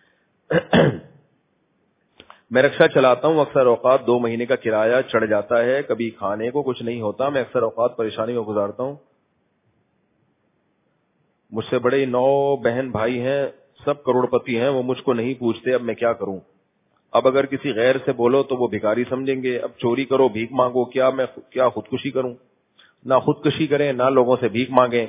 میں رکشہ چلاتا ہوں, اکثر اوقات 2 مہینے کا کرایہ چڑھ جاتا ہے, کبھی کھانے کو کچھ نہیں ہوتا, میں اکثر اوقات پریشانی میں گزارتا ہوں. مجھ سے بڑے 9 بہن بھائی ہیں, سب کروڑ پتی ہیں, وہ مجھ کو نہیں پوچھتے, اب میں کیا کروں. اب اگر کسی غیر سے بولو تو وہ بھکاری سمجھیں گے, اب چوری کرو, بھیک مانگو, میں کیا خودکشی کروں. نہ خودکشی کریں نہ لوگوں سے بھیک مانگیں.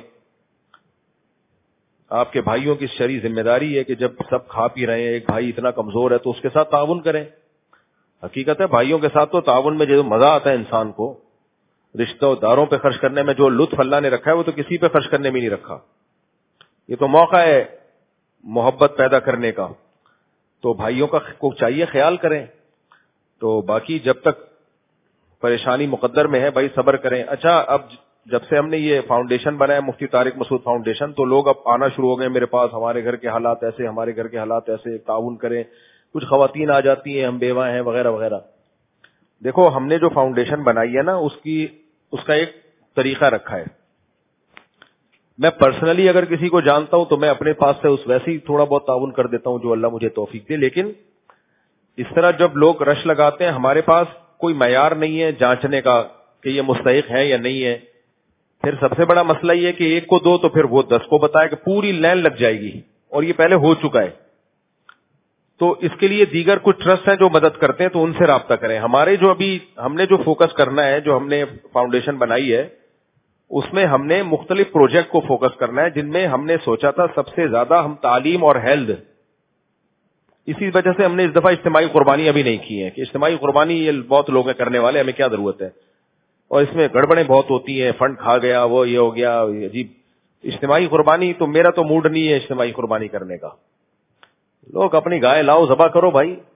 آپ کے بھائیوں کی شرعی ذمہ داری ہے کہ جب سب کھا پی رہے ہیں, ایک بھائی اتنا کمزور ہے تو اس کے ساتھ تعاون کریں. حقیقت ہے بھائیوں کے ساتھ تو تعاون میں جو مزہ آتا ہے انسان کو, رشتہ داروں پہ خرچ کرنے میں جو لطف اللہ نے رکھا ہے وہ تو کسی پہ خرچ کرنے میں نہیں رکھا. یہ تو موقع ہے محبت پیدا کرنے کا, تو بھائیوں کا کو چاہیے خیال کریں. تو باقی جب تک پریشانی مقدر میں ہے بھائی صبر کریں. اچھا, اب جب سے ہم نے یہ فاؤنڈیشن بنایا مفتی طارق مسعود فاؤنڈیشن, تو لوگ اب آنا شروع ہو گئے میرے پاس, ہمارے گھر کے حالات ایسے, ہمارے گھر کے حالات ایسے, تعاون کریں. کچھ خواتین آ جاتی ہیں, ہم بیوہ ہیں وغیرہ وغیرہ. دیکھو ہم نے جو فاؤنڈیشن بنائی ہے نا اس کا ایک طریقہ رکھا ہے. میں پرسنلی اگر کسی کو جانتا ہوں تو میں اپنے پاس سے اس ویسے ہی تھوڑا بہت تعاون کر دیتا ہوں جو اللہ مجھے توفیق دے, لیکن اس طرح جب لوگ رش لگاتے ہیں, ہمارے پاس کوئی معیار نہیں ہے جانچنے کا کہ یہ مستحق ہے یا نہیں ہے. پھر سب سے بڑا مسئلہ یہ ہے کہ ایک کو دو تو پھر وہ 10 کو بتائے کہ پوری لائن لگ جائے گی, اور یہ پہلے ہو چکا ہے. تو اس کے لیے دیگر کچھ ٹرسٹ ہیں جو مدد کرتے ہیں, تو ان سے رابطہ کریں. ہمارے جو ابھی ہم نے جو فوکس کرنا ہے, جو ہم نے فاؤنڈیشن بنائی ہے, اس میں ہم نے مختلف پروجیکٹ کو فوکس کرنا ہے, جن میں ہم نے سوچا تھا سب سے زیادہ ہم تعلیم اور ہیلتھ. اسی وجہ سے ہم نے اس دفعہ اجتماعی قربانی ابھی نہیں کی ہے کہ اجتماعی قربانی یہ بہت لوگ ہیں کرنے والے, ہمیں کیا ضرورت ہے, اور اس میں گڑبڑیں بہت ہوتی ہیں, فنڈ کھا گیا, وہ یہ ہو گیا, عجیب. اجتماعی قربانی تو میرا تو موڈ نہیں ہے اجتماعی قربانی کرنے کا. لوگ اپنی گائے لاؤ, ذبح کرو بھائی,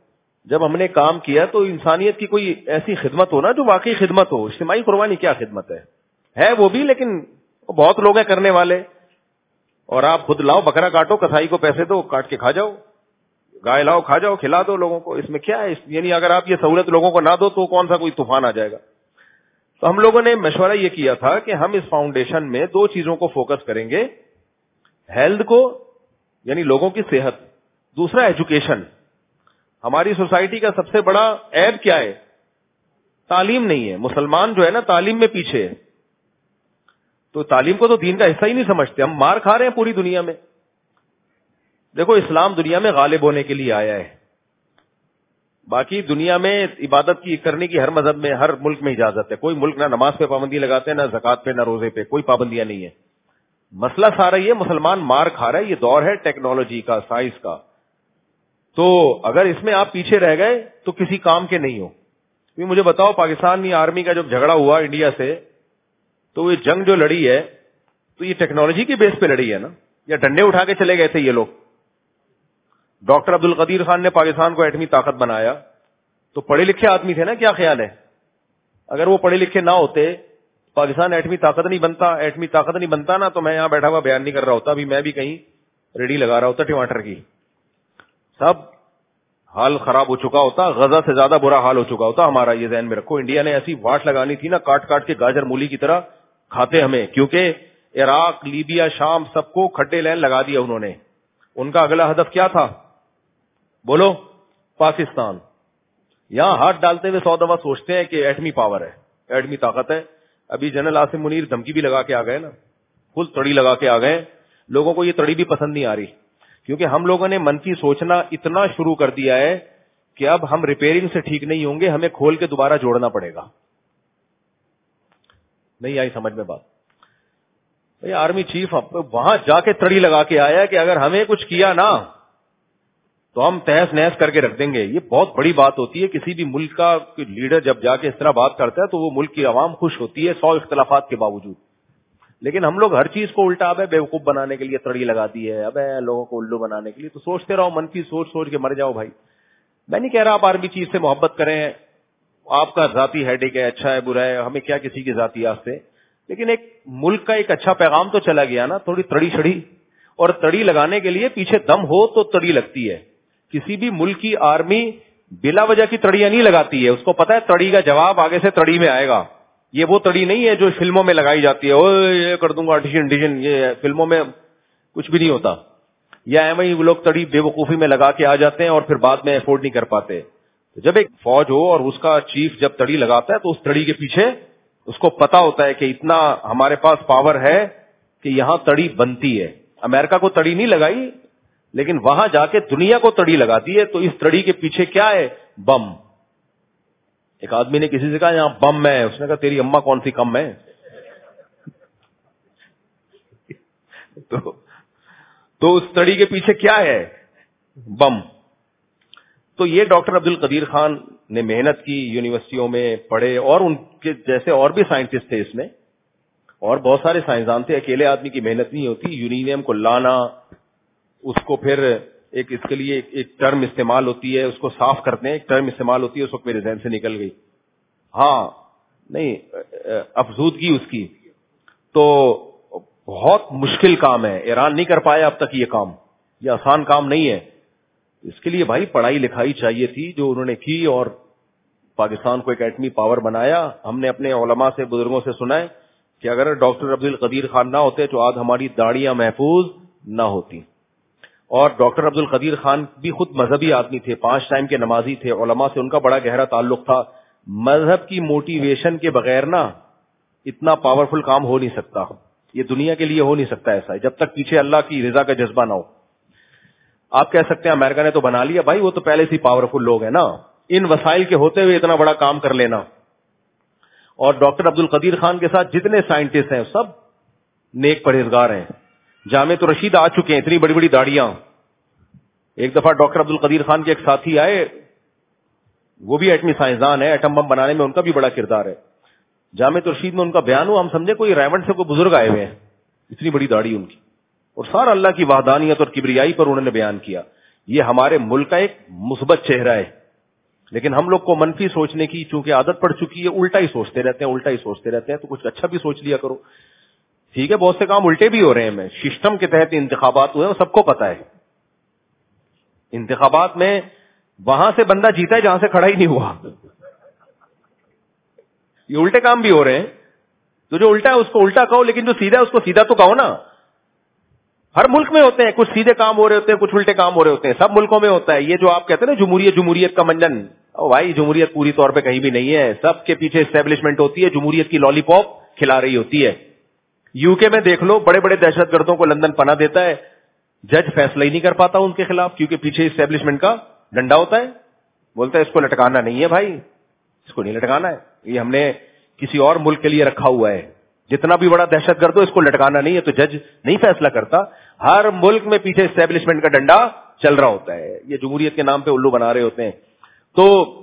جب ہم نے کام کیا تو انسانیت کی کوئی ایسی خدمت ہو نا جو واقعی خدمت ہو. اجتماعی قربانی کیا خدمت ہے وہ بھی, لیکن بہت لوگ ہیں کرنے والے. اور آپ خود لاؤ بکرا کاٹو, کسائی کو پیسے دو, کاٹ کے کھا جاؤ, گائے لاؤ کھا جاؤ, کھلا دو لوگوں کو, اس میں کیا ہے؟ یعنی اگر آپ یہ سہولت لوگوں کو نہ دو تو کون سا کوئی طوفان آ جائے گا. تو ہم لوگوں نے مشورہ یہ کیا تھا کہ ہم اس فاؤنڈیشن میں 2 چیزوں کو فوکس کریں گے, ہیلتھ کو یعنی لوگوں کی صحت, دوسرا ایجوکیشن. ہماری سوسائٹی کا سب سے بڑا عیب کیا ہے؟ تعلیم نہیں ہے. مسلمان جو ہے نا تعلیم میں پیچھے ہے, تو تعلیم کو تو دین کا حصہ ہی نہیں سمجھتے. ہم مار کھا رہے ہیں پوری دنیا میں. دیکھو اسلام دنیا میں غالب ہونے کے لیے آیا ہے. باقی دنیا میں عبادت کی کرنے کی ہر مذہب میں ہر ملک میں اجازت ہے. کوئی ملک نہ نماز پہ پابندی لگاتے ہیں, نہ زکوٰۃ پہ, نہ روزے پہ, کوئی پابندیاں نہیں ہے. مسئلہ سارا یہ مسلمان مار کھا رہا ہے. یہ دور ہے ٹیکنالوجی کا, سائنس کا. تو اگر اس میں آپ پیچھے رہ گئے تو کسی کام کے نہیں ہو. مجھے بتاؤ پاکستانی آرمی کا جب جھگڑا ہوا انڈیا سے, تو یہ جنگ جو لڑی ہے تو یہ ٹیکنالوجی کی بیس پہ لڑی ہے نا, یا ڈنڈے اٹھا کے چلے گئے تھے یہ لوگ؟ ڈاکٹر عبد القدیر خان نے پاکستان کو ایٹمی طاقت بنایا تو پڑھے لکھے آدمی تھے نا. کیا خیال ہے اگر وہ پڑھے لکھے نہ ہوتے پاکستان ایٹمی طاقت نہیں بنتا نا, تو میں یہاں بیٹھا ہوا بیان نہیں کر رہا ہوتا. ابھی میں بھی کہیں ریڈی لگا رہا ہوتا ٹماٹر کی. سب حال خراب ہو چکا ہوتا, غزہ سے زیادہ برا حال ہو چکا ہوتا ہمارا. یہ ذہن میں رکھو, انڈیا نے ایسی واٹ لگانی تھی نا, کاٹ کاٹ کے گاجر مولی کی طرح کھاتے ہمیں, کیونکہ عراق, لیبیا, شام سب کو کھڈے لین لگا دیا انہوں نے. ان کا اگلا ہدف کیا تھا بولو؟ پاکستان. یہاں ہاتھ ڈالتے ہوئے 100 دفعہ سوچتے ہیں کہ ایٹمی پاور ہے, ایٹمی طاقت ہے. ابھی جنرل عاصم منیر دھمکی بھی لگا کے آ گئے نا, فل تڑی لگا کے آ گئے. لوگوں کو یہ تڑی بھی پسند نہیں آ رہی, کیونکہ ہم لوگوں نے منفی سوچنا اتنا شروع کر دیا ہے کہ اب ہم ریپیئرنگ سے ٹھیک نہیں ہوں گے, ہمیں کھول کے دوبارہ جوڑنا پڑے گا. نہیں آئی سمجھ میں بات؟ بھائی آرمی چیف وہاں جا کے تڑی لگا کے آیا کہ اگر ہمیں کچھ کیا نا تو ہم تہس نہس کر کے رکھ دیں گے. یہ بہت بڑی بات ہوتی ہے. کسی بھی ملک کا لیڈر جب جا کے اس طرح بات کرتا ہے تو وہ ملک کی عوام خوش ہوتی ہے 100 اختلافات کے باوجود. لیکن ہم لوگ ہر چیز کو الٹا اب بیوقوف بنانے کے لیے تڑی لگا دی ہے, اب لوگوں کو الو بنانے کے لیے. تو سوچتے رہو, منفی سوچ سوچ کے مر جاؤ بھائی. میں نہیں کہہ رہا آپ آرمی چیف سے محبت کریں, آپ کا ذاتی ہیڈک ہے, اچھا ہے برا ہے, ہمیں کیا کسی کی ذاتی آس سے, لیکن ایک ملک کا ایک اچھا پیغام تو چلا گیا نا. تھوڑی تڑی چھڑی, اور تڑی لگانے کے لیے پیچھے دم ہو تو تڑی لگتی ہے. کسی بھی ملک کی آرمی بلا وجہ کی تڑیاں نہیں لگاتی ہے. اس کو پتا ہے تڑی کا جواب آگے سے تڑی میں آئے گا. یہ وہ تڑی نہیں ہے جو فلموں میں لگائی جاتی ہے, اوے یہ کر دوں گا ڈیشن. یہ فلموں میں کچھ بھی نہیں ہوتا. یا ایویں ہی وہ لوگ تڑی بے وقوفی میں لگا کے آ جاتے ہیں اور پھر بعد میں افورڈ نہیں کر پاتے. جب ایک فوج ہو اور اس کا چیف جب تڑی لگاتا ہے تو اس تڑی کے پیچھے اس کو پتا ہوتا ہے کہ اتنا ہمارے پاس پاور ہے کہ یہاں تڑی بنتی ہے. امریکہ کو تڑی نہیں لگائی, لیکن وہاں جا کے دنیا کو تڑی لگاتی ہے. تو اس تڑی کے پیچھے کیا ہے؟ بم. ایک آدمی نے کسی سے کہا یہاں بم ہے, اس نے کہا تیری اماں کون سی کم ہے. تو اس تڑی کے پیچھے کیا ہے؟ بم. تو یہ ڈاکٹر عبد القدیر خان نے محنت کی, یونیورسٹیوں میں پڑھے, اور ان کے جیسے اور بھی سائنٹسٹ تھے اس میں, اور بہت سارے سائنسدان تھے. اکیلے آدمی کی محنت نہیں ہوتی. یورینیم کو لانا, اس کو پھر ایک اس کے لیے ایک ٹرم استعمال ہوتی ہے, اس کو صاف کرتے ہیں, ایک ٹرم استعمال ہوتی ہے, اس وقت میرے ذہن سے نکل گئی. ہاں نہیں, افزودگی اس کی. تو بہت مشکل کام ہے, ایران نہیں کر پایا اب تک یہ کام. یہ آسان کام نہیں ہے. اس کے لیے بھائی پڑھائی لکھائی چاہیے تھی جو انہوں نے کی, اور پاکستان کو ایک ایٹمی پاور بنایا. ہم نے اپنے علماء سے, بزرگوں سے سنا ہے کہ اگر ڈاکٹر عبد القدیر خان نہ ہوتے تو آج ہماری داڑیاں محفوظ نہ ہوتی. اور ڈاکٹر عبد القدیر خان بھی خود مذہبی آدمی تھے, 5 ٹائم کے نمازی تھے, علماء سے ان کا بڑا گہرا تعلق تھا. مذہب کی موٹیویشن کے بغیر نا اتنا پاورفل کام ہو نہیں سکتا. یہ دنیا کے لیے ہو نہیں سکتا ایسا ہے جب تک پیچھے اللہ کی رضا کا جذبہ نہ ہو. آپ کہہ سکتے ہیں امریکہ نے تو بنا لیا, بھائی وہ تو پہلے سے پاورفل لوگ ہیں نا. ان وسائل کے ہوتے ہوئے اتنا بڑا کام کر لینا. اور ڈاکٹر عبد القدیر خان کے ساتھ جتنے سائنٹسٹ ہیں سب نیک پرہیزگار ہیں. جامعۃ الرشید آ چکے ہیں, اتنی بڑی بڑی داڑیاں. ایک دفعہ ڈاکٹر عبد القدیر خان کے ایک ساتھی آئے, وہ بھی ایٹمی سائنسدان ہے, ایٹم بم بنانے میں ان کا بھی بڑا کردار ہے. جامعۃ الرشید میں ان کا بیان ہوا, ہم سمجھے کوئی ریونڈ سے کوئی بزرگ آئے ہوئے ہیں, اتنی بڑی داڑھی ان کی, اور سارا اللہ کی وحدانیت اور کبریائی پر انہوں نے بیان کیا. یہ ہمارے ملک کا ایک مثبت چہرہ ہے. لیکن ہم لوگ کو منفی سوچنے کی چونکہ عادت پڑ چکی ہے، الٹا ہی سوچتے رہتے ہیں، تو کچھ اچھا بھی سوچ لیا کرو. ٹھیک ہے، بہت سے کام الٹے بھی ہو رہے ہیں. میں سسٹم کے تحت انتخابات ہوئے ہیں، سب کو پتا ہے. انتخابات میں وہاں سے بندہ جیتا ہے جہاں سے کھڑا ہی نہیں ہوا. یہ الٹے کام بھی ہو رہے ہیں. تو جو الٹا ہے اس کو الٹا کہو، لیکن جو سیدھا ہے اس کو سیدھا تو کہو نا. ہر ملک میں ہوتے ہیں، کچھ سیدھے کام ہو رہے ہوتے ہیں، کچھ الٹے کام ہو رہے ہوتے ہیں، سب ملکوں میں ہوتا ہے. یہ جو آپ کہتے ہیں نا جمہوریت کا منجن، بھائی جمہوریت پوری طور پہ کہیں بھی نہیں ہے. سب کے پیچھے اسٹیبلشمنٹ ہوتی ہے، جمہوریت کی لالی پاپ کھلا رہی ہوتی ہے. یو کے میں دیکھ لو، بڑے بڑے دہشت گردوں کو لندن پناہ دیتا ہے، جج فیصلہ ہی نہیں کر پاتا ان کے خلاف، کیونکہ پیچھے اسٹیبلشمنٹ کا ڈنڈا ہوتا ہے. بولتا ہے اس کو لٹکانا نہیں ہے بھائی، اس کو نہیں لٹکانا ہے، یہ ہم نے کسی اور ملک کے لیے رکھا ہوا ہے. جتنا بھی بڑا دہشت گرد ہو اس کو لٹکانا نہیں ہے. تو جج نہیں فیصلہ کرتا، ہر ملک میں پیچھے اسٹیبلشمنٹ کا ڈنڈا چل رہا ہوتا ہے. یہ جمہوریت کے نام پہ الو بنا رہے ہوتے ہیں. تو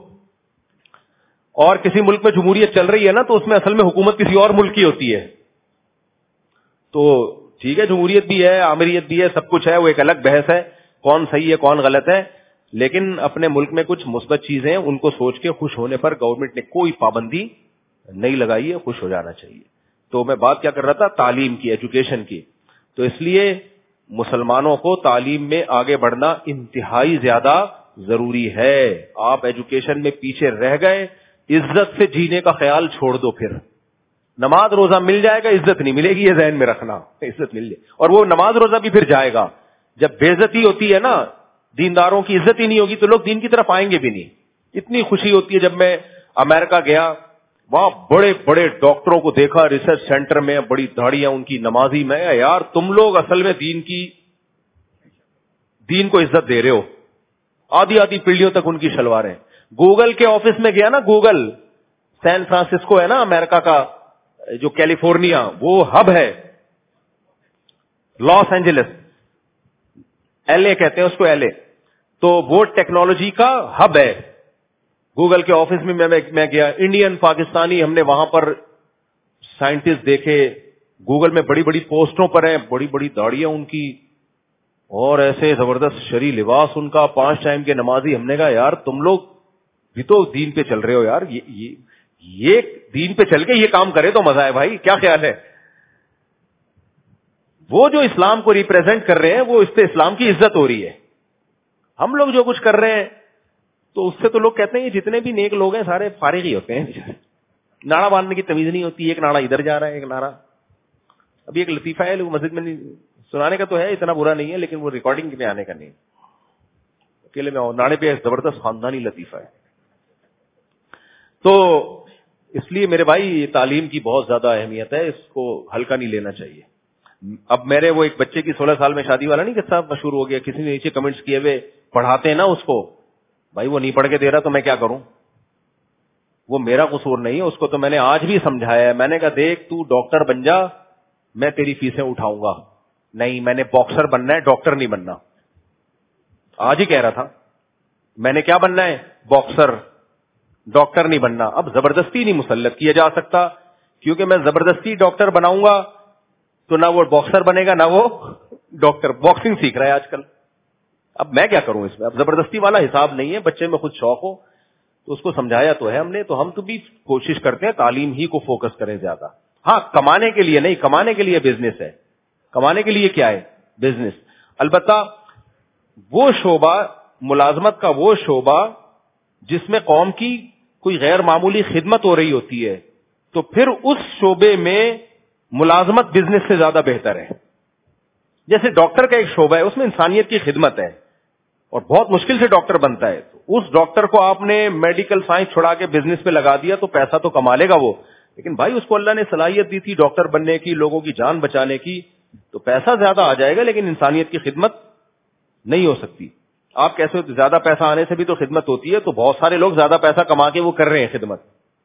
اور کسی ملک میں جمہوریت چل رہی ہے نا، تو اس میں اصل میں حکومت کسی اور ملک کی ہوتی ہے. تو ٹھیک ہے، جمہوریت بھی ہے، آمریت بھی ہے، سب کچھ ہے، وہ ایک الگ بحث ہے، کون صحیح ہے کون غلط ہے. لیکن اپنے ملک میں کچھ مثبت چیزیں ہیں، ان کو سوچ کے خوش ہونے پر گورنمنٹ نے کوئی پابندی نہیں لگائی ہے، خوش ہو جانا چاہیے. تو میں بات کیا کر رہا تھا؟ تعلیم کی، ایجوکیشن کی. تو اس لیے مسلمانوں کو تعلیم میں آگے بڑھنا انتہائی زیادہ ضروری ہے. آپ ایجوکیشن میں پیچھے رہ گئے، عزت سے جینے کا خیال چھوڑ دو. پھر نماز روزہ مل جائے گا، عزت نہیں ملے گی، یہ ذہن میں رکھنا. عزت مل جائے، اور وہ نماز روزہ بھی پھر جائے گا. جب بے عزتی ہوتی ہے نا، دینداروں کی عزت ہی نہیں ہوگی تو لوگ دین کی طرف آئیں گے بھی نہیں. اتنی خوشی ہوتی ہے جب میں امریکہ گیا، وہاں بڑے بڑے ڈاکٹروں کو دیکھا ریسرچ سینٹر میں، بڑی داڑیاں ان کی، نمازی. میں یار تم لوگ اصل میں دین کو عزت دے رہے ہو. آدھی آدھی پیڑھیوں تک ان کی شلواریں. گوگل کے آفس میں گیا نا، گوگل سین فرانسسکو ہے نا امریکہ کا، جو کیلیفورنیا وہ ہب ہے، لاس اینجلس، ایل اے کہتے ہیں اس کو، ایل اے. تو وہ ٹیکنالوجی کا ہب ہے. گوگل کے آفس میں میں گیا، انڈین پاکستانی ہم نے وہاں پر سائنٹسٹ دیکھے، گوگل میں بڑی بڑی پوسٹوں پر ہیں، بڑی بڑی داڑیاں ان کی، اور ایسے زبردست شرعی لباس ان کا، 5 ٹائم کے نمازی. ہم نے کہا یار تم لوگ بھی تو دین پہ چل رہے ہو یار، یہ دین پہ چل کے یہ کام کرے تو مزہ ہے بھائی، کیا خیال ہے؟ وہ جو اسلام کو ریپرزینٹ کر رہے ہیں، وہ اس سے اسلام کی عزت ہو رہی ہے. ہم لوگ جو کچھ کر رہے ہیں تو اس سے تو لوگ کہتے ہیں جتنے بھی نیک لوگ ہیں سارے فارغ ہی ہوتے ہیں. ناڑا باندھنے کی تمیز نہیں ہوتی، ایک ناڑا ادھر جا رہا ہے، ایک ناڑا. ابھی ایک لطیفہ ہے، مسجد میں سنانے کا تو ہے، اتنا برا نہیں ہے، لیکن وہ ریکارڈنگ میں آنے کا نہیں. اکیلے میں ناڑے پہ زبردست خاندانی لطیفہ ہے. تو اس لیے میرے بھائی تعلیم کی بہت زیادہ اہمیت ہے، اس کو ہلکا نہیں لینا چاہیے. اب میرے وہ ایک بچے کی 16 سال میں شادی والا نہیں قصہ مشہور ہو گیا، کسی نے نیچے کمنٹس کیے ہوئے، پڑھاتے ہیں نا اس کو، بھائی وہ نہیں پڑھ کے دے رہا تو میں کیا کروں؟ وہ میرا قصور نہیں ہے، اس کو تو میں نے آج بھی سمجھایا ہے. میں نے کہا دیکھ تو ڈاکٹر بن جا، میں تیری فیسیں اٹھاؤں گا. نہیں، میں نے باکسر بننا ہے، ڈاکٹر نہیں بننا. آج ہی کہہ رہا تھا میں نے کیا بننا ہے، باکسر، ڈاکٹر نہیں بننا. اب زبردستی نہیں مسلط کیا جا سکتا، کیونکہ میں زبردستی ڈاکٹر بناؤں گا تو نہ وہ باکسر بنے گا نہ وہ ڈاکٹر. باکسنگ سیکھ رہا ہے آج کل. اب میں کیا کروں اس میں؟ اب زبردستی والا حساب نہیں ہے. بچے میں خود شوق ہو تو اس کو سمجھایا تو ہے ہم نے. تو ہم تو بھی کوشش کرتے ہیں تعلیم ہی کو فوکس کریں زیادہ. ہاں کمانے کے لیے نہیں، کمانے کے لیے بزنس ہے. کمانے کے لیے کیا ہے؟ بزنس. البتہ وہ شعبہ، ملازمت کا وہ شعبہ جس میں قوم کی کوئی غیر معمولی خدمت ہو رہی ہوتی ہے، تو پھر اس شعبے میں ملازمت بزنس سے زیادہ بہتر ہے. جیسے ڈاکٹر کا ایک شعبہ ہے، اس میں انسانیت کی خدمت ہے اور بہت مشکل سے ڈاکٹر بنتا ہے. اس ڈاکٹر کو آپ نے میڈیکل سائنس چھڑا کے بزنس پہ لگا دیا تو پیسہ تو کما لے گا وہ، لیکن بھائی اس کو اللہ نے صلاحیت دی تھی ڈاکٹر بننے کی، لوگوں کی جان بچانے کی، تو پیسہ زیادہ آ جائے گا لیکن انسانیت کی خدمت نہیں ہو سکتی. آپ کیسے زیادہ پیسہ آنے سے بھی تو خدمت ہوتی ہے. تو بہت سارے لوگ زیادہ پیسہ کما کے وہ کر رہے ہیں خدمت،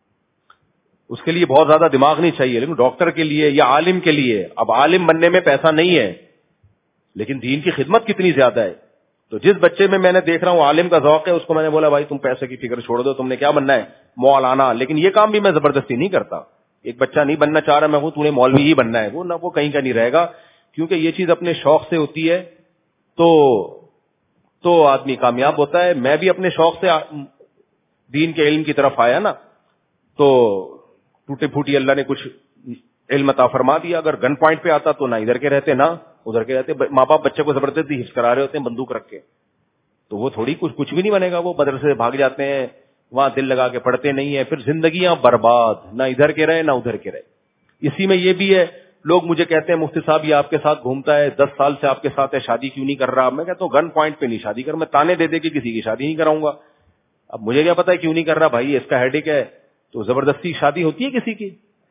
اس کے لیے بہت زیادہ دماغ نہیں چاہیے. لیکن ڈاکٹر کے لیے یا عالم کے لیے، اب عالم بننے میں پیسہ نہیں ہے لیکن دین کی خدمت کتنی زیادہ ہے. تو جس بچے میں نے دیکھ رہا ہوں عالم کا ذوق ہے، اس کو میں نے بولا بھائی تم پیسے کی فکر چھوڑ دو، تم نے کیا بننا ہے؟ مولانا. لیکن یہ کام بھی میں زبردستی نہیں کرتا. ایک بچہ نہیں بننا چاہ رہا میں ہوں، تو نے مولوی ہی بننا ہے، وہ نہ وہ کہیں کا نہیں رہے گا. کیونکہ یہ چیز اپنے شوق سے ہوتی ہے تو آدمی کامیاب ہوتا ہے. میں بھی اپنے شوق سے دین کے علم کی طرف آیا نا تو ٹوٹے پھوٹی اللہ نے کچھ علم عطا فرما دیا. اگر گن پوائنٹ پہ آتا تو نہ ادھر کے رہتے نہ ادھر کے رہتے. ماں باپ بچے کو زبردستی حفظ کرا رہے ہوتے ہیں بندوق رکھ کے, تو وہ تھوڑی کچھ بھی نہیں بنے گا. وہ مدرسے سے بھاگ جاتے ہیں, وہاں دل لگا کے پڑھتے نہیں ہیں, پھر زندگیاں برباد, نہ ادھر کے رہے نہ ادھر کے رہے. اسی میں یہ بھی ہے, لوگ مجھے کہتے ہیں مفتی صاحب یہ آپ کے ساتھ گھومتا ہے 10 سال سے آپ کے ساتھ ہے, شادی کیوں نہیں کر رہا؟ میں کہتا ہوں گن پوائنٹ پہ نہیں شادی کر, میں تانے دے کے کسی کی شادی نہیں کراؤں گا. اب مجھے کیا پتا ہے کیوں نہیں کر رہا بھائی, اس کا ہیڈک ہے. تو زبردستی شادی ہوتی ہے کسی کی,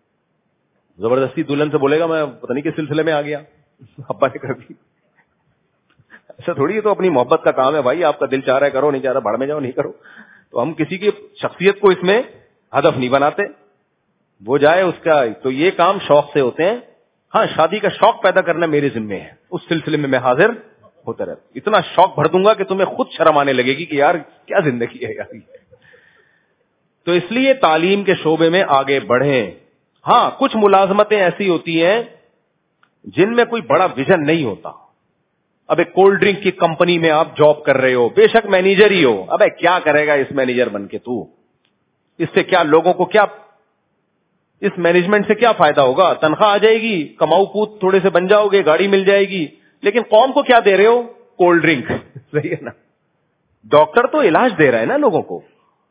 زبردستی دلہن سے بولے گا میں پتہ نہیں کس سلسلے میں آ گیا, ابا نے کر دی. ایسا تھوڑی ہے, تو اپنی محبت کا کام ہے بھائی, آپ کا دل چاہ رہا ہے کرو, نہیں چاہ رہا بھاڑ میں جاؤ نہیں کرو. تو ہم کسی کی شخصیت کو اس میں ہدف نہیں بناتے, وہ جائے اس کا. تو یہ کام شوق سے ہوتے ہیں. ہاں شادی کا شوق پیدا کرنا میرے ذمہ ہے, اس سلسلے میں میں حاضر ہوتا رہتا. اتنا شوق بھر دوں گا کہ تمہیں خود شرم آنے لگے گی کہ یار کیا زندگی ہے یار. تو اس لیے تعلیم کے شعبے میں آگے بڑھیں. ہاں کچھ ملازمتیں ایسی ہوتی ہیں جن میں کوئی بڑا ویژن نہیں ہوتا. اب ایک کولڈ ڈرنک کی کمپنی میں آپ جاب کر رہے ہو, بے شک مینیجر ہی ہو, ابے کیا کرے گا اس مینیجر بن کے تو, اس سے کیا لوگوں کو کیا, اس مینجمنٹ سے کیا فائدہ ہوگا؟ تنخواہ آ جائے گی, کماؤ پوت تھوڑے سے بن جاؤ گے, گاڑی مل جائے گی, لیکن قوم کو کیا دے رہے ہو؟ Cold drink. صحیح ہے نا. ڈاکٹر تو علاج دے رہا ہے نا لوگوں کو,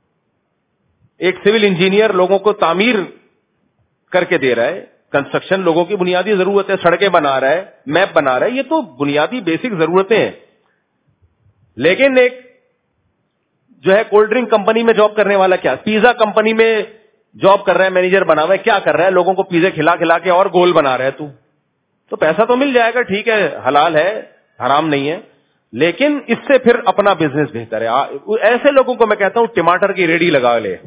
ایک سول انجینئر لوگوں کو تعمیر کر کے دے رہا ہے, کنسٹرکشن لوگوں کی بنیادی ضرورت ہے, سڑکیں بنا رہا ہے, میپ بنا رہا ہے, یہ تو بنیادی بیسک ضرورتیں ہیں. لیکن ایک جو ہے کولڈ ڈرنک کمپنی میں جاب کرنے والا کیا, پیزا کمپنی میں جاب کر رہا ہے, مینیجر بنا ہوا ہے, کیا کر رہا ہے؟ لوگوں کو پیزے کھلا کھلا کے اور گول بنا رہا ہے. تو پیسہ تو مل جائے گا, ٹھیک ہے, حلال ہے, حرام نہیں ہے, لیکن اس سے پھر اپنا بزنس بہتر ہے. ایسے لوگوں کو میں کہتا ہوں ٹماٹر کی ریڑھی لگا لے,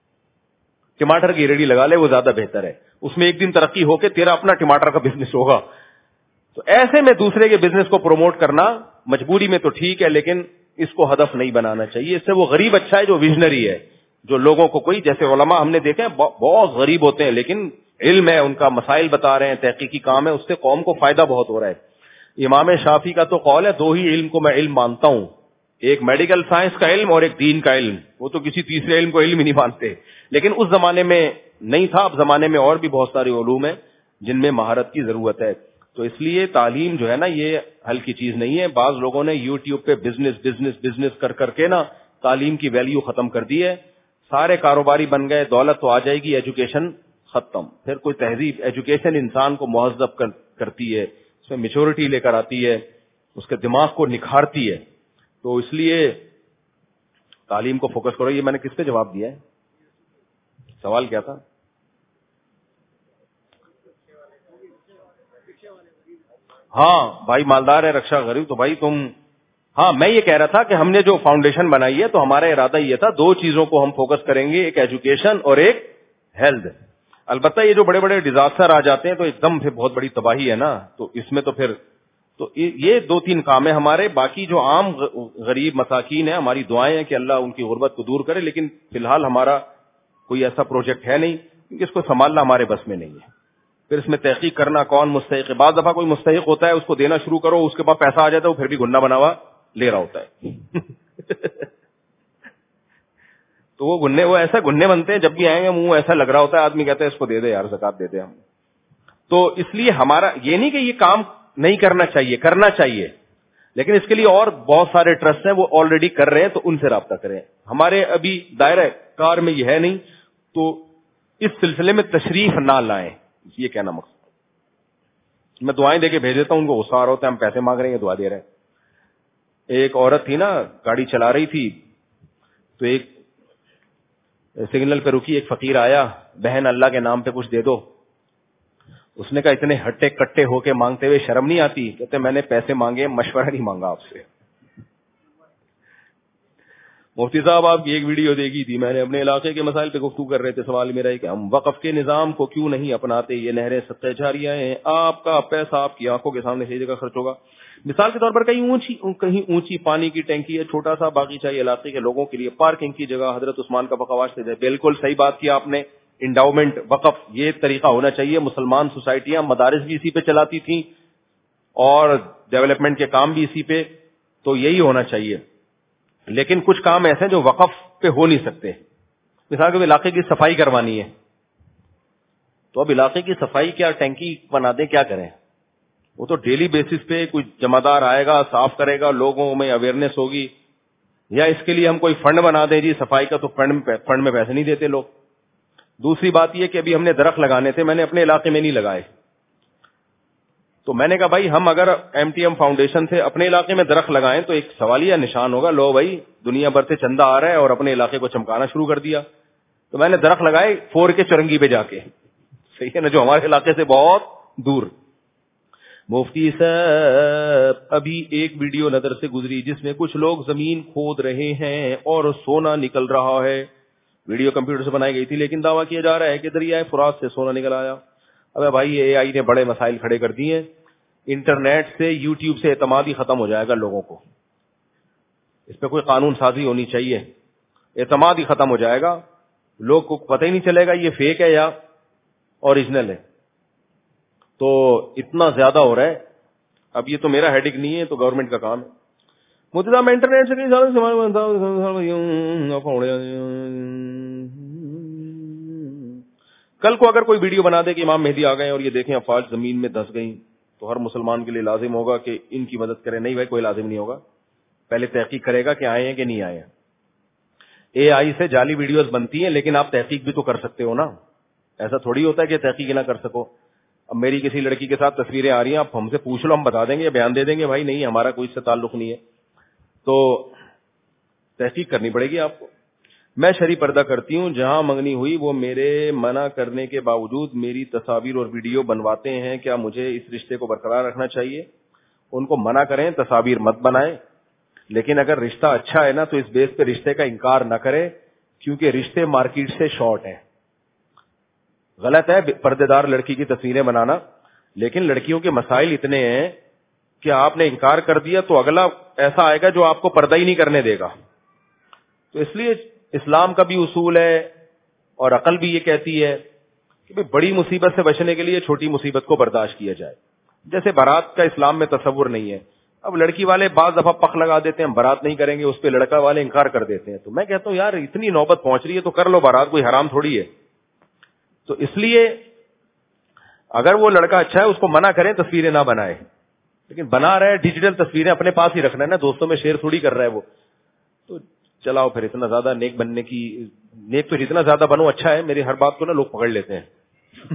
ٹماٹر کی ریڑھی لگا لے, وہ زیادہ بہتر ہے. اس میں ایک دن ترقی ہو کے تیرا اپنا ٹماٹر کا بزنس ہوگا. تو ایسے میں دوسرے کے بزنس کو پروموٹ کرنا مجبوری میں تو ٹھیک ہے, لیکن اس کو ہدف نہیں بنانا چاہیے. اس سے وہ غریب اچھا ہے جو ویژنری ہے, جو لوگوں کو کوئی, جیسے علماء ہم نے دیکھے بہت غریب ہوتے ہیں لیکن علم ہے, ان کا مسائل بتا رہے ہیں, تحقیقی کام ہے, اس سے قوم کو فائدہ بہت ہو رہا ہے. امام شافعی کا تو قول ہے, 2 ہی علم کو میں علم مانتا ہوں, ایک میڈیکل سائنس کا علم اور ایک دین کا علم. وہ تو کسی تیسرے علم کو علم ہی نہیں مانتے, لیکن اس زمانے میں نہیں تھا. اب زمانے میں اور بھی بہت سارے علوم ہیں جن میں مہارت کی ضرورت ہے. تو اس لیے تعلیم جو ہے نا یہ ہلکی چیز نہیں ہے. بعض لوگوں نے یوٹیوب پہ بزنس کر کے نا تعلیم کی ویلیو ختم کر دی ہے. سارے کاروباری بن گئے, دولت تو آ جائے گی, ایجوکیشن ختم. پھر کوئی تہذیب, ایجوکیشن انسان کو مہذب کرتی ہے, اس میں میچورٹی لے کر آتی ہے, اس کے دماغ کو نکھارتی ہے. تو اس لیے تعلیم کو فوکس کرو. یہ میں نے کس پہ جواب دیا ہے؟ سوال کیا تھا؟ ہاں بھائی مالدار ہے, رکشا غریب. تو بھائی تم, ہاں میں یہ کہہ رہا تھا کہ ہم نے جو فاؤنڈیشن بنائی ہے تو ہمارا ارادہ یہ تھا 2 چیزوں کو ہم فوکس کریں گے, ایک ایجوکیشن اور ایک ہیلتھ. البتہ یہ جو بڑے بڑے ڈیزاسٹر آ جاتے ہیں تو ایک دم پھر بہت بڑی تباہی ہے نا, تو اس میں تو پھر تو یہ 2-3 کام ہیں ہمارے. باقی جو عام غریب مساکین ہیں, ہماری دعائیں ہیں کہ اللہ ان کی غربت کو دور کرے, لیکن فی الحال ہمارا کوئی ایسا پروجیکٹ ہے نہیں, کیونکہ اس کو سنبھالنا ہمارے بس میں نہیں ہے. پھر اس میں تحقیق کرنا کون مستحق ہے. بعض دفعہ کوئی مستحق ہوتا ہے, اس کو دینا شروع کرو, اس کے بعد پیسہ آ جاتا ہے, وہ پھر بھی گننا بنا ہوا لے رہا ہوتا ہے. تو وہ ایسا گننے بنتے ہیں, جب بھی آئیں گے منہ ایسا لگ رہا ہوتا ہے, آدمی کہتا ہے اس کو دے دے یار, زکات دے دے ہم. تو اس لیے ہمارا یہ نہیں کہ یہ کام نہیں کرنا چاہیے, کرنا چاہیے, لیکن اس کے لیے اور بہت سارے ٹرسٹ ہیں وہ آلریڈی کر رہے ہیں, تو ان سے رابطہ کریں. ہمارے ابھی دائرہ کار میں یہ ہے نہیں, تو اس سلسلے میں تشریف نہ لائیں, یہ کہنا مقصد. میں دعائیں دے کے بھیج دیتا ہوں, ان کو غصہ آ رہا ہوتا ہے, ہم پیسے مانگ رہے ہیں, دعا دے رہے ہیں. ایک عورت تھی نا, گاڑی چلا رہی تھی, تو ایک سگنل پہ رکی, ایک فقیر آیا, بہن اللہ کے نام پہ کچھ دے دو. اس نے کہا اتنے ہٹے کٹے ہو کے مانگتے ہوئے شرم نہیں آتی؟ کہتے میں نے پیسے مانگے, مشورہ نہیں مانگا آپ سے. مفتی صاحب آپ کی ایک ویڈیو دیکھی تھی میں نے, اپنے علاقے کے مسائل پہ گفتگو کر رہے تھے. سوال میرا ہے کہ ہم وقف کے نظام کو کیوں نہیں اپناتے؟ یہ نہریں صدقہ جاریہ ہیں, آپ کا پیسہ آپ کی آنکھوں کے سامنے صحیح جگہ خرچ ہوگا. مثال کے طور پر کہیں اونچی پانی کی ٹینکی ہے, چھوٹا سا باغیچہ علاقے کے لوگوں کے لیے پارکنگ کی جگہ, حضرت عثمان کا بقواش سے جائے. بالکل صحیح بات کی آپ نے, انڈاؤمنٹ وقف یہ طریقہ ہونا چاہیے. مسلمان سوسائٹیاں مدارس بھی اسی پہ چلاتی تھیں اور ڈیولپمنٹ کے کام بھی اسی پہ, تو یہی ہونا چاہیے. لیکن کچھ کام ایسے جو وقف پہ ہو نہیں سکتے, مثال کے علاقے کی صفائی کروانی ہے, تو اب علاقے کی صفائی کیا ٹینکی بنا دیں, کیا کریں؟ وہ تو ڈیلی بیسس پہ کوئی جمعدار آئے گا, صاف کرے گا, لوگوں میں اویئرنیس ہوگی. یا اس کے لیے ہم کوئی فنڈ بنا دیں جی صفائی کا, تو فنڈ میں پیسے نہیں دیتے لوگ. دوسری بات یہ کہ ابھی ہم نے درخت لگانے تھے, میں نے اپنے علاقے میں نہیں لگائے, تو میں نے کہا بھائی ہم اگر ایم ٹی ایم فاؤنڈیشن سے اپنے علاقے میں درخت لگائیں تو ایک سوالیہ نشان ہوگا, لو بھائی دنیا بھر سے چندہ آ رہا ہے اور اپنے علاقے کو چمکانا شروع کر دیا. تو میں نے درخت لگائے 4 کے چرنگی پہ جا کے, صحیح ہے نا, جو ہمارے علاقے سے بہت دور. مفتی صاحب ابھی ایک ویڈیو نظر سے گزری جس میں کچھ لوگ زمین کھود رہے ہیں اور سونا نکل رہا ہے. ویڈیو کمپیوٹر سے بنائی گئی تھی لیکن دعویٰ کیا جا رہا ہے کہ دریائے فرات سے سونا نکل آیا. ابے بھائی اے آئی نے بڑے مسائل کھڑے کر دیے ہیں. انٹرنیٹ سے, یوٹیوب سے اعتماد ہی ختم ہو جائے گا لوگوں کو. اس پہ کوئی قانون سازی ہونی چاہیے. اعتماد ہی ختم ہو جائے گا, لوگ کو پتہ ہی نہیں چلے گا یہ فیک ہے یا اوریجنل ہے. تو اتنا زیادہ ہو رہا ہے. اب یہ تو میرا ہیڈک نہیں ہے, تو گورنمنٹ کا کام ہے. مجھے میں انٹرنیٹ سے کئی کل کو اگر کوئی ویڈیو بنا دے کہ امام مہدی آ گئے اور یہ دیکھیں افواج زمین میں دھس گئیں, تو ہر مسلمان کے لیے لازم ہوگا کہ ان کی مدد کرے. نہیں بھائی, کوئی لازم نہیں ہوگا, پہلے تحقیق کرے گا کہ آئے ہیں کہ نہیں آئے ہیں. اے آئی سے جعلی ویڈیوز بنتی ہیں لیکن آپ تحقیق بھی تو کر سکتے ہو نا, ایسا تھوڑی ہوتا ہے کہ تحقیق نہ کر سکو. اب میری کسی لڑکی کے ساتھ تصویریں آ رہی ہیں, آپ ہم سے پوچھ لو, ہم بتا دیں گے, بیان دے دیں گے بھائی نہیں ہمارا کوئی اس سے تعلق نہیں ہے. تو تحقیق کرنی پڑے گی آپ کو. میں شرعی پردہ کرتی ہوں, جہاں منگنی ہوئی وہ میرے منع کرنے کے باوجود میری تصاویر اور ویڈیو بنواتے ہیں, کیا مجھے اس رشتے کو برقرار رکھنا چاہیے؟ ان کو منع کریں تصاویر مت بنائیں, لیکن اگر رشتہ اچھا ہے نا تو اس بیس پہ رشتے کا انکار نہ کرے, کیونکہ رشتے مارکیٹ سے شارٹ ہیں. غلط ہے پردے دار لڑکی کی تصویریں بنانا, لیکن لڑکیوں کے مسائل اتنے ہیں کہ آپ نے انکار کر دیا تو اگلا ایسا آئے گا جو آپ کو پردہ ہی نہیں کرنے دے گا. تو اس لیے اسلام کا بھی اصول ہے اور عقل بھی یہ کہتی ہے کہ بڑی مصیبت سے بچنے کے لیے چھوٹی مصیبت کو برداشت کیا جائے. جیسے بارات کا اسلام میں تصور نہیں ہے. اب لڑکی والے بعض دفعہ پخ لگا دیتے ہیں, ہم بارات نہیں کریں گے, اس پہ لڑکا والے انکار کر دیتے ہیں. تو میں کہتا ہوں یار اتنی نوبت پہنچ رہی ہے تو کر لو بارات, کوئی حرام تھوڑی ہے. تو اس لیے اگر وہ لڑکا اچھا ہے اس کو منع کریں تصویریں نہ بنائے, لیکن بنا رہے ڈیجیٹل تصویریں اپنے پاس ہی رکھنا ہے نا, دوستوں میں شیئر تھوڑی کر رہا ہے وہ. تو چلاؤ پھر, اتنا زیادہ نیک بننے کی, نیک تو جتنا زیادہ بنو اچھا ہے. میری ہر بات کو نا لوگ پکڑ لیتے ہیں.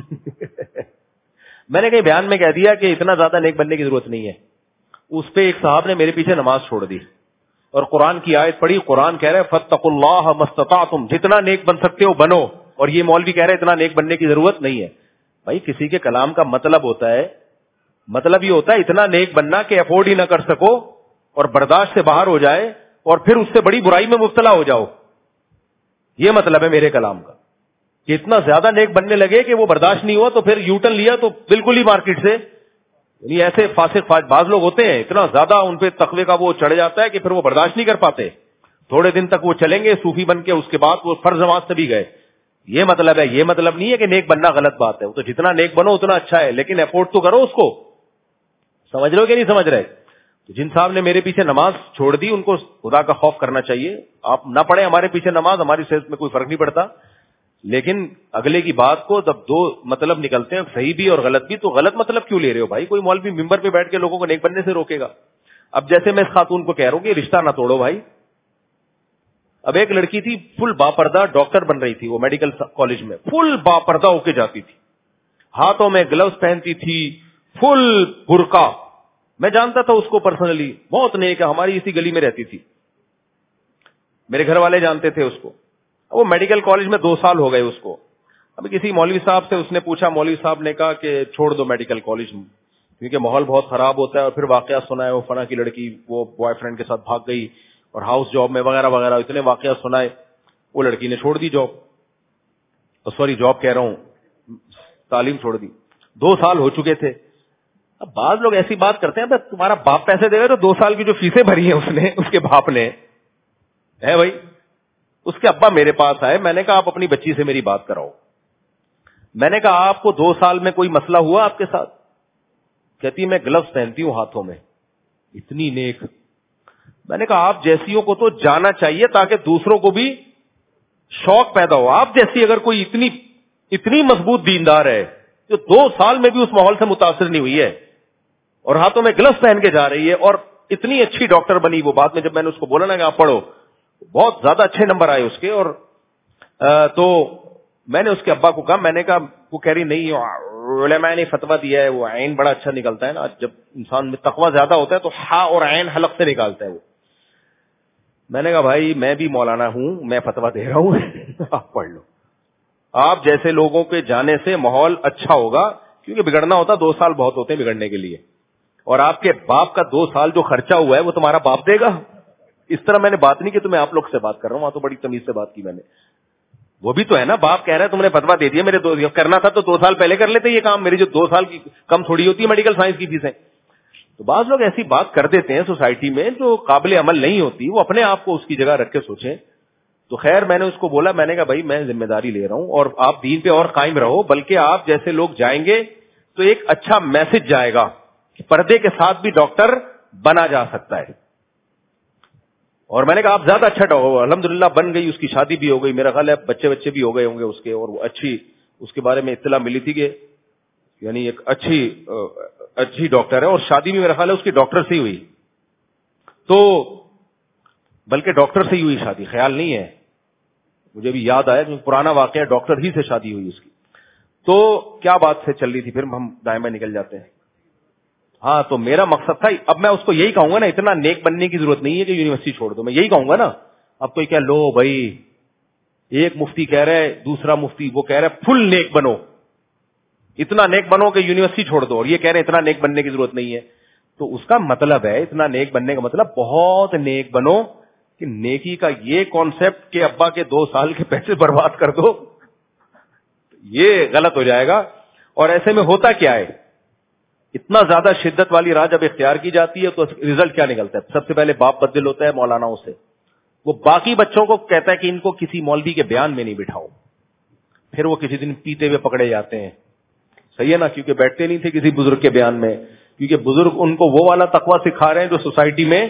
میں نے کہیں بیان میں کہہ دیا کہ اتنا زیادہ نیک بننے کی ضرورت نہیں ہے. اس پہ ایک صاحب نے میرے پیچھے نماز چھوڑ دی اور قرآن کی آیت پڑھی. قرآن کہہ رہے فاتقوا اللہ ما استطعتم, جتنا نیک بن سکتے ہو بنو, اور یہ مولوی کہہ رہے اتنا نیک بننے کی ضرورت نہیں ہے. بھائی کسی کے کلام کا مطلب ہوتا ہے, مطلب یہ ہوتا ہے اتنا نیک بننا کہ افورڈ ہی نہ کر سکو اور برداشت سے باہر ہو جائے اور پھر اس سے بڑی برائی میں مبتلا ہو جاؤ. یہ مطلب ہے میرے کلام کا, کہ اتنا زیادہ نیک بننے لگے کہ وہ برداشت نہیں ہوا تو پھر یوٹن لیا تو بالکل ہی مارکیٹ سے. یعنی ایسے فاسق بعض لوگ ہوتے ہیں اتنا زیادہ ان پہ تقوی کا وہ چڑھ جاتا ہے کہ پھر وہ برداشت نہیں کر پاتے. تھوڑے دن تک وہ چلیں گے صوفی بن کے, اس کے بعد وہ فرض نماز سے بھی گئے. یہ مطلب ہے, یہ مطلب نہیں ہے کہ نیک بننا غلط بات ہے. وہ تو جتنا نیک بنو اتنا اچھا ہے, لیکن افورڈ تو کرو اس کو. سمجھ رہے ہو کہ نہیں سمجھ رہے؟ تو جن صاحب نے میرے پیچھے نماز چھوڑ دی ان کو خدا کا خوف کرنا چاہیے. آپ نہ پڑھیں ہمارے پیچھے نماز, ہماری صحت میں کوئی فرق نہیں پڑتا, لیکن اگلے کی بات کو جب دو مطلب نکلتے ہیں صحیح بھی اور غلط بھی, تو غلط مطلب کیوں لے رہے ہو بھائی؟ کوئی مولوی ممبر پہ بیٹھ کے لوگوں کو نیک بننے سے روکے گا؟ اب جیسے میں اس خاتون کو کہہ رہا ہوں کہ رشتہ نہ توڑو بھائی. اب ایک لڑکی تھی فل باپردہ ڈاکٹر بن رہی تھی, وہ میڈیکل کالج میں فل باپردہ ہو کے جاتی تھی, ہاتھوں میں گلوز پہنتی تھی, فل برقع. میں جانتا تھا اس کو پرسنلی, بہت نیک ہے, ہماری اسی گلی میں رہتی تھی, میرے گھر والے جانتے تھے اس کو. وہ میڈیکل کالج میں 2 سال ہو گئے اس کو. ابھی کسی مولوی صاحب سے اس نے پوچھا, مولوی صاحب نے کہا کہ چھوڑ دو میڈیکل کالج میں, کیونکہ ماحول بہت خراب ہوتا ہے. اور پھر واقعہ سنا ہے, وہ فلاں کی لڑکی وہ بوائے فرینڈ کے ساتھ بھاگ گئی اور ہاؤس جاب میں وغیرہ وغیرہ, اتنے واقعات سنائے. وہ لڑکی نے چھوڑ دی جاب, سوری جاب کہہ رہا ہوں, تعلیم چھوڑ دی. 2 سال ہو چکے تھے. اب بعض لوگ ایسی بات کرتے ہیں, تمہارا باپ پیسے دے گا تو 2 سال کی جو فیسیں بھری ہیں اس نے, اس کے باپ نے, ہے بھائی. اس کے ابا میرے پاس آئے, میں نے کہا آپ اپنی بچی سے میری بات کراؤ. میں نے کہا آپ کو 2 سال میں کوئی مسئلہ ہوا آپ کے ساتھ؟ کہتی میں گلوز پہنتی ہوں ہاتھوں میں. اتنی نیک. میں نے کہا آپ جیسیوں کو تو جانا چاہیے تاکہ دوسروں کو بھی شوق پیدا ہو. آپ جیسی اگر کوئی اتنی مضبوط دیندار ہے جو 2 سال میں بھی اس ماحول سے متاثر نہیں ہوئی ہے اور ہاتھوں میں گلوز پہن کے جا رہی ہے اور اتنی اچھی ڈاکٹر بنی, وہ بعد میں جب میں نے اس کو بولا نا کہ آپ پڑھو, بہت زیادہ اچھے نمبر آئے اس کے. اور تو میں نے اس کے ابا کو کہا, میں نے کہا, وہ کہہ رہی نہیں علماء نے فتویٰ دیا ہے, وہ عین بڑا اچھا نکلتا ہے نا, جب انسان میں تقویٰ زیادہ ہوتا ہے تو ہا اور عین حلق سے نکالتا ہے وہ. میں نے کہا بھائی میں بھی مولانا ہوں, میں فتویٰ دے رہا ہوں آپ پڑھ لو. آپ جیسے لوگوں کے جانے سے ماحول اچھا ہوگا, کیونکہ بگڑنا ہوتا 2 سال بہت ہوتے ہیں بگڑنے کے لیے, اور آپ کے باپ کا 2 سال جو خرچہ ہوا ہے وہ تمہارا باپ دے گا. اس طرح میں نے بات نہیں کی, تو میں آپ لوگ سے بات کر رہا ہوں, وہاں تو بڑی تمیز سے بات کی میں نے. وہ بھی تو ہے نا, باپ کہہ رہا ہے تم نے فتویٰ دے دیا, میرے 2 کرنا تھا تو 2 سال پہلے کر لیتے یہ کام, میری جو 2 سال کی کم تھوڑی ہوتی ہے میڈیکل سائنس کی فیسیں. تو بعض لوگ ایسی بات کر دیتے ہیں سوسائٹی میں جو قابل عمل نہیں ہوتی, وہ اپنے آپ کو اس کی جگہ رکھ کے سوچیں. تو خیر میں نے اس کو بولا, میں نے کہا بھائی میں ذمہ داری لے رہا ہوں اور آپ دین پہ اور قائم رہو, بلکہ آپ جیسے لوگ جائیں گے تو ایک اچھا میسج جائے گا کہ پردے کے ساتھ بھی ڈاکٹر بنا جا سکتا ہے. اور میں نے کہا آپ زیادہ اچھا الحمدللہ بن گئی, اس کی شادی بھی ہو گئی, میرا خیال ہے بچے بھی ہو گئے ہوں گے اس کے, اور وہ اچھی اس کے بارے میں اطلاع ملی تھی کہ یعنی ایک اچھی ڈاکٹر ہے, اور شادی بھی میرا خیال ہے اس کی ڈاکٹر سے ہی ہوئی, تو بلکہ ڈاکٹر سے ہی ہوئی شادی, خیال نہیں ہے مجھے بھی یاد آیا کیونکہ پرانا واقعہ, ڈاکٹر ہی سے شادی ہوئی اس کی. تو کیا بات سے چل رہی تھی, پھر ہم دائیں بائیں نکل جاتے ہیں. ہاں تو میرا مقصد تھا, اب میں اس کو یہی کہوں گا نا, اتنا نیک بننے کی ضرورت نہیں ہے کہ یونیورسٹی چھوڑ دو, میں یہی کہوں گا نا. اب کوئی کیا لو بھائی, ایک مفتی کہہ رہے, دوسرا مفتی وہ کہہ رہے فل نیک بنو, اتنا نیک بنو کہ یونیورسٹی چھوڑ دو, اور یہ کہہ رہے اتنا نیک بننے کی ضرورت نہیں ہے. تو اس کا مطلب ہے, اتنا نیک بننے کا مطلب بہت نیک بنو, کہ نیکی کا یہ کانسیپٹ کہ ابا کے 2 سال کے پیسے برباد کر دو, یہ غلط ہو جائے گا. اور ایسے میں ہوتا کیا ہے, اتنا زیادہ شدت والی راہ جب اختیار کی جاتی ہے تو رزلٹ کیا نکلتا ہے؟ سب سے پہلے باپ بدل ہوتا ہے مولاناؤں سے, وہ باقی بچوں کو کہتا ہے کہ ان کو کسی مولوی کے بیان میں نہیں بٹھاؤ, پھر وہ کسی دن پیتے ہوئے پکڑے جاتے ہیں. صحیح ہے نا, کیونکہ بیٹھتے نہیں تھے کسی بزرگ کے بیان میں, کیونکہ بزرگ ان کو وہ والا تقویٰ سکھا رہے ہیں جو سوسائٹی میں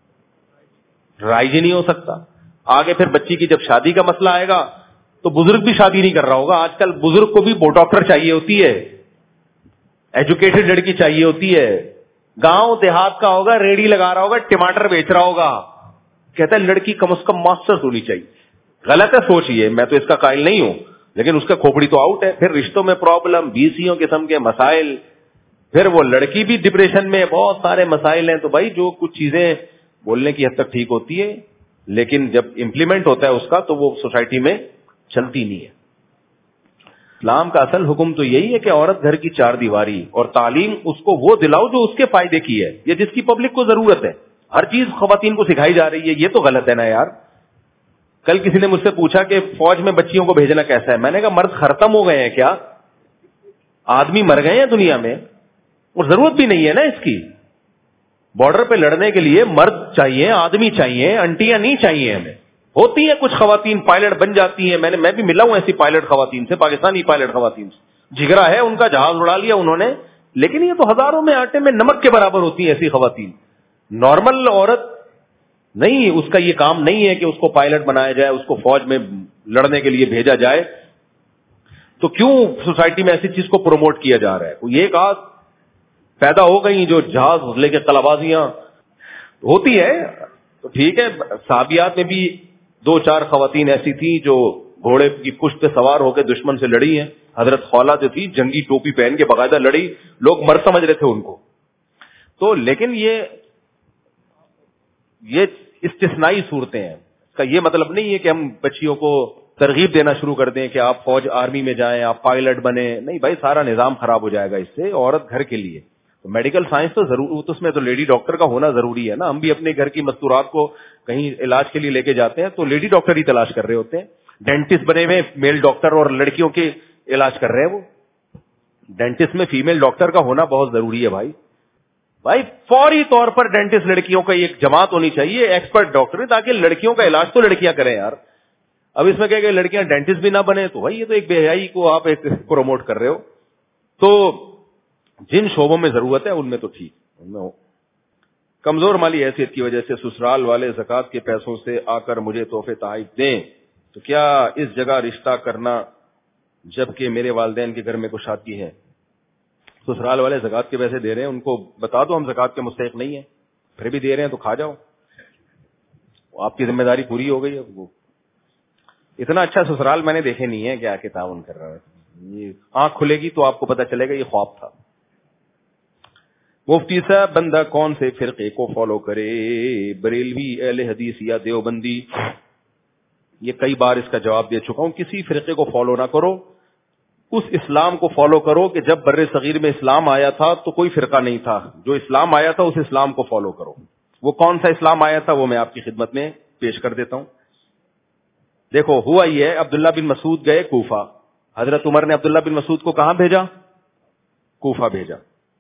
رائج نہیں ہو سکتا. آگے پھر بچی کی جب شادی کا مسئلہ آئے گا تو بزرگ بھی شادی نہیں کر رہا ہوگا. آج کل بزرگ کو بھی ڈاکٹر چاہیے ہوتی ہے, ایجوکیٹڈ لڑکی چاہیے ہوتی ہے. گاؤں دیہات کا ہوگا, ریڑھی لگا رہا ہوگا, ٹماٹر بیچ رہا ہوگا, کہتا ہے لڑکی کم از کم ماسٹرز ہونی چاہیے. غلط ہے سوچ, یہ میں تو اس کا قائل نہیں ہوں, لیکن اس کا کھوپڑی تو آؤٹ ہے. پھر رشتوں میں پرابلم, بیسیوں قسم کے مسائل, پھر وہ لڑکی بھی ڈپریشن میں, بہت سارے مسائل ہیں. تو بھائی جو کچھ چیزیں بولنے کی حد تک ٹھیک ہوتی ہے, لیکن جب امپلیمنٹ ہوتا ہے اس کا تو وہ سوسائٹی میں چلتی نہیں ہے. اسلام کا اصل حکم تو یہی ہے کہ عورت گھر کی 4 دیواری, اور تعلیم اس کو وہ دلاؤ جو اس کے فائدے کی ہے, یا جس کی پبلک کو ضرورت ہے. ہر چیز خواتین کو سکھائی جا رہی ہے, یہ تو غلط ہے نا یار. کل کسی نے مجھ سے پوچھا کہ فوج میں بچیوں کو بھیجنا کیسا ہے. میں نے کہا مرد ختم ہو گئے ہیں کیا, آدمی مر گئے ہیں دنیا میں, اور ضرورت بھی نہیں ہے نا اس کی. بارڈر پہ لڑنے کے لیے مرد چاہیے, آدمی چاہیے, انٹیاں نہیں چاہیے ہمیں. ہوتی ہیں کچھ خواتین پائلٹ بن جاتی ہیں, میں بھی ملا ہوں ایسی پائلٹ خواتین سے, پاکستانی پائلٹ خواتین سے, جگرا ہے ان کا, جہاز اڑا لیا انہوں نے, لیکن یہ تو ہزاروں میں آٹے میں نمک کے برابر ہوتی ہیں ایسی خواتین. نارمل عورت نہیں, اس کا یہ کام نہیں ہے کہ اس کو پائلٹ بنایا جائے, اس کو فوج میں لڑنے کے لیے بھیجا جائے. تو کیوں سوسائٹی میں ایسی چیز کو پروموٹ کیا جا رہا ہے؟ کوئی ایک آدھ پیدا ہو گئی جو جہاز لے کے قلابازیاں ہوتی ہے تو ٹھیک ہے. صحابیات میں بھی 2-4 خواتین ایسی تھیں جو گھوڑے کی پشت پہ سوار ہو کے دشمن سے لڑی ہیں. حضرت خولہ جو تھی جنگی ٹوپی پہن کے باقاعدہ لڑی, لوگ مرد سمجھ رہے تھے ان کو. تو لیکن یہ استثنائی صورتیں ہیں. اس کا یہ مطلب نہیں ہے کہ ہم بچیوں کو ترغیب دینا شروع کر دیں کہ آپ فوج آرمی میں جائیں, آپ پائلٹ بنے. نہیں بھائی, سارا نظام خراب ہو جائے گا اس سے. عورت گھر کے لیے تو میڈیکل سائنس تو ضرور, اس میں تو لیڈی ڈاکٹر کا ہونا ضروری ہے نا. ہم بھی اپنے گھر کی مستورات کو کہیں علاج کے لیے لے کے جاتے ہیں تو لیڈی ڈاکٹر ہی تلاش کر رہے ہوتے ہیں. ڈینٹسٹ بنے ہوئے میل ڈاکٹر, اور لڑکیوں کے علاج کر رہے ہیں. وہ ڈینٹسٹ میں فیمیل ڈاکٹر کا ہونا بہت ضروری ہے بھائی فوری طور پر ڈینٹسٹ لڑکیوں کا ایک جماعت ہونی چاہیے, ایکسپرٹ ڈاکٹر, تاکہ لڑکیوں کا علاج تو لڑکیاں کریں یار. اب اس میں کہ لڑکیاں ڈینٹسٹ بھی نہ بنے تو بھائی یہ تو ایک بے حیائی کو آپ ایک پروموٹ کر رہے ہو. تو جن شعبوں میں ضرورت ہے ان میں تو ٹھیک, ان میں ہو. کمزور مالی حیثیت کی وجہ سے سسرال والے زکوٰۃ کے پیسوں سے آ کر مجھے تحفے تحائف دیں, تو کیا اس جگہ رشتہ کرنا جبکہ میرے والدین کے گھر میں کوئی شادی ہے؟ سسرال والے زکات کے پیسے دے رہے ہیں، ان کو بتا دو ہم زکات کے مستحق نہیں ہیں، پھر بھی دے رہے ہیں تو کھا جاؤ، آپ کی ذمہ داری پوری ہو گئی ہے۔ وہ اتنا اچھا سسرال میں نے دیکھے نہیں ہے کیا کہ تعاون کر رہا ہے، آنکھ کھلے گی تو آپ کو پتہ چلے گا یہ خواب تھا۔ مفتی صاحب بندہ کون سے فرقے کو فالو کرے، بریلوی، اہل حدیث یا دیوبندی؟ یہ کئی بار اس کا جواب دے چکا ہوں، کسی فرقے کو فالو نہ کرو، اس اسلام کو فالو کرو کہ جب بر صغیر میں اسلام آیا تھا تو کوئی فرقہ نہیں تھا، جو اسلام آیا تھا اس اسلام کو فالو کرو۔ وہ کون سا اسلام آیا تھا وہ میں آپ کی خدمت میں پیش کر دیتا ہوں۔ دیکھو ہوا یہ ہے، عبداللہ بن مسعود گئے کوفہ، حضرت عمر نے عبداللہ بن مسعود کو کہاں بھیجا؟ کوفہ بھیجا،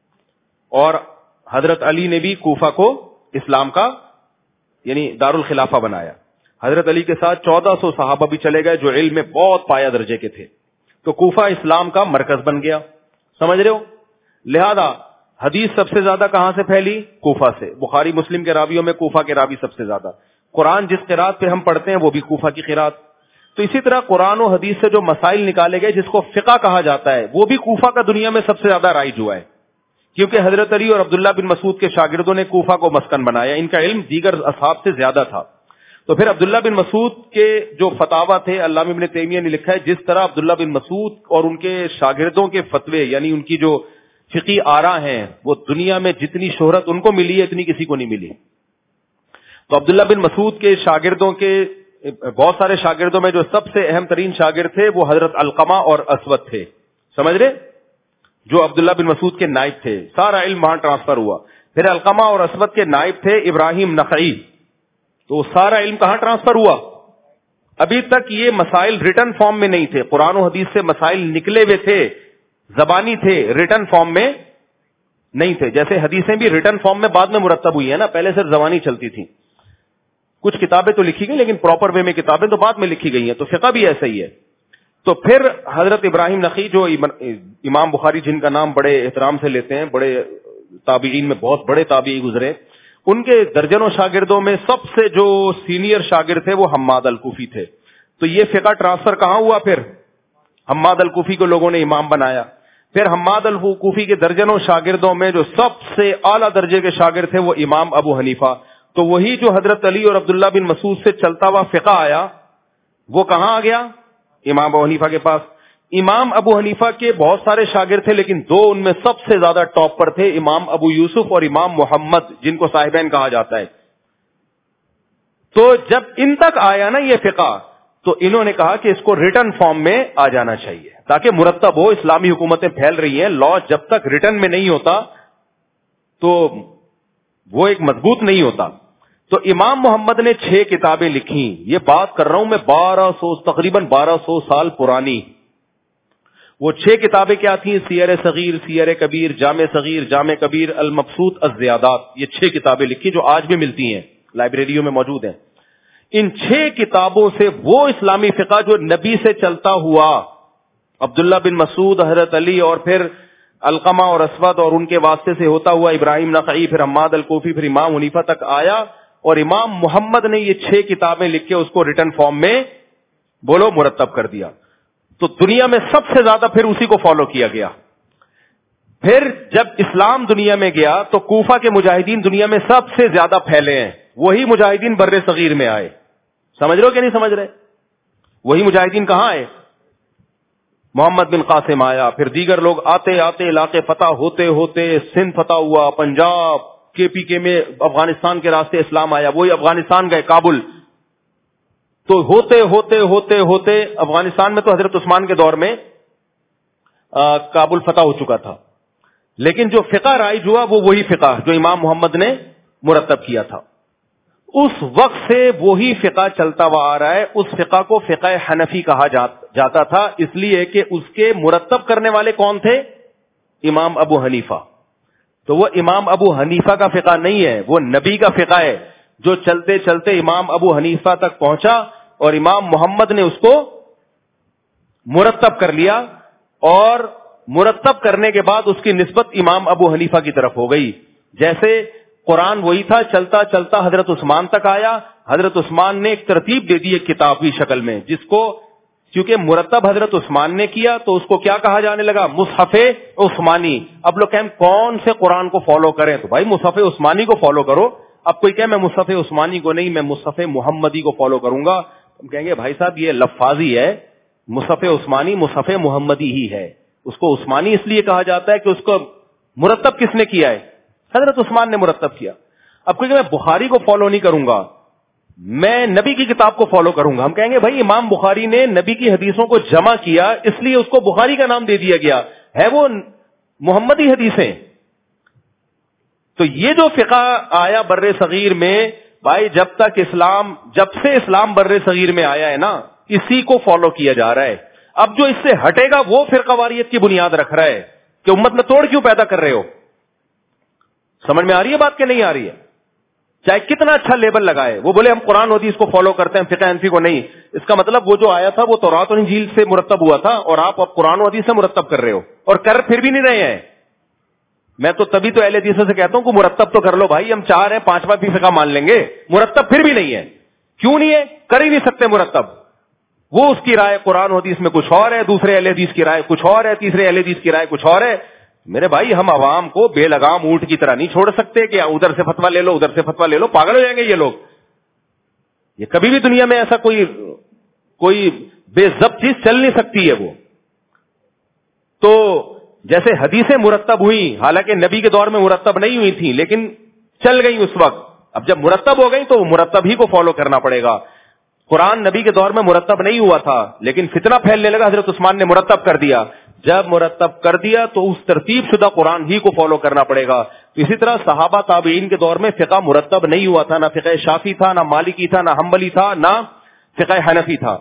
اور حضرت علی نے بھی کوفہ کو اسلام کا یعنی دارالخلافہ بنایا۔ حضرت علی کے ساتھ 1400 صحابہ بھی چلے گئے جو علم میں بہت پایہ درجے کے تھے، تو کوفہ اسلام کا مرکز بن گیا، سمجھ رہے ہو؟ لہذا حدیث سب سے زیادہ کہاں سے پھیلی؟ کوفہ سے۔ بخاری مسلم کے راویوں میں کوفہ کے راوی سب سے زیادہ، قرآن جس قرات پہ ہم پڑھتے ہیں وہ بھی کوفہ کی قرات۔ تو اسی طرح قرآن و حدیث سے جو مسائل نکالے گئے جس کو فقہ کہا جاتا ہے وہ بھی کوفہ کا دنیا میں سب سے زیادہ رائج ہوا ہے، کیونکہ حضرت علی اور عبداللہ بن مسعود کے شاگردوں نے کوفہ کو مسکن بنایا، ان کا علم دیگر اصحاب سے زیادہ تھا۔ تو پھر عبداللہ بن مسعود کے جو فتاوا تھے، علامہ ابن تیمیہ نے لکھا ہے جس طرح عبداللہ بن مسعود اور ان کے شاگردوں کے فتوے یعنی ان کی جو فقی آراء ہیں وہ دنیا میں جتنی شہرت ان کو ملی ہے اتنی کسی کو نہیں ملی۔ تو عبداللہ بن مسعود کے شاگردوں کے بہت سارے شاگردوں میں جو سب سے اہم ترین شاگرد تھے وہ حضرت علقمہ اور اسود تھے، سمجھ رہے، جو عبداللہ بن مسعود کے نائب تھے، سارا علم وہاں ٹرانسفر ہوا۔ پھر علقمہ اور اسود کے نائب تھے ابراہیم نخعی، تو سارا علم کہاں ٹرانسفر ہوا؟ ابھی تک یہ مسائل ریٹن فارم میں نہیں تھے، قرآن و حدیث سے مسائل نکلے ہوئے تھے، زبانی تھے، ریٹن فارم میں نہیں تھے۔ جیسے حدیثیں بھی ریٹن فارم میں بعد میں مرتب ہوئی ہیں نا، پہلے صرف زبانی چلتی تھی، کچھ کتابیں تو لکھی گئی لیکن پراپر وے میں کتابیں تو بعد میں لکھی گئی ہیں، تو فقہ بھی ایسا ہی ہے۔ تو پھر حضرت ابراہیم نخعی جو امام بخاری جن کا نام بڑے احترام سے لیتے ہیں، بڑے تابعین میں بہت بڑے تابعی گزرے، ان کے درجنوں شاگردوں میں سب سے جو سینئر شاگرد تھے وہ حماد الکوفی تھے۔ تو یہ فقہ ٹرانسفر کہاں ہوا؟ پھر حماد الکوفی کو لوگوں نے امام بنایا۔ پھر حماد الکوفی کے درجنوں شاگردوں میں جو سب سے اعلیٰ درجے کے شاگرد تھے وہ امام ابو حنیفہ۔ تو وہی جو حضرت علی اور عبداللہ بن مسعود سے چلتا ہوا فقہ آیا وہ کہاں آ گیا؟ امام ابو حنیفہ کے پاس۔ امام ابو حنیفہ کے بہت سارے شاگرد تھے لیکن دو ان میں سب سے زیادہ ٹاپ پر تھے، امام ابو یوسف اور امام محمد جن کو صاحبین کہا جاتا ہے۔ تو جب ان تک آیا نا یہ فقہ تو انہوں نے کہا کہ اس کو ریٹن فارم میں آ جانا چاہیے تاکہ مرتب ہو، اسلامی حکومتیں پھیل رہی ہیں، لا جب تک ریٹن میں نہیں ہوتا تو وہ ایک مضبوط نہیں ہوتا۔ تو امام محمد نے 6 کتابیں لکھی، یہ بات کر رہا ہوں میں تقریباً 1200 سال پرانی۔ وہ 6 کتابیں کیا تھیں؟ سیر صغیر، سیر کبیر، جامع صغیر، جامع کبیر، المبسوط الزیادات، یہ 6 کتابیں لکھی جو آج بھی ملتی ہیں، لائبریریوں میں موجود ہیں۔ ان 6 کتابوں سے وہ اسلامی فقہ جو نبی سے چلتا ہوا، عبداللہ بن مسعود، حضرت علی اور پھر علقمہ اور اسود اور ان کے واسطے سے ہوتا ہوا ابراہیم نخعی، پھر حماد الکوفی، پھر امام حنیفہ تک آیا، اور امام محمد نے یہ 6 کتابیں لکھ کے اس کو ریٹن فارم میں بولو مرتب کر دیا۔ تو دنیا میں سب سے زیادہ پھر اسی کو فالو کیا گیا۔ پھر جب اسلام دنیا میں گیا تو کوفہ کے مجاہدین دنیا میں سب سے زیادہ پھیلے ہیں، وہی مجاہدین بر صغیر میں آئے، سمجھ رہے ہو کہ نہیں سمجھ رہے؟ وہی مجاہدین کہاں آئے؟ محمد بن قاسم آیا، پھر دیگر لوگ آتے آتے علاقے فتح ہوتے ہوتے سندھ فتح ہوا، پنجاب، کے میں افغانستان کے راستے اسلام آیا، وہی افغانستان گئے، کابل۔ تو ہوتے ہوتے ہوتے ہوتے افغانستان میں تو حضرت عثمان کے دور میں کابل فتح ہو چکا تھا، لیکن جو فقہ رائج ہوا وہ وہی فقہ جو امام محمد نے مرتب کیا تھا، اس وقت سے وہی فقہ چلتا ہوا آ رہا ہے۔ اس فقہ کو فقہ حنفی کہا جاتا تھا، اس لیے کہ اس کے مرتب کرنے والے کون تھے؟ امام ابو حنیفہ۔ تو وہ امام ابو حنیفہ کا فقہ نہیں ہے، وہ نبی کا فقہ ہے جو چلتے چلتے امام ابو حنیفہ تک پہنچا اور امام محمد نے اس کو مرتب کر لیا، اور مرتب کرنے کے بعد اس کی نسبت امام ابو حنیفہ کی طرف ہو گئی۔ جیسے قرآن وہی تھا، چلتا چلتا حضرت عثمان تک آیا. حضرت عثمان نے ایک ترتیب دے دی ایک کتاب کی شکل میں، جس کو کیونکہ مرتب حضرت عثمان نے کیا تو اس کو کیا کہا جانے لگا؟ مصحف عثمانی. اب لوگ کہیں کون سے قرآن کو فالو کریں؟ تو بھائی مصحف عثمانی کو فالو کرو. اب کوئی کہ میں مصحف عثمانی کو نہیں، میں مصحف محمدی کو فالو کروں گا. ہم کہیں گے بھائی صاحب یہ لفاظی ہے، مصحف عثمانی مصحف محمدی ہی ہے. اس کو عثمانی اس لیے کہا جاتا ہے کہ اس کو مرتب کس نے کیا ہے؟ حضرت عثمان نے مرتب کیا. اب کوئی کہ میں بخاری کو فالو نہیں کروں گا، میں نبی کی کتاب کو فالو کروں گا. ہم کہیں گے بھائی امام بخاری نے نبی کی حدیثوں کو جمع کیا، اس لیے اس کو بخاری کا نام دے دیا گیا ہے، وہ محمدی حدیثیں. تو یہ جو فقہ آیا بر صغیر میں، بھائی جب سے اسلام بر صغیر میں آیا ہے نا، اسی کو فالو کیا جا رہا ہے. اب جو اس سے ہٹے گا وہ فرقہ واریت کی بنیاد رکھ رہا ہے کہ امت میں توڑ کیوں پیدا کر رہے ہو. سمجھ میں آ رہی ہے بات کہ نہیں آ رہی ہے؟ چاہے کتنا اچھا لیبل لگائے، وہ بولے ہم قرآن حدیث کو فالو کرتے ہیں، فقہ حنفی کو نہیں. اس کا مطلب وہ جو آیا تھا وہ تورات اور انجیل سے مرتب ہوا تھا، اور آپ اب قرآن و حدیث سے مرتب کر رہے ہو، اور کر پھر بھی نہیں رہے ہیں. میں تو تبھی تو اہل حدیث سے کہتا ہوں کہ مرتب تو کر لو بھائی، ہم 4 ہیں 5واں بھی فقہ مان لیں گے، مرتب پھر بھی نہیں ہے. کیوں نہیں ہے؟ کر ہی نہیں سکتے مرتب. وہ اس کی رائے قرآن و حدیث میں کچھ اور ہے، دوسرے اہل حدیث کی رائے کچھ اور ہے، تیسرے اہل حدیث کی رائے کچھ اور ہے. میرے بھائی ہم عوام کو بے لگام اونٹ کی طرح نہیں چھوڑ سکتے کہ ادھر سے فتوا لے لو ادھر سے فتوا لے لو. پاگل ہو جائیں گے یہ لوگ. یہ کبھی بھی دنیا میں ایسا کوئی بے ضبط چیز چل نہیں سکتی ہے. وہ تو جیسے حدیثیں مرتب ہوئی، حالانکہ نبی کے دور میں مرتب نہیں ہوئی تھی لیکن چل گئی اس وقت. اب جب مرتب ہو گئی تو مرتب ہی کو فالو کرنا پڑے گا. قرآن نبی کے دور میں مرتب نہیں ہوا تھا لیکن فتنہ پھیلنے لگا، حضرت عثمان نے مرتب کر دیا. جب مرتب کر دیا تو اس ترتیب شدہ قرآن ہی کو فالو کرنا پڑے گا. اسی طرح صحابہ تابعین کے دور میں فقہ مرتب نہیں ہوا تھا، نہ فقہ شافعی تھا، نہ مالکی تھا، نہ حنبلی تھا، نہ فقہ حنفی تھا.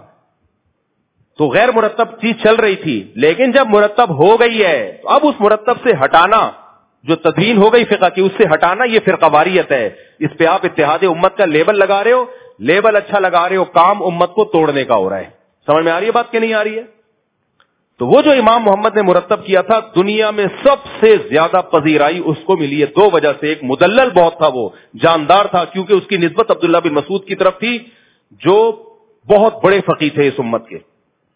تو غیر مرتب چیز چل رہی تھی. لیکن جب مرتب ہو گئی ہے تو اب اس مرتب سے ہٹانا، جو تدوین ہو گئی فقہ کی اس سے ہٹانا، یہ فرقہ واریت ہے. اس پہ آپ اتحاد امت کا لیبل لگا رہے ہو، لیبل اچھا لگا رہے ہو، کام امت کو توڑنے کا ہو رہا ہے. سمجھ میں آ رہی ہے بات کہ نہیں آ رہی ہے؟ تو وہ جو امام محمد نے مرتب کیا تھا، دنیا میں سب سے زیادہ پذیرائی اس کو ملی ہے 2 وجہ سے. ایک مدلل بہت تھا، وہ جاندار تھا کیونکہ اس کی نسبت عبداللہ بن مسعود کی طرف تھی جو بہت بڑے فقیہ تھے اس امت کے.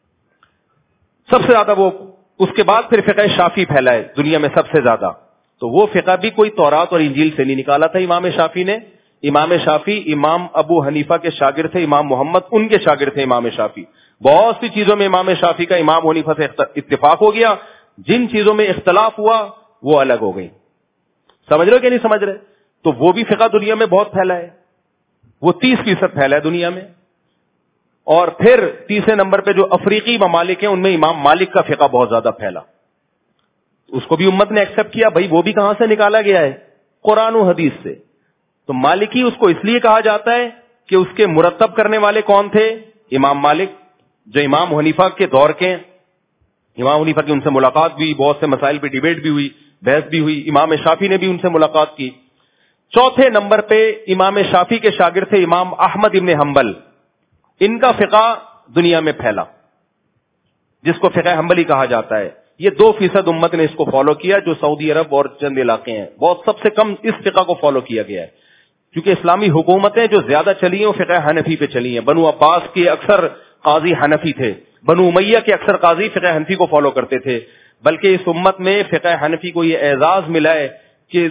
سب سے زیادہ وہ، اس کے بعد پھر فقہ شافعی پھیلا ہے دنیا میں سب سے زیادہ. تو وہ فقہ بھی کوئی تورات اور انجیل سے نہیں نکالا تھا امام شافعی نے. امام شافعی امام ابو حنیفہ کے شاگرد تھے، امام محمد ان کے شاگرد تھے امام شافعی. بہت سی چیزوں میں امام شافعی کا امام حنیفہ سے اتفاق ہو گیا، جن چیزوں میں اختلاف ہوا وہ الگ ہو گئی. سمجھ رہے ہو کہ نہیں سمجھ رہے؟ تو وہ بھی فقہ دنیا میں بہت پھیلا ہے، وہ 30% پھیلا ہے دنیا میں. اور پھر تیسرے نمبر پہ جو افریقی ممالک ہیں ان میں امام مالک کا فقہ بہت زیادہ پھیلا. اس کو بھی امت نے ایکسپٹ کیا. بھائی وہ بھی کہاں سے نکالا گیا ہے؟ قرآن و حدیث سے. تو مالکی اس کو اس لیے کہا جاتا ہے کہ اس کے مرتب کرنے والے کون تھے؟ امام مالک، جو امام حنیفہ کے دور کے. امام حنیفہ کی ان سے ملاقات بھی، بہت سے مسائل پہ ڈیبیٹ بھی ہوئی، بحث بھی ہوئی. امام شافعی نے بھی ان سے ملاقات کی. چوتھے نمبر پہ امام شافعی کے شاگرد تھے امام احمد ابن حنبل. ان کا فقہ دنیا میں پھیلا جس کو فقہ حنبلی کہا جاتا ہے. یہ 2% امت نے اس کو فالو کیا، جو سعودی عرب اور چند علاقے ہیں. بہت سب سے کم اس فقہ کو فالو کیا گیا ہے کیونکہ اسلامی حکومتیں جو زیادہ چلی ہیں وہ فقہ حنفی پہ چلی ہیں. بنو عباس کے اکثر قاضی حنفی تھے، بنو امیہ کے اکثر قاضی فقہ حنفی کو فالو کرتے تھے. بلکہ اس امت میں فقہ حنفی کو یہ اعزاز ملا ہے کہ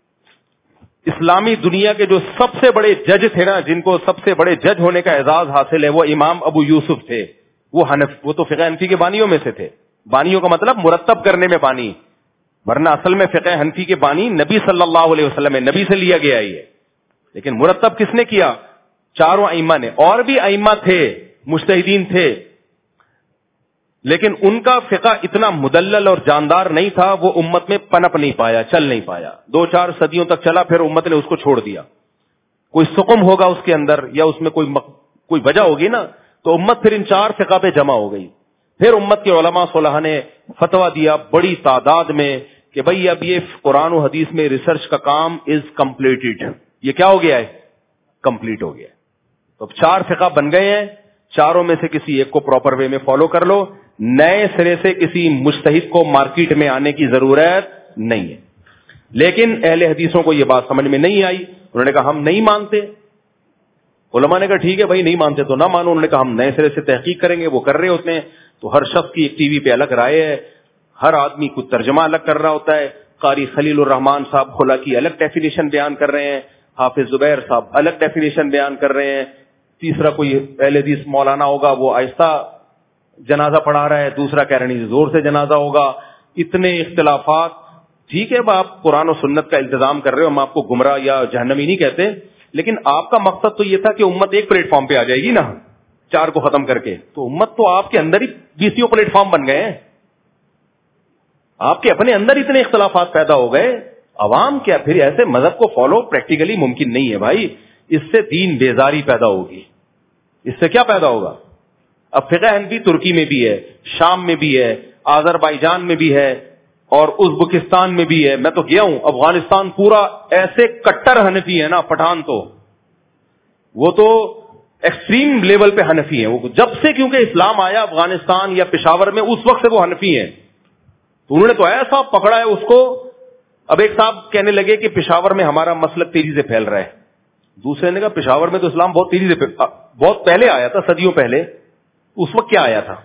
اسلامی دنیا کے جو سب سے بڑے جج تھے نا، جن کو سب سے بڑے جج ہونے کا اعزاز حاصل ہے، وہ امام ابو یوسف تھے. وہ تو فقہ حنفی کے بانیوں میں سے تھے. بانیوں کا مطلب مرتب کرنے میں بانی، ورنہ اصل میں فقہ حنفی کے بانی نبی صلی اللہ علیہ وسلم ہے، نبی سے لیا گیا ہے یہ. لیکن مرتب کس نے کیا؟ 4 ائمہ نے. اور بھی ائمہ تھے، مجتہدین تھے، لیکن ان کا فقہ اتنا مدلل اور جاندار نہیں تھا، وہ امت میں پنپ نہیں پایا، چل نہیں پایا. 2-4 صدیوں تک چلا، پھر امت نے اس کو چھوڑ دیا. کوئی سقم ہوگا اس کے اندر یا اس میں کوئی وجہ ہوگی نا، تو امت پھر ان 4 فقہ پہ جمع ہو گئی. پھر امت کے علماء صلحہ نے فتویٰ دیا بڑی تعداد میں کہ بھئی اب یہ قرآن و حدیث میں ریسرچ کا کام از کمپلیٹڈ. یہ کیا ہو گیا ہے؟ کمپلیٹ ہو گیا. تو اب 4 فقہ بن گئے ہیں. 4 میں سے کسی ایک کو پراپر وے میں فالو کر لو. نئے سرے سے کسی مجتہد کو مارکیٹ میں آنے کی ضرورت نہیں ہے. لیکن اہل حدیثوں کو یہ بات سمجھ میں نہیں آئی. انہوں نے کہا ہم نہیں مانتے. علماء نے کہا ٹھیک ہے بھائی, نہیں مانتے تو نہ مانو. انہوں نے کہا ہم نئے سرے سے تحقیق کریں گے. وہ کر رہے ہوتے ہیں تو ہر شخص کی ایک ٹی وی پہ الگ رائے ہے, ہر آدمی کچھ ترجمہ الگ کر رہا ہوتا ہے. قاری خلیل الرحمان صاحب خلا کی الگ ڈیفینیشن بیان کر رہے ہیں, حافظ زبیر صاحب الگ ڈیفینیشن بیان کر رہے ہیں, تیسرا کوئی اہل حدیث مولانا ہوگا وہ آہستہ جنازہ پڑھا رہا ہے, دوسرا کہہ رہے ہیں زور سے جنازہ ہوگا. اتنے اختلافات. ٹھیک ہے آپ قرآن و سنت کا التزام کر رہے ہو, ہم آپ کو گمراہ یا جہنمی نہیں کہتے, لیکن آپ کا مقصد تو یہ تھا کہ امت ایک پلیٹ فارم پہ آ جائے گی نا, چار کو ختم کر کے. تو امت تو آپ کے اندر ہی 20 پلیٹ فارم بن گئے ہیں. آپ کے اپنے اندر اتنے اختلافات پیدا ہو گئے. عوام کیا پھر ایسے مذہب کو فالو پریکٹیکلی ممکن نہیں ہے بھائی. اس سے دین بیزاری پیدا ہوگی. اس سے کیا پیدا ہوگا؟ اب فقہ حنفی ترکی میں بھی ہے, شام میں بھی ہے, آذربائیجان میں بھی ہے, اور ازبکستان میں بھی ہے. میں تو گیا ہوں, افغانستان پورا ایسے کٹر حنفی ہے نا, پٹھان تو وہ تو ایکسٹریم لیول پہ حنفی ہیں. وہ جب سے کیونکہ اسلام آیا افغانستان یا پشاور میں, اس وقت سے وہ حنفی ہیں. تو انہوں نے تو ایسا پکڑا ہے اس کو. اب ایک صاحب کہنے لگے کہ پشاور میں ہمارا مسلک تیزی سے پھیل رہا ہے. دوسرے نے کہا پشاور میں تو اسلام بہت تیزی سے بہت پہلے آیا تھا, صدیوں پہلے. اس وقت کیا آیا تھا؟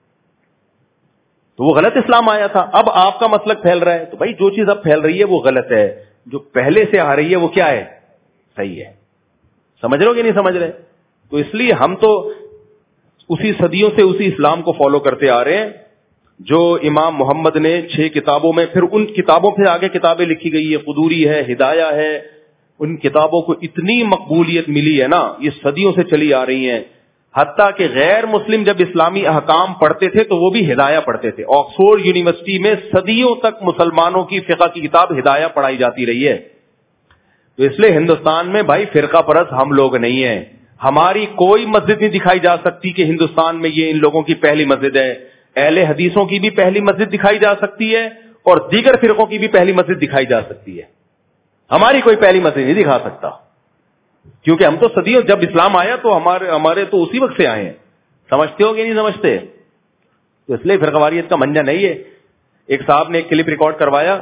تو وہ غلط اسلام آیا تھا. اب آپ کا مسلک پھیل رہا ہے, تو بھائی جو چیز اب پھیل رہی ہے وہ غلط ہے, جو پہلے سے آ رہی ہے وہ کیا ہے؟ صحیح ہے. سمجھ رہے ہو کہ نہیں سمجھ رہے؟ تو اس لیے ہم تو اسی صدیوں سے اسی اسلام کو فالو کرتے آ رہے ہیں جو امام محمد نے 6 کتابوں میں, پھر ان کتابوں پہ آگے کتابیں لکھی گئی ہے, قدوری ہے, ہدایہ ہے. ان کتابوں کو اتنی مقبولیت ملی ہے نا, یہ صدیوں سے چلی آ رہی ہیں. حتیٰ کہ غیر مسلم جب اسلامی احکام پڑھتے تھے تو وہ بھی ہدایہ پڑھتے تھے. آکسفورڈ یونیورسٹی میں صدیوں تک مسلمانوں کی فقہ کی کتاب ہدایہ پڑھائی جاتی رہی ہے. تو اس لیے ہندوستان میں بھائی فرقہ پرست ہم لوگ نہیں ہیں. ہماری کوئی مسجد نہیں دکھائی جا سکتی کہ ہندوستان میں یہ ان لوگوں کی پہلی مسجد ہے. اہل حدیثوں کی بھی پہلی مسجد دکھائی جا سکتی ہے, اور دیگر فرقوں کی بھی پہلی مسجد دکھائی جا سکتی ہے. ہماری کوئی پہلی مسجد نہیں دکھا سکتا, کیونکہ ہم تو صدیوں, جب اسلام آیا تو ہمارے تو اسی وقت سے آئے ہیں. سمجھتے ہو کہ نہیں سمجھتے؟ تو اس لیے فرقہ واریت کا منجا نہیں ہے. ایک صاحب نے ایک کلپ ریکارڈ کروایا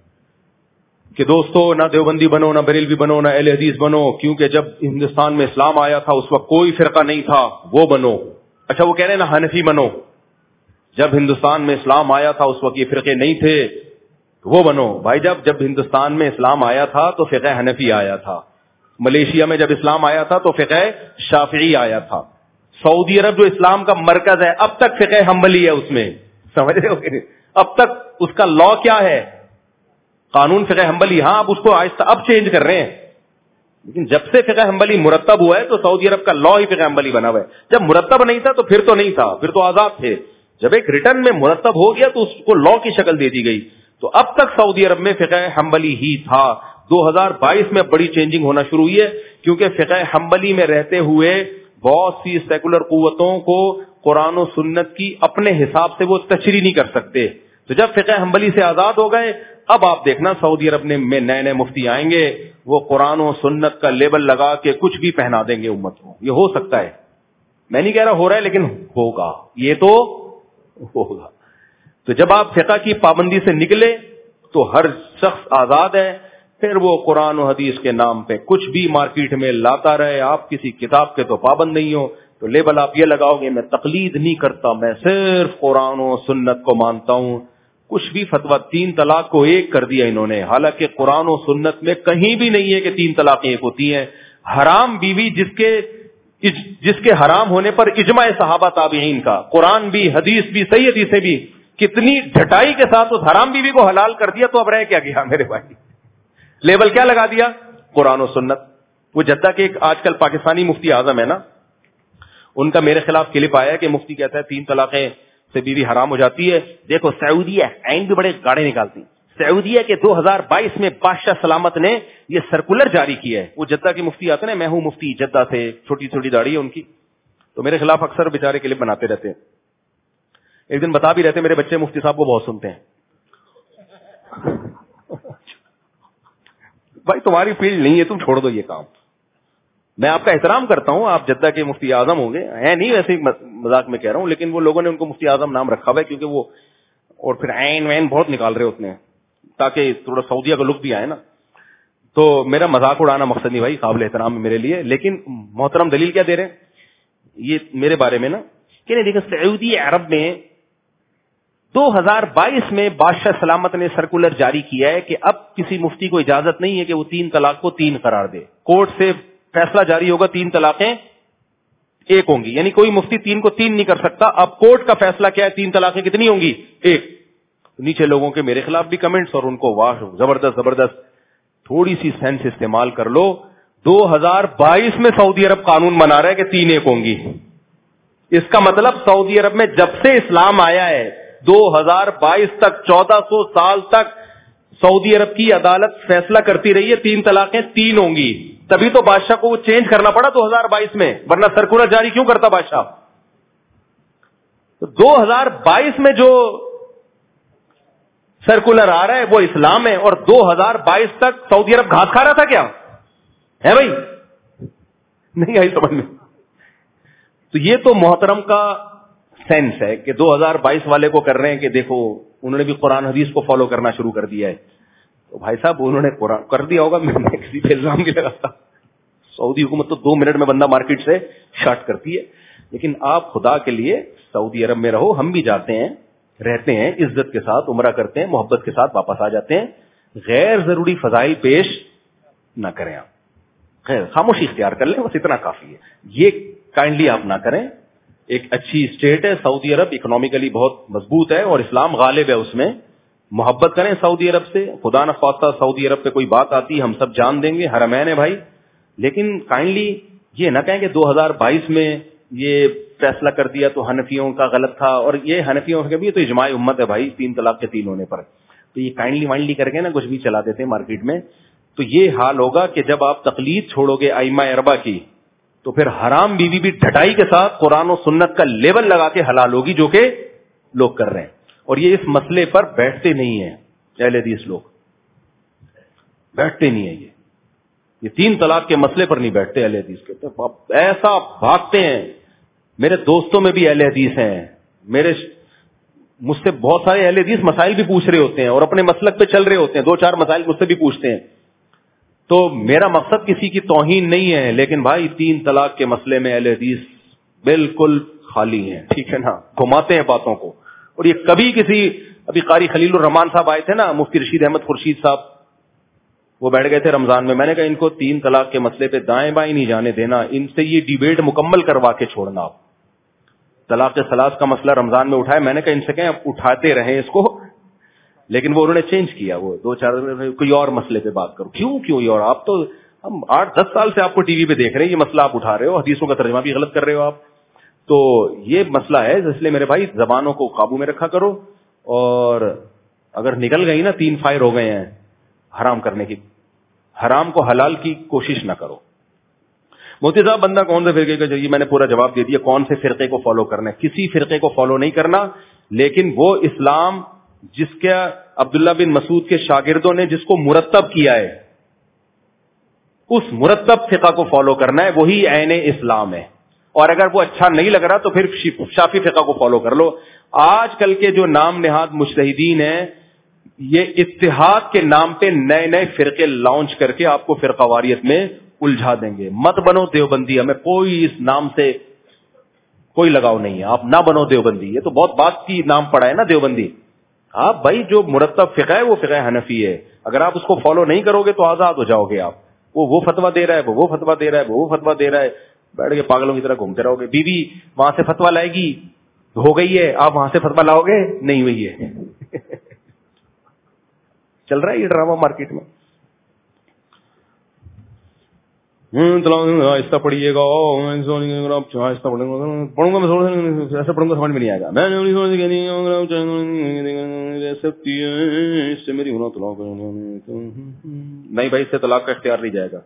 کہ دوستو نہ دیوبندی بنو, نہ بریلوی بنو, نہ اہل حدیث بنو, کیونکہ جب ہندوستان میں اسلام آیا تھا اس وقت کوئی فرقہ نہیں تھا, وہ بنو. اچھا وہ کہہ رہے ہیں نا حنفی بنو, جب ہندوستان میں اسلام آیا تھا اس وقت یہ فرقے نہیں تھے, وہ بنو. بھائی جب ہندوستان میں اسلام آیا تھا تو فقہ حنفی آیا تھا. ملیشیا میں جب اسلام آیا تھا تو فقہ شافعی آیا تھا. سعودی عرب جو اسلام کا مرکز ہے اب تک فقہ حنبلی ہے اس میں. سمجھ رہے ہو کہ نہیں؟ اب تک اس کا لا کیا ہے؟ قانون فقہ حنبلی. ہاں اب اس کو آہستہ اب چینج کر رہے ہیں, لیکن جب سے فقہ حنبلی مرتب ہوا ہے تو سعودی عرب کا لا ہی فقہ حنبلی بنا ہوا ہے. جب مرتب نہیں تھا تو پھر تو نہیں تھا, پھر تو آزاد تھے. جب ایک ریٹرن میں مرتب ہو گیا تو اس کو لا کی شکل دے دی گئی. تو اب تک سعودی عرب میں فقہ حنبلی ہی تھا. 2022 میں بڑی چینجنگ ہونا شروع ہوئی ہے, کیونکہ فقہ حنبلی میں رہتے ہوئے بہت سی سیکولر قوتوں کو قرآن و سنت کی اپنے حساب سے وہ تشریح نہیں کر سکتے. تو جب فقہ حنبلی سے آزاد ہو گئے, اب آپ دیکھنا سعودی عرب میں نئے مفتی آئیں گے, وہ قرآن و سنت کا لیبل لگا کے کچھ بھی پہنا دیں گے امت کو. یہ ہو سکتا ہے, میں نہیں کہہ رہا ہو رہا ہے, لیکن ہوگا, یہ تو ہوگا. تو جب آپ فقہ کی پابندی سے نکلے تو ہر شخص آزاد ہے. پھر وہ قرآن و حدیث کے نام پہ کچھ بھی مارکیٹ میں لاتا رہے, آپ کسی کتاب کے تو پابند نہیں ہو, تو لیبل آپ یہ لگاؤ گے میں تقلید نہیں کرتا, میں صرف قرآن و سنت کو مانتا ہوں. کچھ بھی فتویٰ, 3 طلاق کو ایک کر دیا انہوں نے, حالانکہ قرآن و سنت میں کہیں بھی نہیں ہے کہ 3 طلاقیں ایک ہوتی ہیں. حرام بیوی جس کے حرام ہونے پر اجماع صحابہ تابعین کا, قرآن بھی حدیث بھی صحیح حدیثیں بھی کتنی ڈھٹائی کے ساتھ اس حرام بیوی کو حلال کر دیا, تو اب رہ کیا گیا میرے بھائی؟ لیبل کیا لگا دیا؟ قرآن و سنت. وہ جدہ کے ایک آج کل پاکستانی مفتی اعظم ہے نا, ان کا میرے خلاف کلپ آیا کہ مفتی کہتا ہے 3 طلاقیں سے بیوی حرام ہو جاتی ہے. دیکھو سعودیہ عین بھی بڑے گاڑے نکالتی. سعودیہ کے 2022 میں بادشاہ سلامت نے یہ سرکولر جاری کیا ہے. وہ جدہ کے مفتی آتے ہیں, میں ہوں مفتی جدہ سے, چھوٹی چھوٹی داڑھی ہے ان کی, تو میرے خلاف اکثر بیچارے کلپ بناتے رہتے ہیں. ایک دن بتا بھی رہتے میرے بچے مفتی صاحب کو بہت سنتے ہیں. بھائی تمہاری فیلڈ نہیں ہے, تم چھوڑ دو یہ کام. میں آپ کا احترام کرتا ہوں, آپ جدہ کے مفتی اعظم ہوں گے, ہے نہیں ویسے مذاق میں کہہ رہا ہوں, لیکن وہ لوگوں نے ان کو مفتی اعظم نام رکھا ہوا ہے کیونکہ وہ, اور پھر عین وین بہت نکال رہے ہوتے ہیں. تاکہ تھوڑا سعودیہ کا لک بھی آئے نا. تو میرا مذاق اڑانا مقصد نہیں بھائی, قابل احترام ہے میرے لیے, لیکن محترم دلیل کیا دے رہے ہیں یہ میرے بارے میں نا کہ نہیں. دیکھیں سعودی عرب میں 2022 میں بادشاہ سلامت نے سرکولر جاری کیا ہے کہ اب کسی مفتی کو اجازت نہیں ہے کہ وہ 3 طلاق کو 3 قرار دے. کورٹ سے فیصلہ جاری ہوگا 3 طلاقیں 1 ہوں گی, یعنی کوئی مفتی 3 کو 3 نہیں کر سکتا. اب کورٹ کا فیصلہ کیا ہے, 3 طلاقیں کتنی ہوں گی, 1. نیچے لوگوں کے میرے خلاف بھی کمنٹس اور ان کو واہ زبردست. تھوڑی سی سینس استعمال کر لو. 2022 میں سعودی عرب قانون بنا رہا ہے کہ 3 1 ہوں گی. اس کا مطلب سعودی عرب میں جب سے اسلام آیا ہے 2022 تک 1400 سال تک سعودی عرب کی عدالت فیصلہ کرتی رہی ہے 3 طلاقیں 3 ہوں گی. تبھی تو بادشاہ کو وہ چینج کرنا پڑا 2022 میں, ورنہ سرکولر جاری کیوں کرتا بادشاہ. تو 2022 میں جو سرکولر آ رہا ہے وہ اسلام ہے, اور 2022 تک سعودی عرب گھاس کھا رہا تھا کیا ہے بھائی, نہیں آئی سمجھ میں. تو یہ تو محترم کا سینس ہے کہ 2022 والے کو کر رہے ہیں کہ دیکھو انہوں نے بھی قرآن حدیث کو فالو کرنا شروع کر دیا ہے. تو بھائی صاحب انہوں نے قرآن کر دیا ہوگا, میں کسی پہ الزام نہیں لگاتا. سعودی حکومت تو 2 منٹ میں بندہ مارکیٹ سے شارٹ کرتی ہے. لیکن آپ خدا کے لیے سعودی عرب میں رہو, ہم بھی جاتے ہیں رہتے ہیں عزت کے ساتھ, عمرہ کرتے ہیں, محبت کے ساتھ واپس آ جاتے ہیں. غیر ضروری فضائل پیش نہ کریں, آپ خیر خاموشی اختیار کر لیں, بس اتنا کافی ہے. یہ کائنڈلی آپ نہ کریں. ایک اچھی اسٹیٹ ہے سعودی عرب, اکنامکلی بہت مضبوط ہے اور اسلام غالب ہے اس میں. محبت کریں سعودی عرب سے, خدا نہ خواستہ سعودی عرب پہ کوئی بات آتی ہم سب جان دیں گے, حرمین ہے بھائی. لیکن کائنڈلی یہ نہ کہیں کہ 2022 میں یہ فیصلہ کر دیا تو حنفیوں کا غلط تھا, اور یہ حنفیوں کے بھی تو اجماع امت ہے بھائی 3 طلاق کے 3 ہونے پر. تو یہ کائنڈلی وائنڈلی کر کے نا کچھ بھی چلا دیتے ہیں مارکیٹ میں. تو یہ حال ہوگا کہ جب آپ تقلید چھوڑو گے ائمہ اربعہ کی, تو پھر حرام بیوی بھی ڈھٹائی کے ساتھ قرآن و سنت کا لیول لگا کے حلال ہوگی, جو کہ لوگ کر رہے ہیں. اور یہ اس مسئلے پر بیٹھتے نہیں ہیں اہل حدیث, لوگ بیٹھتے نہیں ہیں. یہ 3 طلاق کے مسئلے پر نہیں بیٹھتے اہل حدیث کے, تو ایسا بھاگتے ہیں. میرے دوستوں میں بھی اہل حدیث ہیں, مجھ سے بہت سارے اہل حدیث مسائل بھی پوچھ رہے ہوتے ہیں اور اپنے مسلک پہ چل رہے ہوتے ہیں, 2-4 مسائل مجھ سے بھی پوچھتے ہیں. تو میرا مقصد کسی کی توہین نہیں ہے, لیکن بھائی 3 طلاق کے مسئلے میں اہل حدیث بالکل خالی ہیں, ٹھیک ہے نا, گھماتے ہیں باتوں کو. اور یہ کبھی ابھی قاری خلیل الرحمان صاحب آئے تھے نا, مفتی رشید احمد خورشید صاحب, وہ بیٹھ گئے تھے رمضان میں. میں نے کہا ان کو 3 طلاق کے مسئلے پہ دائیں بائیں نہیں جانے دینا, ان سے یہ ڈیبیٹ مکمل کروا کے چھوڑنا. آپ طلاق ثلاث کا مسئلہ رمضان میں اٹھائے, میں نے کہا ان سے کہیں آپ اٹھاتے رہیں اس کو, لیکن وہ انہوں نے چینج کیا, وہ 2-4 کوئی اور مسئلے پہ بات کرو. کیوں اور آپ تو ہم 8-10 سال سے آپ کو ٹی وی پہ دیکھ رہے ہیں, یہ مسئلہ آپ اٹھا رہے ہو, حدیثوں کا ترجمہ بھی غلط کر رہے ہو آپ. تو یہ مسئلہ ہے, اس لیے میرے بھائی زبانوں کو قابو میں رکھا کرو, اور اگر نکل گئی نا 3 فائر ہو گئے ہیں حرام کرنے کی, حرام کو حلال کی کوشش نہ کرو. مفتی صاحب بندہ کون سے فرقے کا چاہیے, میں نے پورا جواب دے دیا. کون سے فرقے کو فالو کرنا ہے, کسی فرقے کو فالو نہیں کرنا, لیکن وہ اسلام جس کا عبداللہ بن مسعود کے شاگردوں نے جس کو مرتب کیا ہے, اس مرتب فقہ کو فالو کرنا ہے, وہی عین اسلام ہے. اور اگر وہ اچھا نہیں لگ رہا تو پھر شافعی فقہ کو فالو کر لو. آج کل کے جو نام نہاد مجتہدین ہیں, یہ اتحاد کے نام پہ نئے فرقے لانچ کر کے آپ کو فرقہ واریت میں الجھا دیں گے. مت بنو دیوبندی, ہمیں کوئی اس نام سے کوئی لگاؤ نہیں ہے, آپ نہ بنو دیوبندی. یہ تو بہت بات کی نام پڑا ہے نا دیوبندی. آپ بھائی جو مرتب فقہ ہے وہ فقہ حنفی ہے, اگر آپ اس کو فالو نہیں کرو گے تو آزاد ہو جاؤ گے. آپ وہ فتویٰ دے رہا ہے, وہ فتویٰ دے رہا ہے, وہ فتویٰ دے رہا ہے, بیٹھ کے پاگلوں کی طرح گھومتے رہو گے. بیوی وہاں سے فتویٰ لائے گی, ہو گئی ہے, آپ وہاں سے فتویٰ لاؤ گے, نہیں ہوئی ہے. چل رہا ہے یہ ڈرامہ مارکیٹ میں. آہستہ پڑھیے گا, آہستہ پڑھوں گا میں, ایسا پڑھوں گا سمجھ میں نہیں آئے گا. اس سے میری نہیں بھائی, اس سے طلاق کا اختیار نہیں جائے گا.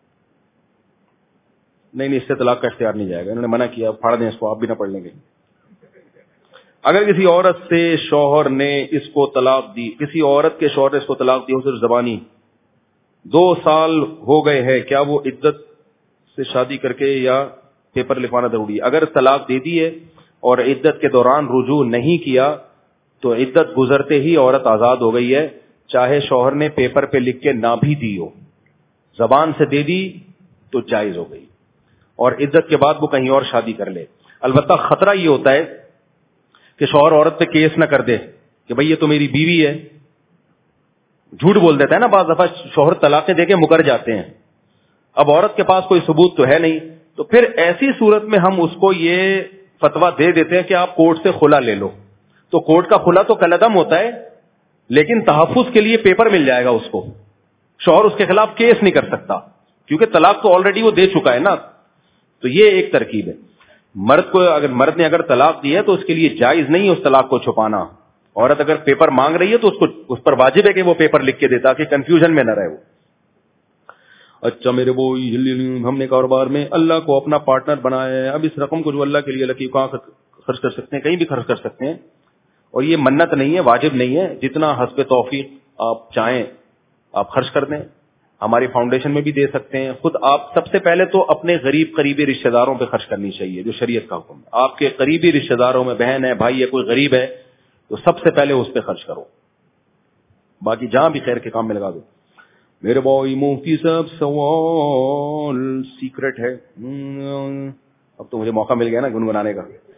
نہیں اس سے طلاق کا اختیار نہیں جائے گا, انہوں نے منع کیا, پھاڑ دیں اس کو, آپ بھی نہ پڑھ لیں گے. اگر کسی عورت سے شوہر نے اس کو طلاق دی, کسی عورت کے شوہر نے اس کو طلاق دی, صرف زبانی 2 سال ہو گئے ہیں, کیا وہ عدت سے شادی کر کے یا پیپر لکھوانا ضروری ہے؟ اگر طلاق دے دی ہے اور عدت کے دوران رجوع نہیں کیا تو عدت گزرتے ہی عورت آزاد ہو گئی ہے. چاہے شوہر نے پیپر پہ لکھ کے نہ بھی دی ہو, زبان سے دے دی تو جائز ہو گئی, اور عدت کے بعد وہ کہیں اور شادی کر لے. البتہ خطرہ یہ ہوتا ہے کہ شوہر عورت پہ کیس نہ کر دے کہ بھئی یہ تو میری بیوی ہے. جھوٹ بول دیتا ہے نا بعض دفعہ, شوہر طلاقیں دے کے مکر جاتے ہیں, اب عورت کے پاس کوئی ثبوت تو ہے نہیں, تو پھر ایسی صورت میں ہم اس کو یہ فتویٰ دے دیتے ہیں کہ آپ کورٹ سے خلا لے لو. تو کورٹ کا خلا تو کالعدم ہوتا ہے, لیکن تحفظ کے لیے پیپر مل جائے گا اس کو, شوہر اس کے خلاف کیس نہیں کر سکتا کیونکہ طلاق تو آلریڈی وہ دے چکا ہے نا. تو یہ ایک ترکیب ہے. مرد نے اگر طلاق دی ہے تو اس کے لیے جائز نہیں ہے اس طلاق کو چھپانا. عورت اگر پیپر مانگ رہی ہے تو اس پر واجب ہے کہ وہ پیپر لکھ کے دے تاکہ کنفیوژن میں نہ رہے وہ. اچھا میرے بھائی, ہم نے کاروبار میں اللہ کو اپنا پارٹنر بنایا ہے, اب اس رقم کو جو اللہ کے لیے لکی کہاں خرچ کر سکتے ہیں, کہیں بھی خرچ کر سکتے ہیں, اور یہ منت نہیں ہے, واجب نہیں ہے, جتنا حسب توفیق آپ چاہیں آپ خرچ کر دیں. ہماری فاؤنڈیشن میں بھی دے سکتے ہیں. خود آپ سب سے پہلے تو اپنے قریبی رشتہ داروں پہ خرچ کرنی چاہیے جو شریعت کا حکم ہے. آپ کے قریبی رشتہ داروں میں بہن ہے, بھائی ہے, کوئی غریب ہے تو سب سے پہلے اس پہ خرچ کرو, باقی جہاں بھی خیر کے کام میں لگا دو. میرے بھائی مفتی صاحب سوال سیکرٹ ہے, اب تو مجھے موقع مل گیا نا گنگنانے کا.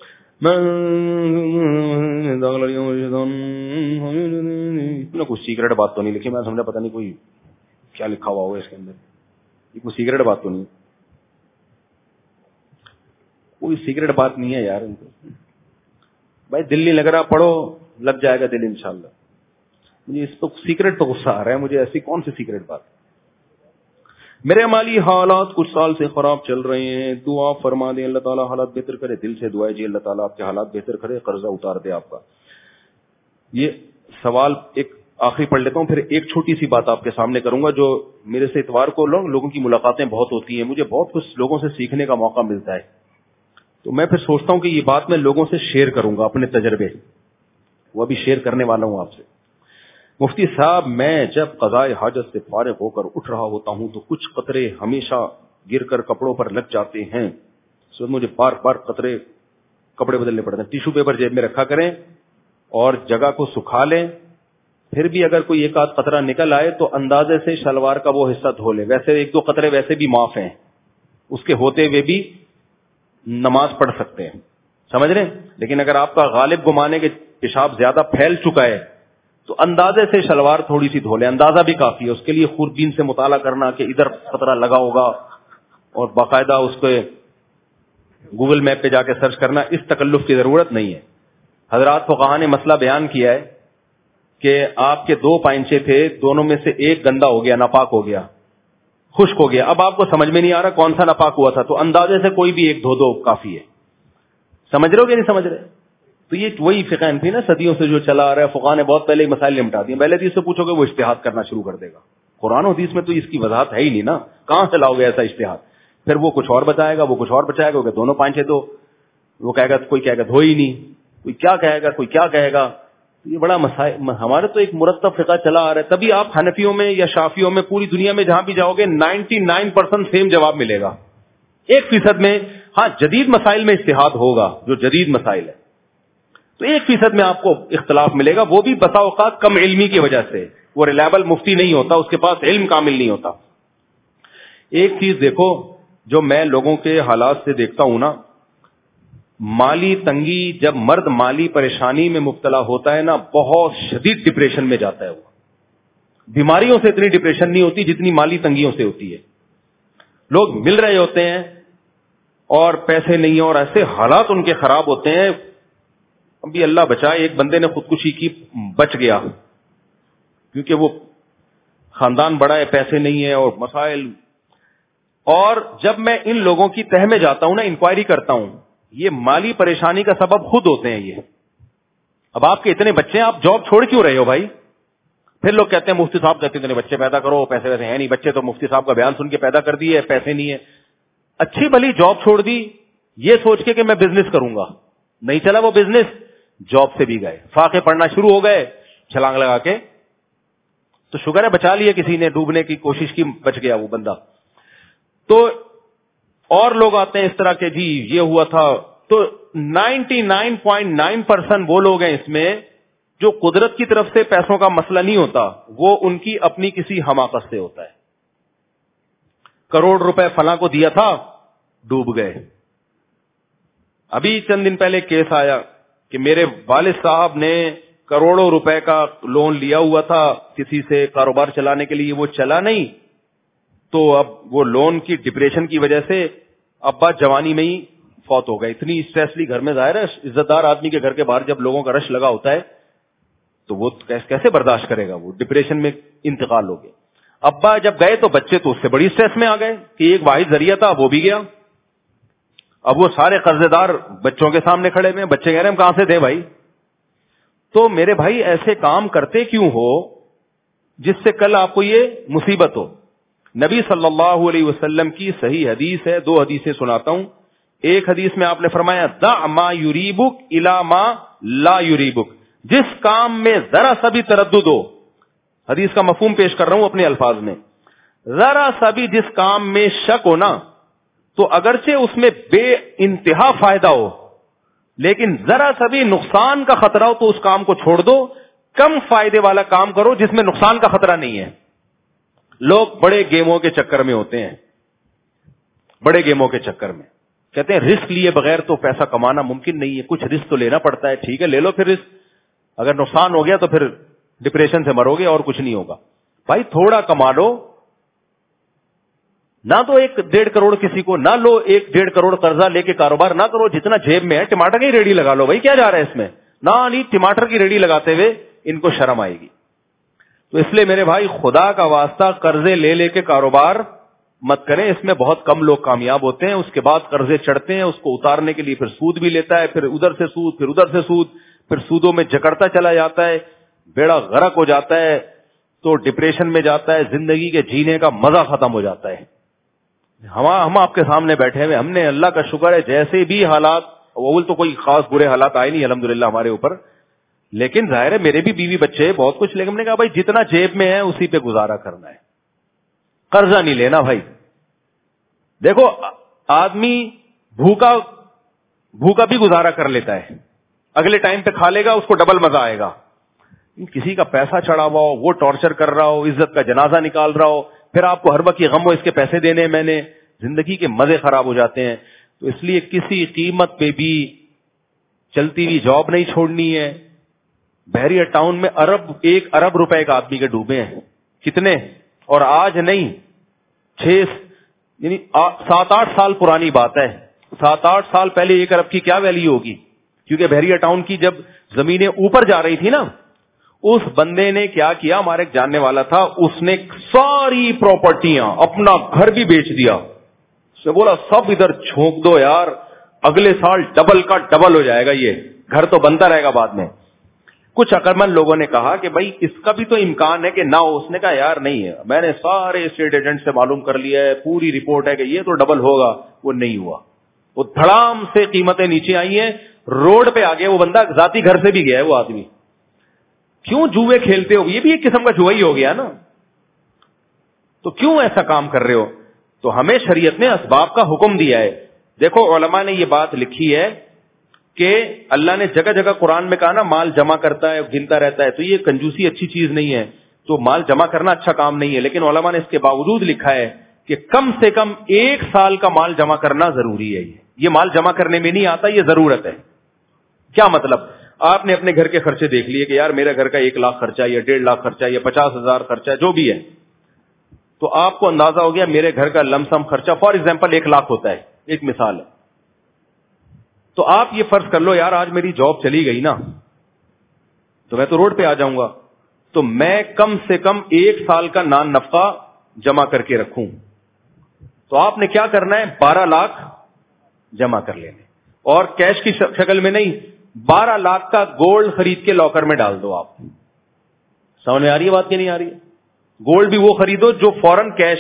اتنا کچھ سیکرٹ بات تو نہیں لکھی, میں سمجھا پتہ نہیں کوئی کیا لکھا ہوا ہوگا اس کے اندر. یہ کوئی سیکرٹ بات تو نہیں, کوئی سیکرٹ بات نہیں ہے یار. بھائی دل نہیں لگ رہا, پڑھو, لگ جائے گا دل انشاءاللہ. مجھے اس تو سیکرٹ تو غصہ آ رہا ہے مجھے, ایسی کون سی سیکرٹ بات. میرے مالی حالات کچھ سال سے خراب چل رہے ہیں, دعا فرما دیں اللہ تعالیٰ حالات بہتر کرے. دل سے دعا ہے جی اللہ تعالیٰ آپ کے حالات بہتر کرے, قرضہ اتار دے آپ کا. یہ سوال ایک آخری پڑھ لیتا ہوں, پھر ایک چھوٹی سی بات آپ کے سامنے کروں گا. جو میرے سے اتوار کو لوگوں کی ملاقاتیں بہت ہوتی ہیں, مجھے بہت کچھ لوگوں سے سیکھنے کا موقع ملتا ہے, تو میں پھر سوچتا ہوں کہ یہ بات میں لوگوں سے شیئر کروں گا, اپنے تجربے وہ ابھی شیئر کرنے والا ہوں آپ سے. مفتی صاحب میں جب قضاء حاجت سے فارغ ہو کر اٹھ رہا ہوتا ہوں تو کچھ قطرے ہمیشہ گر کر کپڑوں پر لگ جاتے ہیں, سو مجھے بار بار کپڑے بدلنے پڑتے ہیں. ٹیشو پیپر جیب میں رکھا کریں اور جگہ کو سکھا لیں, پھر بھی اگر کوئی ایک آدھ قطرہ نکل آئے تو اندازے سے شلوار کا وہ حصہ دھو لیں. ویسے ایک دو قطرے ویسے بھی معاف ہیں, اس کے ہوتے ہوئے بھی نماز پڑھ سکتے ہیں, سمجھ رہے ہیں. لیکن اگر آپ کا غالب گمانے کے پیشاب زیادہ پھیل چکا ہے تو اندازے سے شلوار تھوڑی سی دھو لیں, اندازہ بھی کافی ہے. اس کے لیے خوردبین سے مطالعہ کرنا کہ ادھر قطرہ لگا ہوگا اور باقاعدہ اس کو گوگل میپ پہ جا کے سرچ کرنا, اس تکلف کی ضرورت نہیں ہے. حضرات فقہاء نے مسئلہ بیان کیا ہے کہ آپ کے 2 پائنچے تھے, دونوں میں سے ایک گندا ہو گیا, ناپاک ہو گیا, خشک ہو گیا. اب آپ کو سمجھ میں نہیں آ رہا کون سا ناپاک ہوا تھا, تو اندازے سے کوئی بھی ایک دھو دو کافی ہے. سمجھ رہے ہو کہ نہیں سمجھ رہے؟ تو یہ وہی فقہ تھی نا صدیوں سے جو چلا آ رہا ہے. فقہاء نے بہت پہلے مسائل نمٹا دیے. پہلے حدیث سے پوچھو گے وہ اجتہاد کرنا شروع کر دے گا. قرآن و حدیث میں تو اس کی وضاحت ہے ہی نہیں نا, کہاں سے لاؤ گے ایسا اجتہاد؟ پھر وہ کچھ اور بتائے گا, وہ کچھ اور بچائے گا, دونوں پانچے تو وہ کہے گا, کوئی کہے گا دھو ہی نہیں, کوئی کیا کہے گا, کوئی کیا کہے گا. یہ بڑا مسائل. ہمارے تو ایک مرتب فقہ چلا آ رہا ہے, تبھی آپ حنفیوں میں یا شافیوں میں پوری دنیا میں جہاں بھی جاؤ گے 99% سیم جواب ملے گا. 1% میں ہاں جدید مسائل میں اجتہاد ہوگا, جو جدید مسائل ہے, تو 1% میں آپ کو اختلاف ملے گا, وہ بھی بسا اوقات کم علمی کی وجہ سے. وہ ریلائبل مفتی نہیں ہوتا, اس کے پاس علم کامل نہیں ہوتا. ایک چیز دیکھو جو میں لوگوں کے حالات سے دیکھتا ہوں نا, مالی تنگی, جب مرد مالی پریشانی میں مبتلا ہوتا ہے نا, بہت شدید ڈپریشن میں جاتا ہے. وہ بیماریوں سے اتنی ڈپریشن نہیں ہوتی جتنی مالی تنگیوں سے ہوتی ہے. لوگ مل رہے ہوتے ہیں اور پیسے نہیں ہیں اور ایسے حالات ان کے خراب ہوتے ہیں. ابھی اللہ بچائے, ایک بندے نے خودکشی کی, بچ گیا کیونکہ وہ خاندان بڑا ہے, پیسے نہیں ہے اور مسائل. اور جب میں ان لوگوں کی تہ میں جاتا ہوں نا, انکوائری کرتا ہوں, یہ مالی پریشانی کا سبب خود ہوتے ہیں یہ. اب آپ کے اتنے بچے ہیں, آپ جاب چھوڑ کیوں رہے ہو بھائی؟ پھر لوگ کہتے ہیں مفتی صاحب کہتے ہیں اتنے بچے پیدا کرو, پیسے ویسے ہیں نہیں. بچے تو مفتی صاحب کا بیان سن کے پیدا کر دیے, پیسے نہیں ہے. اچھی بھلی جاب چھوڑ دی یہ سوچ کے کہ میں بزنس کروں گا, نہیں چلا وہ بزنس, جاب سے بھی گئے, فاقے پڑھنا شروع ہو گئے چھلانگ لگا کے. تو شکر ہے بچا لیا کسی نے, ڈوبنے کی کوشش کی, بچ گیا وہ بندہ. تو اور لوگ آتے ہیں اس طرح کے, جی یہ ہوا تھا. تو 99.9% وہ لوگ ہیں اس میں جو قدرت کی طرف سے پیسوں کا مسئلہ نہیں ہوتا، وہ ان کی اپنی کسی حماقت سے ہوتا ہے. کروڑ روپے فلاں کو دیا تھا، ڈوب گئے. ابھی چند دن پہلے کیس آیا کہ میرے والد صاحب نے کروڑوں روپے کا لون لیا ہوا تھا کسی سے کاروبار چلانے کے لیے، وہ چلا نہیں، تو اب وہ لون کی ڈپریشن کی وجہ سے ابا جوانی میں ہی فوت ہو گئے. اتنی اسٹریس لی گھر میں. ظاہر ہے عزت دار آدمی کے گھر کے باہر جب لوگوں کا رش لگا ہوتا ہے تو وہ کیسے برداشت کرے گا، وہ ڈپریشن میں انتقال ہو گیا. ابا جب گئے تو بچے تو اس سے بڑی اسٹریس میں آ گئے کہ ایک واحد ذریعہ تھا وہ بھی گیا. اب وہ سارے قرضے دار بچوں کے سامنے کھڑے ہوئے، بچے کہہ رہے ہیں ہم کہاں سے دیں بھائی. تو میرے بھائی ایسے کام کرتے کیوں ہو جس سے کل آپ کو یہ مصیبت ہو. نبی صلی اللہ علیہ وسلم کی صحیح حدیث ہے، 2 حدیثیں سناتا ہوں. ایک حدیث میں آپ نے فرمایا دع ما یریبک الی ما لا یریبک، جس کام میں ذرا سا بھی تردد ہو، حدیث کا مفہوم پیش کر رہا ہوں اپنے الفاظ میں، ذرا سا بھی جس کام میں شک ہو نا، تو اگرچہ اس میں بے انتہا فائدہ ہو لیکن ذرا سا بھی نقصان کا خطرہ ہو تو اس کام کو چھوڑ دو. کم فائدے والا کام کرو جس میں نقصان کا خطرہ نہیں ہے. لوگ بڑے گیموں کے چکر میں ہوتے ہیں، بڑے گیموں کے چکر میں کہتے ہیں رسک لیے بغیر تو پیسہ کمانا ممکن نہیں ہے. کچھ رسک تو لینا پڑتا ہے، ٹھیک ہے لے لو پھر رسک، اگر نقصان ہو گیا تو پھر ڈپریشن سے مرو گے اور کچھ نہیں ہوگا. بھائی تھوڑا کما لو، نہ تو 1.5 کروڑ کسی کو، نہ لو 1.5 کروڑ قرضہ لے کے کاروبار نہ کرو. جتنا جیب میں ہے ٹماٹر کی ریڑھی لگا لو. بھائی کیا جا رہا ہے اس میں؟ نہیں ٹماٹر کی ریڑھی لگاتے ہوئے ان کو شرم آئے گی. تو اس لیے میرے بھائی خدا کا واسطہ قرضے لے لے کے کاروبار مت کریں. اس میں بہت کم لوگ کامیاب ہوتے ہیں. اس کے بعد قرضے چڑھتے ہیں، اس کو اتارنے کے لیے پھر سود بھی لیتا ہے، پھر ادھر سے سود، پھر ادھر سے سود، پھر سودوں میں جکڑتا چلا جاتا ہے، بیڑا غرق ہو جاتا ہے، تو ڈپریشن میں جاتا ہے، زندگی کے جینے کا مزہ ختم ہو جاتا ہے. ہم آپ کے سامنے بیٹھے ہوئے، ہم نے اللہ کا شکر ہے جیسے بھی حالات، اول تو کوئی خاص برے حالات آئے نہیں الحمدللہ ہمارے اوپر، لیکن ظاہر ہے میرے بھی بیوی بچے بہت کچھ، لیکن ہم نے کہا بھائی جتنا جیب میں ہے اسی پہ گزارا کرنا ہے، قرضہ نہیں لینا. بھائی دیکھو آدمی بھوکا بھی گزارا کر لیتا ہے، اگلے ٹائم پہ کھا لے گا، اس کو ڈبل مزہ آئے گا. کسی کا پیسہ چڑھا ہوا ہو، وہ ٹارچر کر رہا ہو، عزت کا جنازہ نکال رہا ہو، پھر آپ کو ہر وقت یہ غم ہو اس کے پیسے دینے، میں نے زندگی کے مزے خراب ہو جاتے ہیں. تو اس لیے کسی قیمت پہ بھی چلتی ہوئی جاب نہیں چھوڑنی ہے. بحریہ ٹاؤن میں 1 ارب روپے کا آدمی کے ڈوبے ہیں. کتنے؟ اور آج نہیں، 7-8 سال پرانی بات ہے. 7-8 سال پہلے 1 ارب کی کیا ویلیو ہوگی؟ کیونکہ بحریہ ٹاؤن کی جب زمینیں اوپر جا رہی تھی نا، اس بندے نے کیا کیا، ہمارے ایک جاننے والا تھا، اس نے ساری پراپرٹیاں، اپنا گھر بھی بیچ دیا. اس نے بولا سب ادھر چھونک دو یار، اگلے سال ڈبل کا ڈبل ہو جائے گا، یہ گھر تو بنتا رہے گا بعد میں. کچھ عقلمند لوگوں نے کہا کہ بھائی اس کا بھی تو امکان ہے کہ نہ ہو. اس نے کہا یار نہیں ہے، میں نے سارے اسٹیٹ ایجنٹ سے معلوم کر لیا ہے، پوری رپورٹ ہے کہ یہ تو ڈبل ہوگا. وہ نہیں ہوا، وہ دھڑام سے قیمتیں نیچے آئی ہیں، روڈ پہ آ گیا وہ بندہ، ذاتی گھر سے بھی گیا ہے وہ آدمی. کیوں؟ جوئے کھیلتے ہو، یہ بھی ایک قسم کا جوا ہی ہو گیا نا. تو کیوں ایسا کام کر رہے ہو؟ تو ہمیں شریعت نے اسباب کا حکم دیا ہے. دیکھو علماء نے یہ بات لکھی ہے کہ اللہ نے جگہ جگہ قرآن میں کہا نا مال جمع کرتا ہے، گنتا رہتا ہے، تو یہ کنجوسی اچھی چیز نہیں ہے، تو مال جمع کرنا اچھا کام نہیں ہے. لیکن علماء نے اس کے باوجود لکھا ہے کہ کم سے کم 1 سال کا مال جمع کرنا ضروری ہے. یہ مال جمع کرنے میں نہیں آتا، یہ ضرورت ہے. کیا مطلب؟ آپ نے اپنے گھر کے خرچے دیکھ لیے کہ یار میرا گھر کا 1 لاکھ خرچہ یا 1.5 لاکھ خرچہ یا 50,000 خرچہ جو بھی ہے، تو آپ کو اندازہ ہو گیا میرے گھر کا لمسم خرچہ فار ایگزامپل 1 لاکھ ہوتا ہے، ایک مثال ہے. تو آپ یہ فرض کر لو یار آج میری جاب چلی گئی نا تو میں تو روڈ پہ آ جاؤں گا، تو میں کم سے کم 1 سال کا نان نفقہ جمع کر کے رکھوں. تو آپ نے کیا کرنا ہے؟ 12 لاکھ جمع کر لینے، اور کیش کی شکل میں نہیں، 12 لاکھ کا گولڈ خرید کے لاکر میں ڈال دو. آپ سمجھ میں آ رہی ہے بات کہ نہیں آ رہی ہے؟ گولڈ بھی وہ خریدو جو فوراً کیش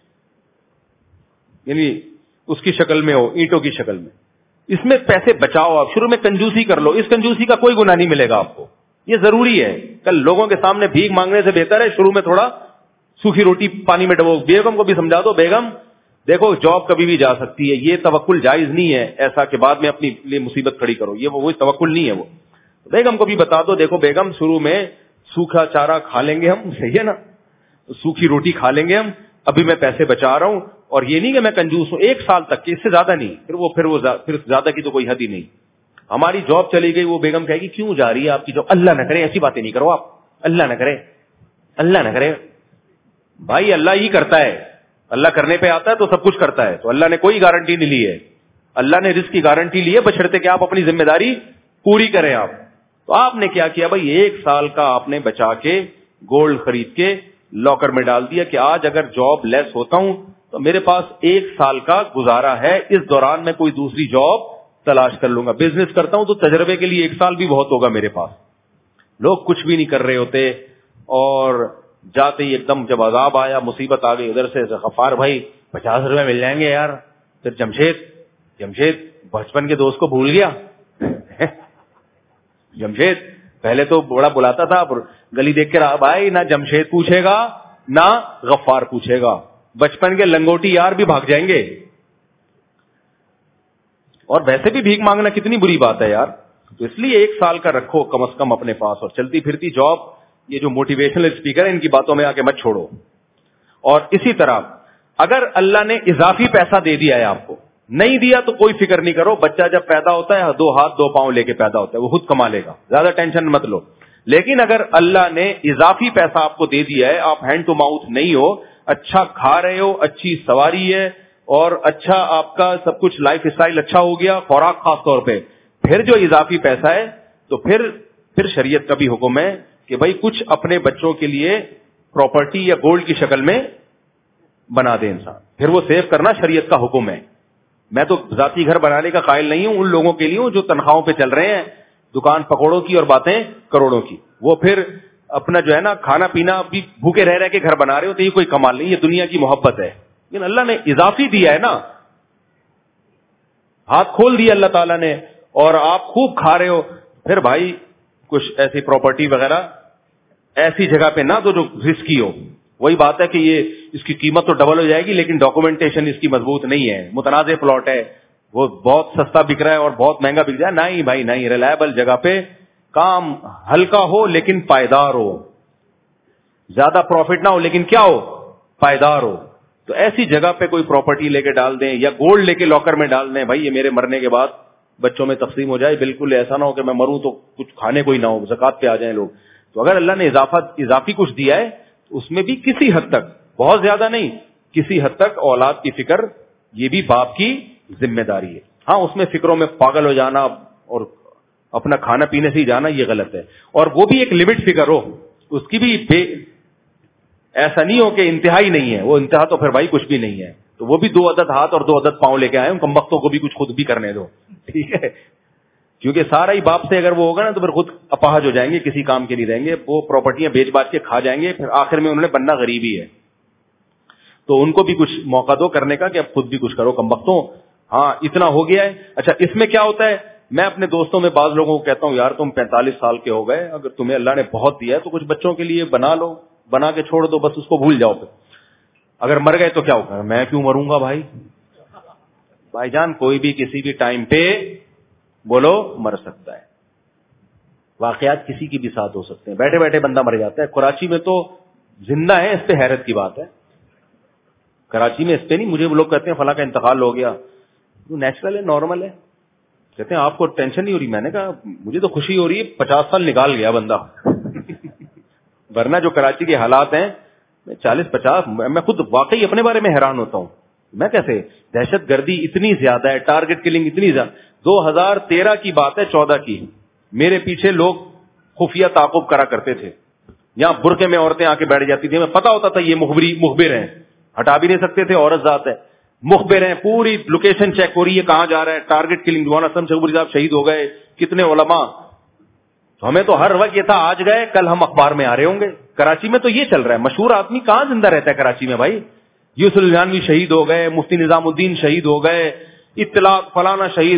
یعنی اس کی شکل میں ہو، اینٹوں کی شکل میں. اس میں پیسے بچاؤ. آپ شروع میں کنجوسی کر لو، اس کنجوسی کا کوئی گناہ نہیں ملے گا آپ کو، یہ ضروری ہے. کل لوگوں کے سامنے بھیک مانگنے سے بہتر ہے شروع میں تھوڑا سوکھی روٹی پانی میں ڈبو. بیگم کو بھی سمجھا دو، بیگم دیکھو جاب کبھی بھی جا سکتی ہے، یہ توکل جائز نہیں ہے ایسا کہ بعد میں اپنی لیے مصیبت کھڑی کرو، یہ وہی توکل نہیں ہے. وہ بیگم کو بھی بتا دو, دیکھو بیگم شروع میں سوکھا چارہ کھا لیں گے ہم, صحیح ہے نا, سوکھی روٹی کھا لیں گے ہم, ابھی میں پیسے بچا رہا ہوں, اور یہ نہیں کہ میں کنجوس ہوں, 1 سال تک, اس سے زیادہ نہیں, پھر زیادہ کی تو کوئی حد ہی نہیں. ہماری جاب چلی گئی, وہ بیگم کہے گی کیوں جا رہی ہے آپ کی جاب, اللہ نہ کرے ایسی باتیں نہیں کرو آپ, اللہ نہ کرے, اللہ نہ کرے. بھائی اللہ ہی کرتا ہے, اللہ کرنے پہ آتا ہے تو سب کچھ کرتا ہے, تو اللہ نے کوئی گارنٹی نہیں لی ہے, اللہ نے رزق کی گارنٹی لی ہے, بشرطے کہ آپ اپنی ذمہ داری پوری کریں آپ. تو آپ نے کیا کیا بھائی, 1 سال کا آپ نے بچا کے گولڈ خرید کے لاکر میں ڈال دیا کہ آج اگر جاب لیس ہوتا ہوں تو میرے پاس 1 سال کا گزارا ہے, اس دوران میں کوئی دوسری جاب تلاش کر لوں گا. بزنس کرتا ہوں تو تجربے کے لیے 1 سال بھی بہت ہوگا میرے پاس. لوگ کچھ بھی نہیں کر رہے ہوتے, اور جاتے ہی ایک دم جب عذاب آیا, مصیبت آ گئی ادھر سے, غفار بھائی 50 روپے مل جائیں گے یار. پھر جمشید بچپن کے دوست کو بھول گیا. جمشید پہلے تو بڑا بلاتا تھا, گلی دیکھ کے رہا بھائی, نہ جمشید پوچھے گا نہ غفار پوچھے گا, بچپن کے لنگوٹی یار بھی بھاگ جائیں گے. اور ویسے بھی بھیک مانگنا کتنی بری بات ہے یار. تو اس لیے 1 سال کا رکھو کم از کم اپنے پاس, اور چلتی پھرتی جاب, یہ جو موٹیویشنل اسپیکر ہے ان کی باتوں میں آ کے مت چھوڑو. اور اسی طرح اگر اللہ نے اضافی پیسہ دے دیا ہے آپ کو, نہیں دیا تو کوئی فکر نہیں کرو, بچہ جب پیدا ہوتا ہے 2 ہاتھ 2 پاؤں لے کے پیدا ہوتا ہے, وہ خود کما لے گا, زیادہ ٹینشن مت لو. لیکن اگر اللہ نے اضافی پیسہ آپ کو دے دیا ہے, آپ ہینڈ ٹو ماؤتھ نہیں ہو, اچھا کھا رہے ہو, اچھی سواری ہے, اور اچھا آپ کا سب کچھ لائف اسٹائل اچھا ہو گیا, خوراک خاص طور پہ, پھر جو اضافی پیسہ ہے تو پھر شریعت کا بھی حکم ہے کہ بھائی کچھ اپنے بچوں کے لیے پراپرٹی یا گولڈ کی شکل میں بنا دے انسان, پھر وہ سیو کرنا شریعت کا حکم ہے. میں تو ذاتی گھر بنانے کا قائل نہیں ہوں, ان لوگوں کے لیے ہوں جو تنخواہوں پہ چل رہے ہیں, دکان پکوڑوں کی اور باتیں کروڑوں کی, وہ پھر اپنا جو ہے نا کھانا پینا بھی بھوکے رہ کے گھر بنا رہے ہو, تو یہ کوئی کمال نہیں, یہ دنیا کی محبت ہے. لیکن اللہ نے اضافی دیا ہے نا, ہاتھ کھول دیا اللہ تعالیٰ نے, اور آپ خوب کھا رہے ہو, پھر بھائی کچھ ایسی پراپرٹی وغیرہ ایسی جگہ پہ نہ دو جو رسکی ہو. وہی بات ہے کہ یہ اس کی قیمت تو ڈبل ہو جائے گی, لیکن ڈاکومنٹیشن اس کی مضبوط نہیں ہے, متنازع پلاٹ ہے, وہ بہت سستا بک رہا ہے اور بہت مہنگا بک جائے. نہیں بھائی نہیں, ریلائبل جگہ پہ کام ہلکا ہو لیکن پائیدار ہو, زیادہ پروفٹ نہ ہو لیکن کیا ہو, پائیدار ہو. تو ایسی جگہ پہ کوئی پراپرٹی لے کے ڈال دیں, یا گولڈ لے کے لاکر میں ڈال دیں, بھائی یہ میرے مرنے کے بعد بچوں میں تقسیم ہو جائے. بالکل ایسا نہ ہو کہ میں مروں تو کچھ کھانے کو ہی نہ ہو, زکات پہ آ جائیں لوگ. تو اگر اللہ نے اضافی کچھ دیا ہے تو اس میں بھی کسی حد تک, بہت زیادہ نہیں, کسی حد تک اولاد کی فکر یہ بھی باپ کی ذمہ داری ہے. ہاں اس میں فکروں میں پاگل ہو جانا اور اپنا کھانا پینے سے ہی جانا یہ غلط ہے, اور وہ بھی ایک لمٹ فکر ہو, اس کی بھی ایسا نہیں ہو کہ انتہائی نہیں ہے, وہ انتہا تو پھر بھائی کچھ بھی نہیں ہے. تو وہ بھی 2 عدد ہاتھ اور 2 عدد پاؤں لے کے آئے, کم وقتوں کو بھی کچھ خود بھی کرنے دو, ٹھیک ہے, کیونکہ سارا ہی باپ سے اگر وہ ہوگا نا تو پھر خود اپاہج ہو جائیں گے, کسی کام کے نہیں رہیں گے, وہ پراپرٹیاں بیچ باچ کے کھا جائیں گے, پھر آخر میں انہوں نے بننا غریب ہی ہے. تو ان کو بھی کچھ موقع دو کرنے کا کہ اب خود بھی کچھ کرو کم وقتوں. ہاں اتنا ہو گیا ہے. اچھا اس میں کیا ہوتا ہے, میں اپنے دوستوں میں بعض لوگوں کو کہتا ہوں یار تم 45 سال کے ہو گئے, اگر تمہیں اللہ نے بہت دیا ہے تو کچھ بچوں کے لیے بنا لو, بنا کے چھوڑ دو, بس اس کو بھول جاؤ. پھر اگر مر گئے تو کیا ہوگا, میں کیوں مروں گا بھائی جان, کوئی بھی کسی بھی ٹائم پہ بولو مر سکتا ہے. واقعات کسی کی بھی ساتھ ہو سکتے ہیں, بیٹھے بیٹھے بندہ مر جاتا ہے. کراچی میں تو زندہ ہے, اس پہ حیرت کی بات ہے. کراچی میں اس پہ نہیں, مجھے وہ لوگ کہتے ہیں فلاں کا انتقال ہو گیا, وہ نیچرل ہے, نارمل ہے. کہتے ہیں آپ کو ٹینشن نہیں ہو رہی, میں نے کہا مجھے تو خوشی ہو رہی ہے, 50 سال نکال گیا بندہ. ورنہ جو کراچی کے حالات ہیں 40-50, میں خود واقعی اپنے بارے میں حیران ہوتا ہوں. میں کیسے, دہشت گردی اتنی زیادہ ہے, ٹارگٹ کلنگ اتنی زیادہ. 2013 کی بات ہے, 14 کی, میرے پیچھے لوگ خفیہ تعاقب کرا کرتے تھے. یہاں برقعے میں عورتیں آ کے بیٹھ جاتی تھی, میں پتا ہوتا تھا یہ مخبر ہیں, ہٹا بھی نہیں سکتے تھے, عورت ذات ہے, مخبر ہیں, پوری لوکیشن چیک ہو رہی ہے کہاں جا رہا ہے, ٹارگٹ کلنگ. مولانا اسلم شیخوپوری صاحب شہید ہو گئے, کتنے علماء. تو ہمیں تو ہر وقت یہ تھا آج گئے کل ہم اخبار میں آ رہے ہوں گے. کراچی میں تو یہ چل رہا ہے. مشہور آدمی کہاں زندہ رہتا ہے کراچی میں بھائی, یوسف الجھانوی شہید ہو گئے, مفتی نظام الدین شہید ہو گئے, اطلاق فلانا شہید,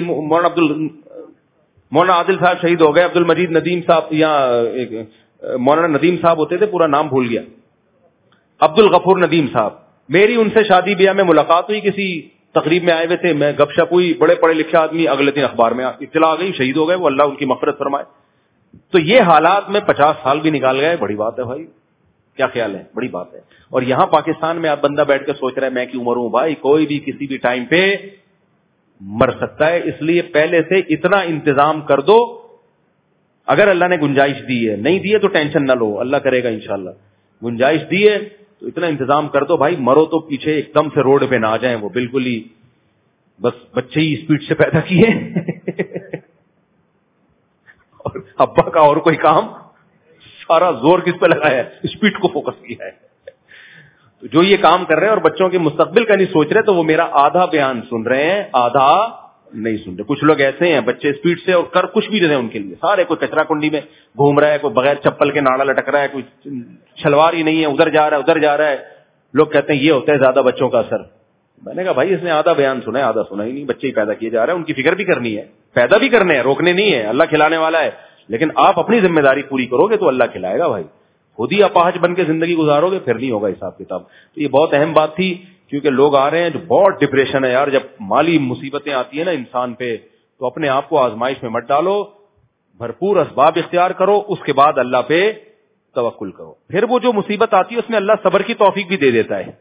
مولانا عادل صاحب شہید ہو گئے, عبد المجید ندیم صاحب, یا مولانا ندیم صاحب ہوتے تھے, پورا نام بھول گیا, عبد الغفور ندیم صاحب. میری ان سے شادی بیاہ میں ملاقات ہوئی, کسی تقریب میں آئے ہوئے تھے, میں گپ شپ ہوئی, بڑے پڑھے لکھے آدمی, اگلے دن اخبار میں اطلاع آ گئی شہید ہو گئے, وہ اللہ ان کی مغفرت فرمائے. تو یہ حالات میں 50 سال بھی نکال گئے، بڑی بات ہے بھائی، کیا خیال ہے؟ بڑی بات ہے. اور یہاں پاکستان میں آپ بندہ بیٹھ کے سوچ رہا ہے میں کی عمر ہوں، بھائی کوئی بھی کسی بھی ٹائم پہ مر سکتا ہے. اس لیے پہلے سے اتنا انتظام کر دو، اگر اللہ نے گنجائش دی ہے، نہیں دی ہے تو ٹینشن نہ لو، اللہ کرے گا انشاءاللہ. گنجائش دی ہے تو اتنا انتظام کر دو بھائی، مرو تو پیچھے ایک دم سے روڈ پہ نہ آ جائیں، وہ بالکل ہی بس بچے ہی اسپیڈ سے پیدا کیے اور ابا کا اور کوئی کام، سارا زور کس پہ لگایا ہے؟ اسپیڈ کو فوکس کیا ہے. تو جو یہ کام کر رہے ہیں اور بچوں کے مستقبل کا نہیں سوچ رہے، تو وہ میرا آدھا بیان سن رہے ہیں، آدھا نہیں سن رہے. کچھ لوگ ایسے ہیں بچے اسپیڈ سے اور کر کچھ بھی رہے ہیں ان کے لیے، سارے کوئی کچرا کنڈی میں گھوم رہا ہے، کوئی بغیر چپل کے ناڑا لٹک رہا ہے، کوئی شلوار ہی نہیں ہے، ادھر جا رہا ہے. لوگ کہتے ہیں یہ ہوتا ہے زیادہ بچوں کا اثر. میں نے کہا بھائی اس نے آدھا بیان سنا ہے، آدھا سنا ہی نہیں. بچے ہی پیدا کیے جا رہے ہیں، ان کی فکر بھی کرنی ہے، پیدا بھی کرنے ہیں، روکنے نہیں ہے. اللہ کھلانے والا ہے، لیکن آپ اپنی ذمہ داری پوری کرو گے تو اللہ کھلائے گا. بھائی خود ہی اپاہج بن کے زندگی گزارو گے پھر نہیں ہوگا حساب کتاب. تو یہ بہت اہم بات تھی، کیونکہ لوگ آ رہے ہیں جو بہت ڈپریشن ہے یار. جب مالی مصیبتیں آتی ہیں نا انسان پہ، تو اپنے آپ کو آزمائش میں مت ڈالو، بھرپور اسباب اختیار کرو، اس کے بعد اللہ پہ توکل کرو. پھر وہ جو مصیبت آتی ہے اس میں اللہ صبر کی توفیق بھی دے دیتا ہے.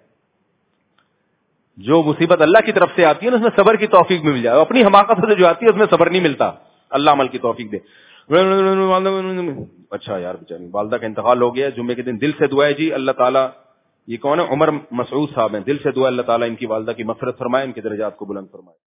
جو مصیبت اللہ کی طرف سے آتی ہے نا اس میں صبر کی توفیق بھی مل جائے. اپنی حماقت سے جو آتی ہے اس میں صبر نہیں ملتا. اللہ عمل کی توفیق دے. اچھا یار بیچاری والدہ کا انتقال ہو گیا جمعے کے دن. دل سے دعا ہے جی اللہ تعالیٰ، یہ کون ہے؟ عمر مسعود صاحب ہیں. دل سے دعا اللہ تعالیٰ ان کی والدہ کی مغفرت فرمائے، ان کے درجات کو بلند فرمائے.